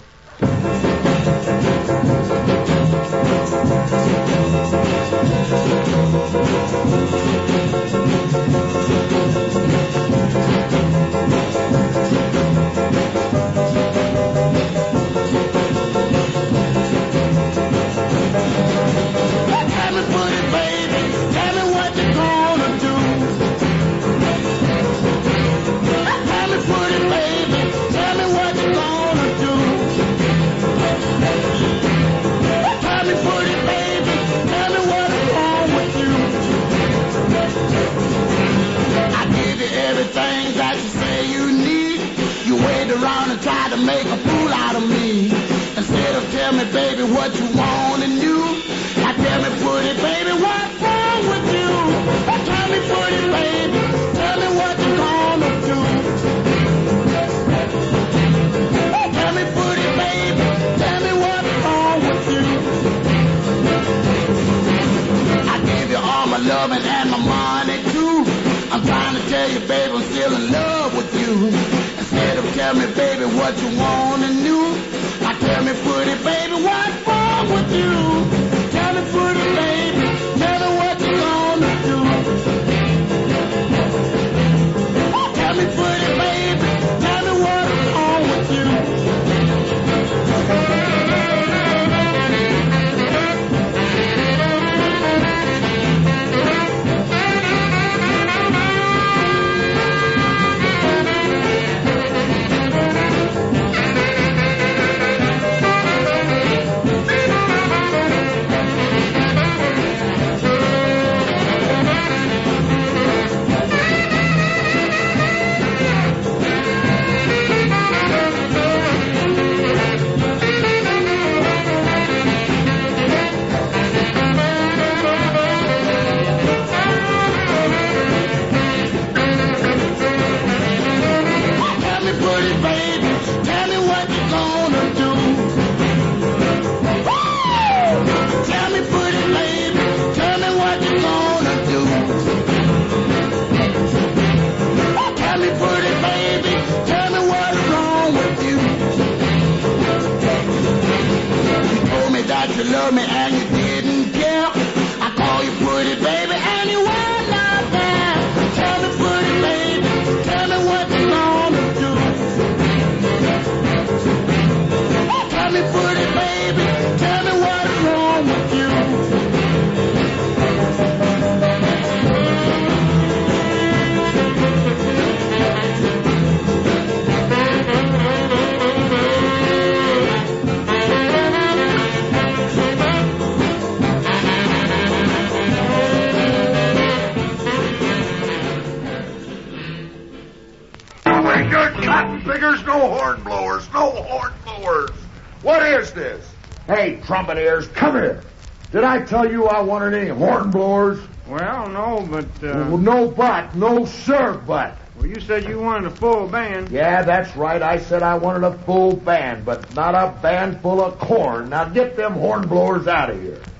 Try to make a fool out of me. Instead of tell me, baby, what you want and do, now tell me, pretty baby, what's wrong with you? Tell me, pretty baby, tell me what you gonna do. Tell me, pretty baby, tell me what's wrong with you. I gave you all my loving and my money too. I'm trying to tell you, baby, I'm still in love with you. Instead of tell me, baby, what you want and do, now tell me, pretty baby, what's wrong with you? Tell me, pretty baby, tell me what you gonna do. Tell me, pretty baby, tell me what's wrong with you. You love me and you didn't care. I call you pretty baby and you were not there. Tell me, pretty baby, tell me what you gonna do. Tell me, pretty baby, tell me what's wrong with you. Figures, no horn blowers, no horn blowers. What is this? Hey, trumpet ears, come here. Did I tell you I wanted any horn blowers? Well, no, but... No but, no sir but. Well, you said you wanted a full band. Yeah, that's right. I said I wanted a full band, but not a band full of corn. Now get them horn blowers out of here.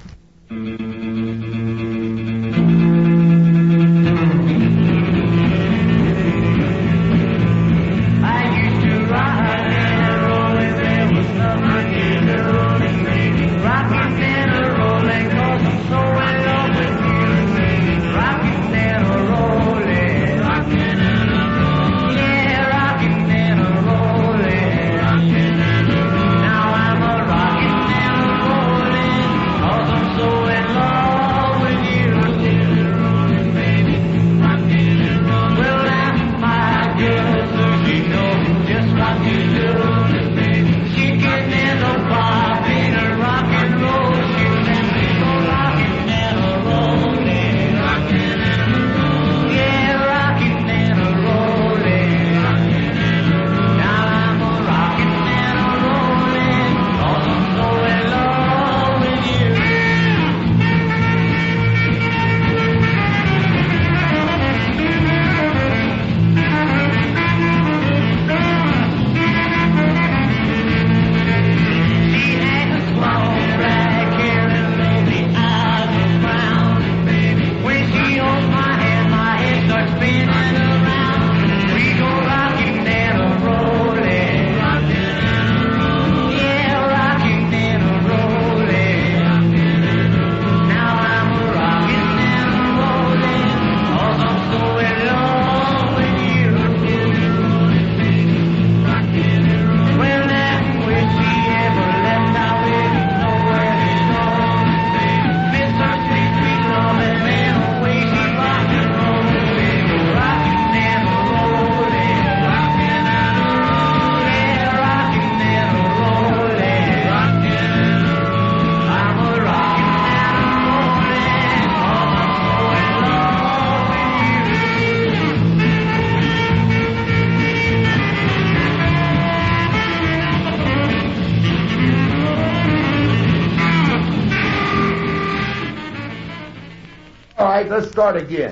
All right, let's start again.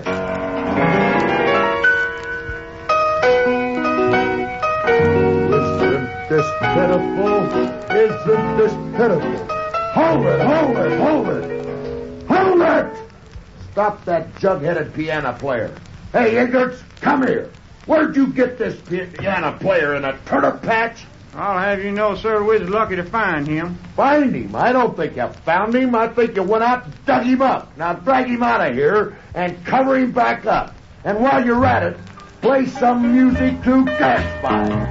Isn't this pitiful? Isn't this pitiful? Hold it, hold it, hold it! Hold it! Stop that jug-headed piano player. Hey, Ignorts, come here. Where'd you get this piano player, in a turtle patch? I'll have you know, sir, we was lucky to find him. Find him? I don't think you found him. I think you went out and dug him up. Now drag him out of here and cover him back up. And while you're at it, play some music to dance by.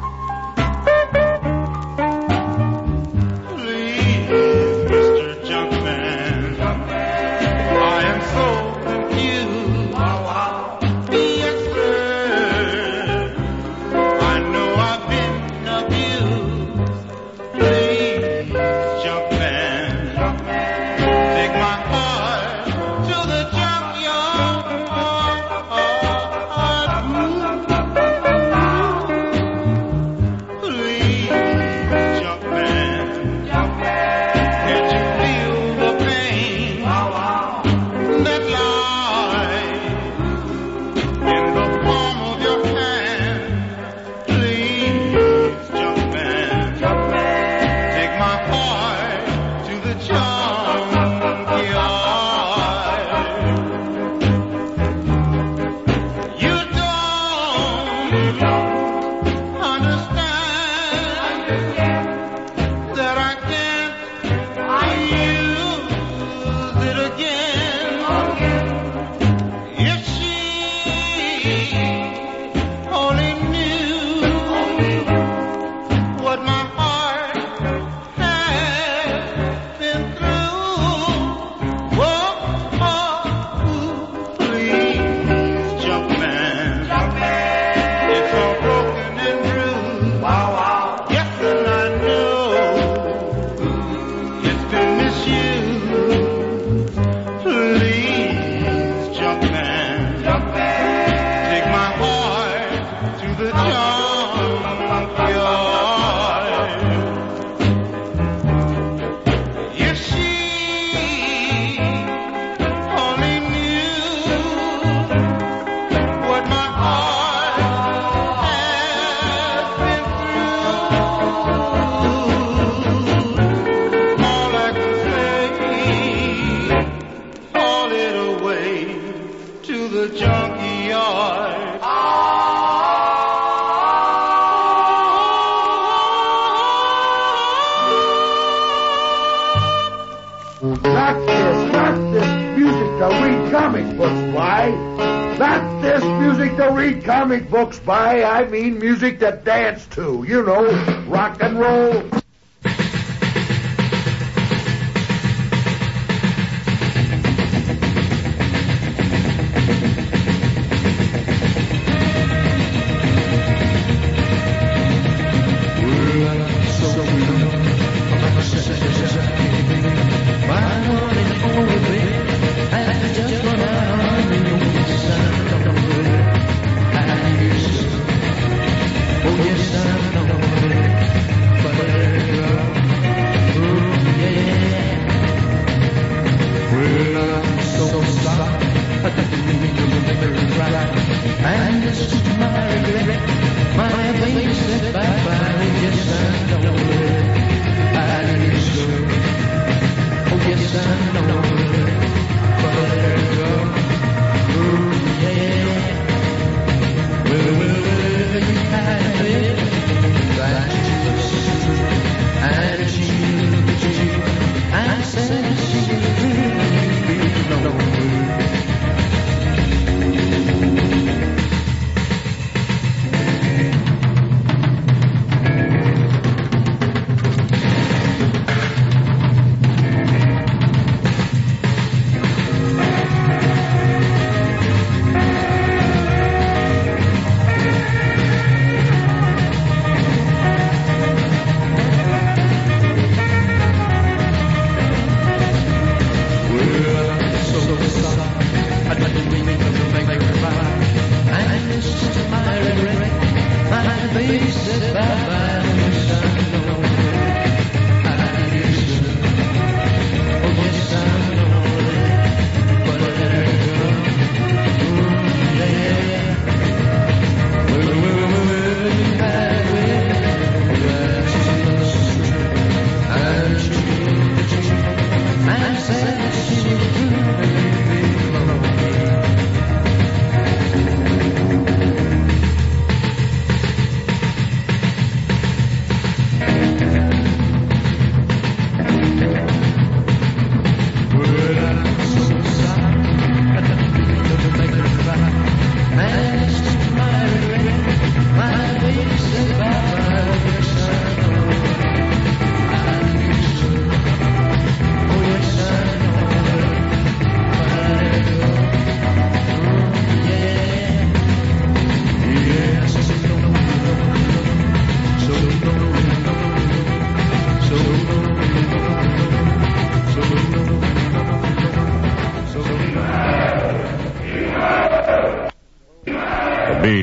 Comic books by, I mean music to dance to. You know, rock and roll.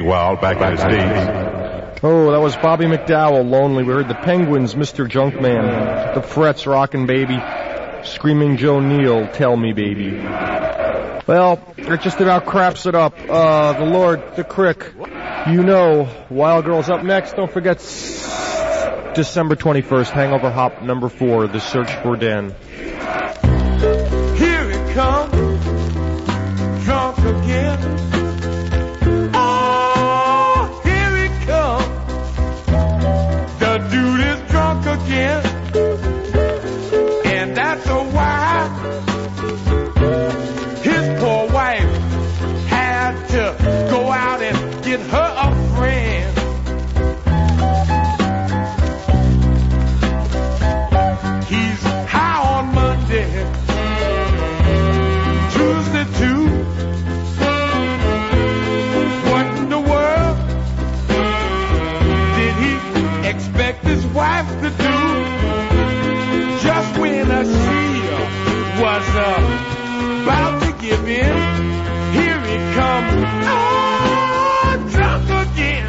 Meanwhile, back in the States. Oh, that was Bobby McDowell, Lonely. We heard the Penguins, Mr. Junkman. The Frets, Rockin' Baby. Screaming Joe Neal, Tell Me Baby. Well, that just about craps it up. The Lord, the Crick. You know, Wild Girl's up next. Don't forget December 21st, Hangover Hop number 4, The Search for Dan. Here it comes, drunk again. Oh, here it comes. The dude is drunk again. And that's a why his poor wife had to go out and get her a friend. He's high on Monday, Tuesday too. What in the world did he expect his wife to do? Just when she was about to give in, here he comes, oh, drunk again.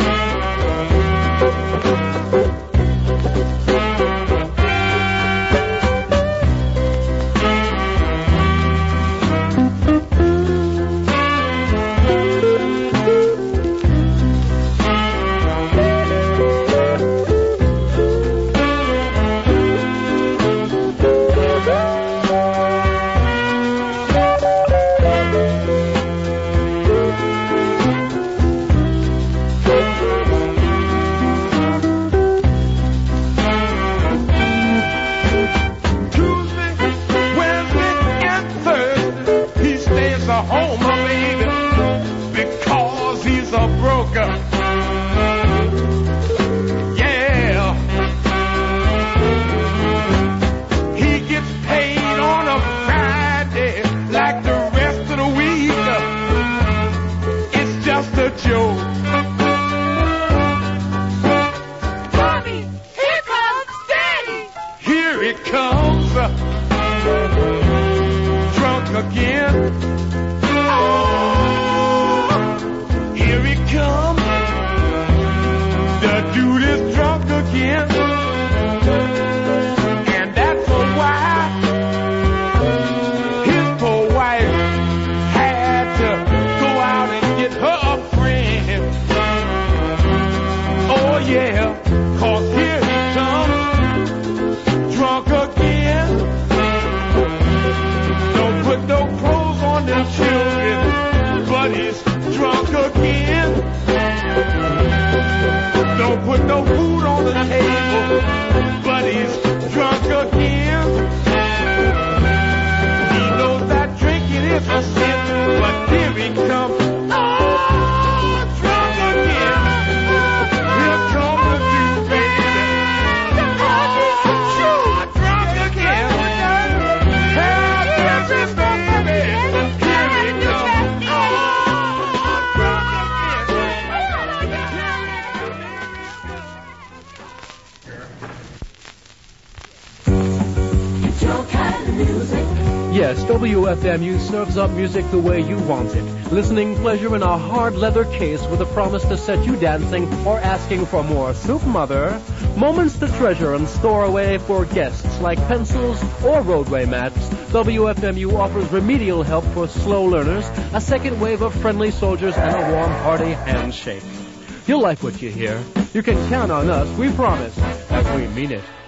Yes, WFMU serves up music the way you want it. Listening pleasure in a hard leather case with a promise to set you dancing or asking for more soup, mother. Moments to treasure and store away for guests like pencils or roadway maps. WFMU offers remedial help for slow learners, a second wave of friendly soldiers, and a warm, hearty handshake. You'll like what you hear. You can count on us, we promise, as we mean it.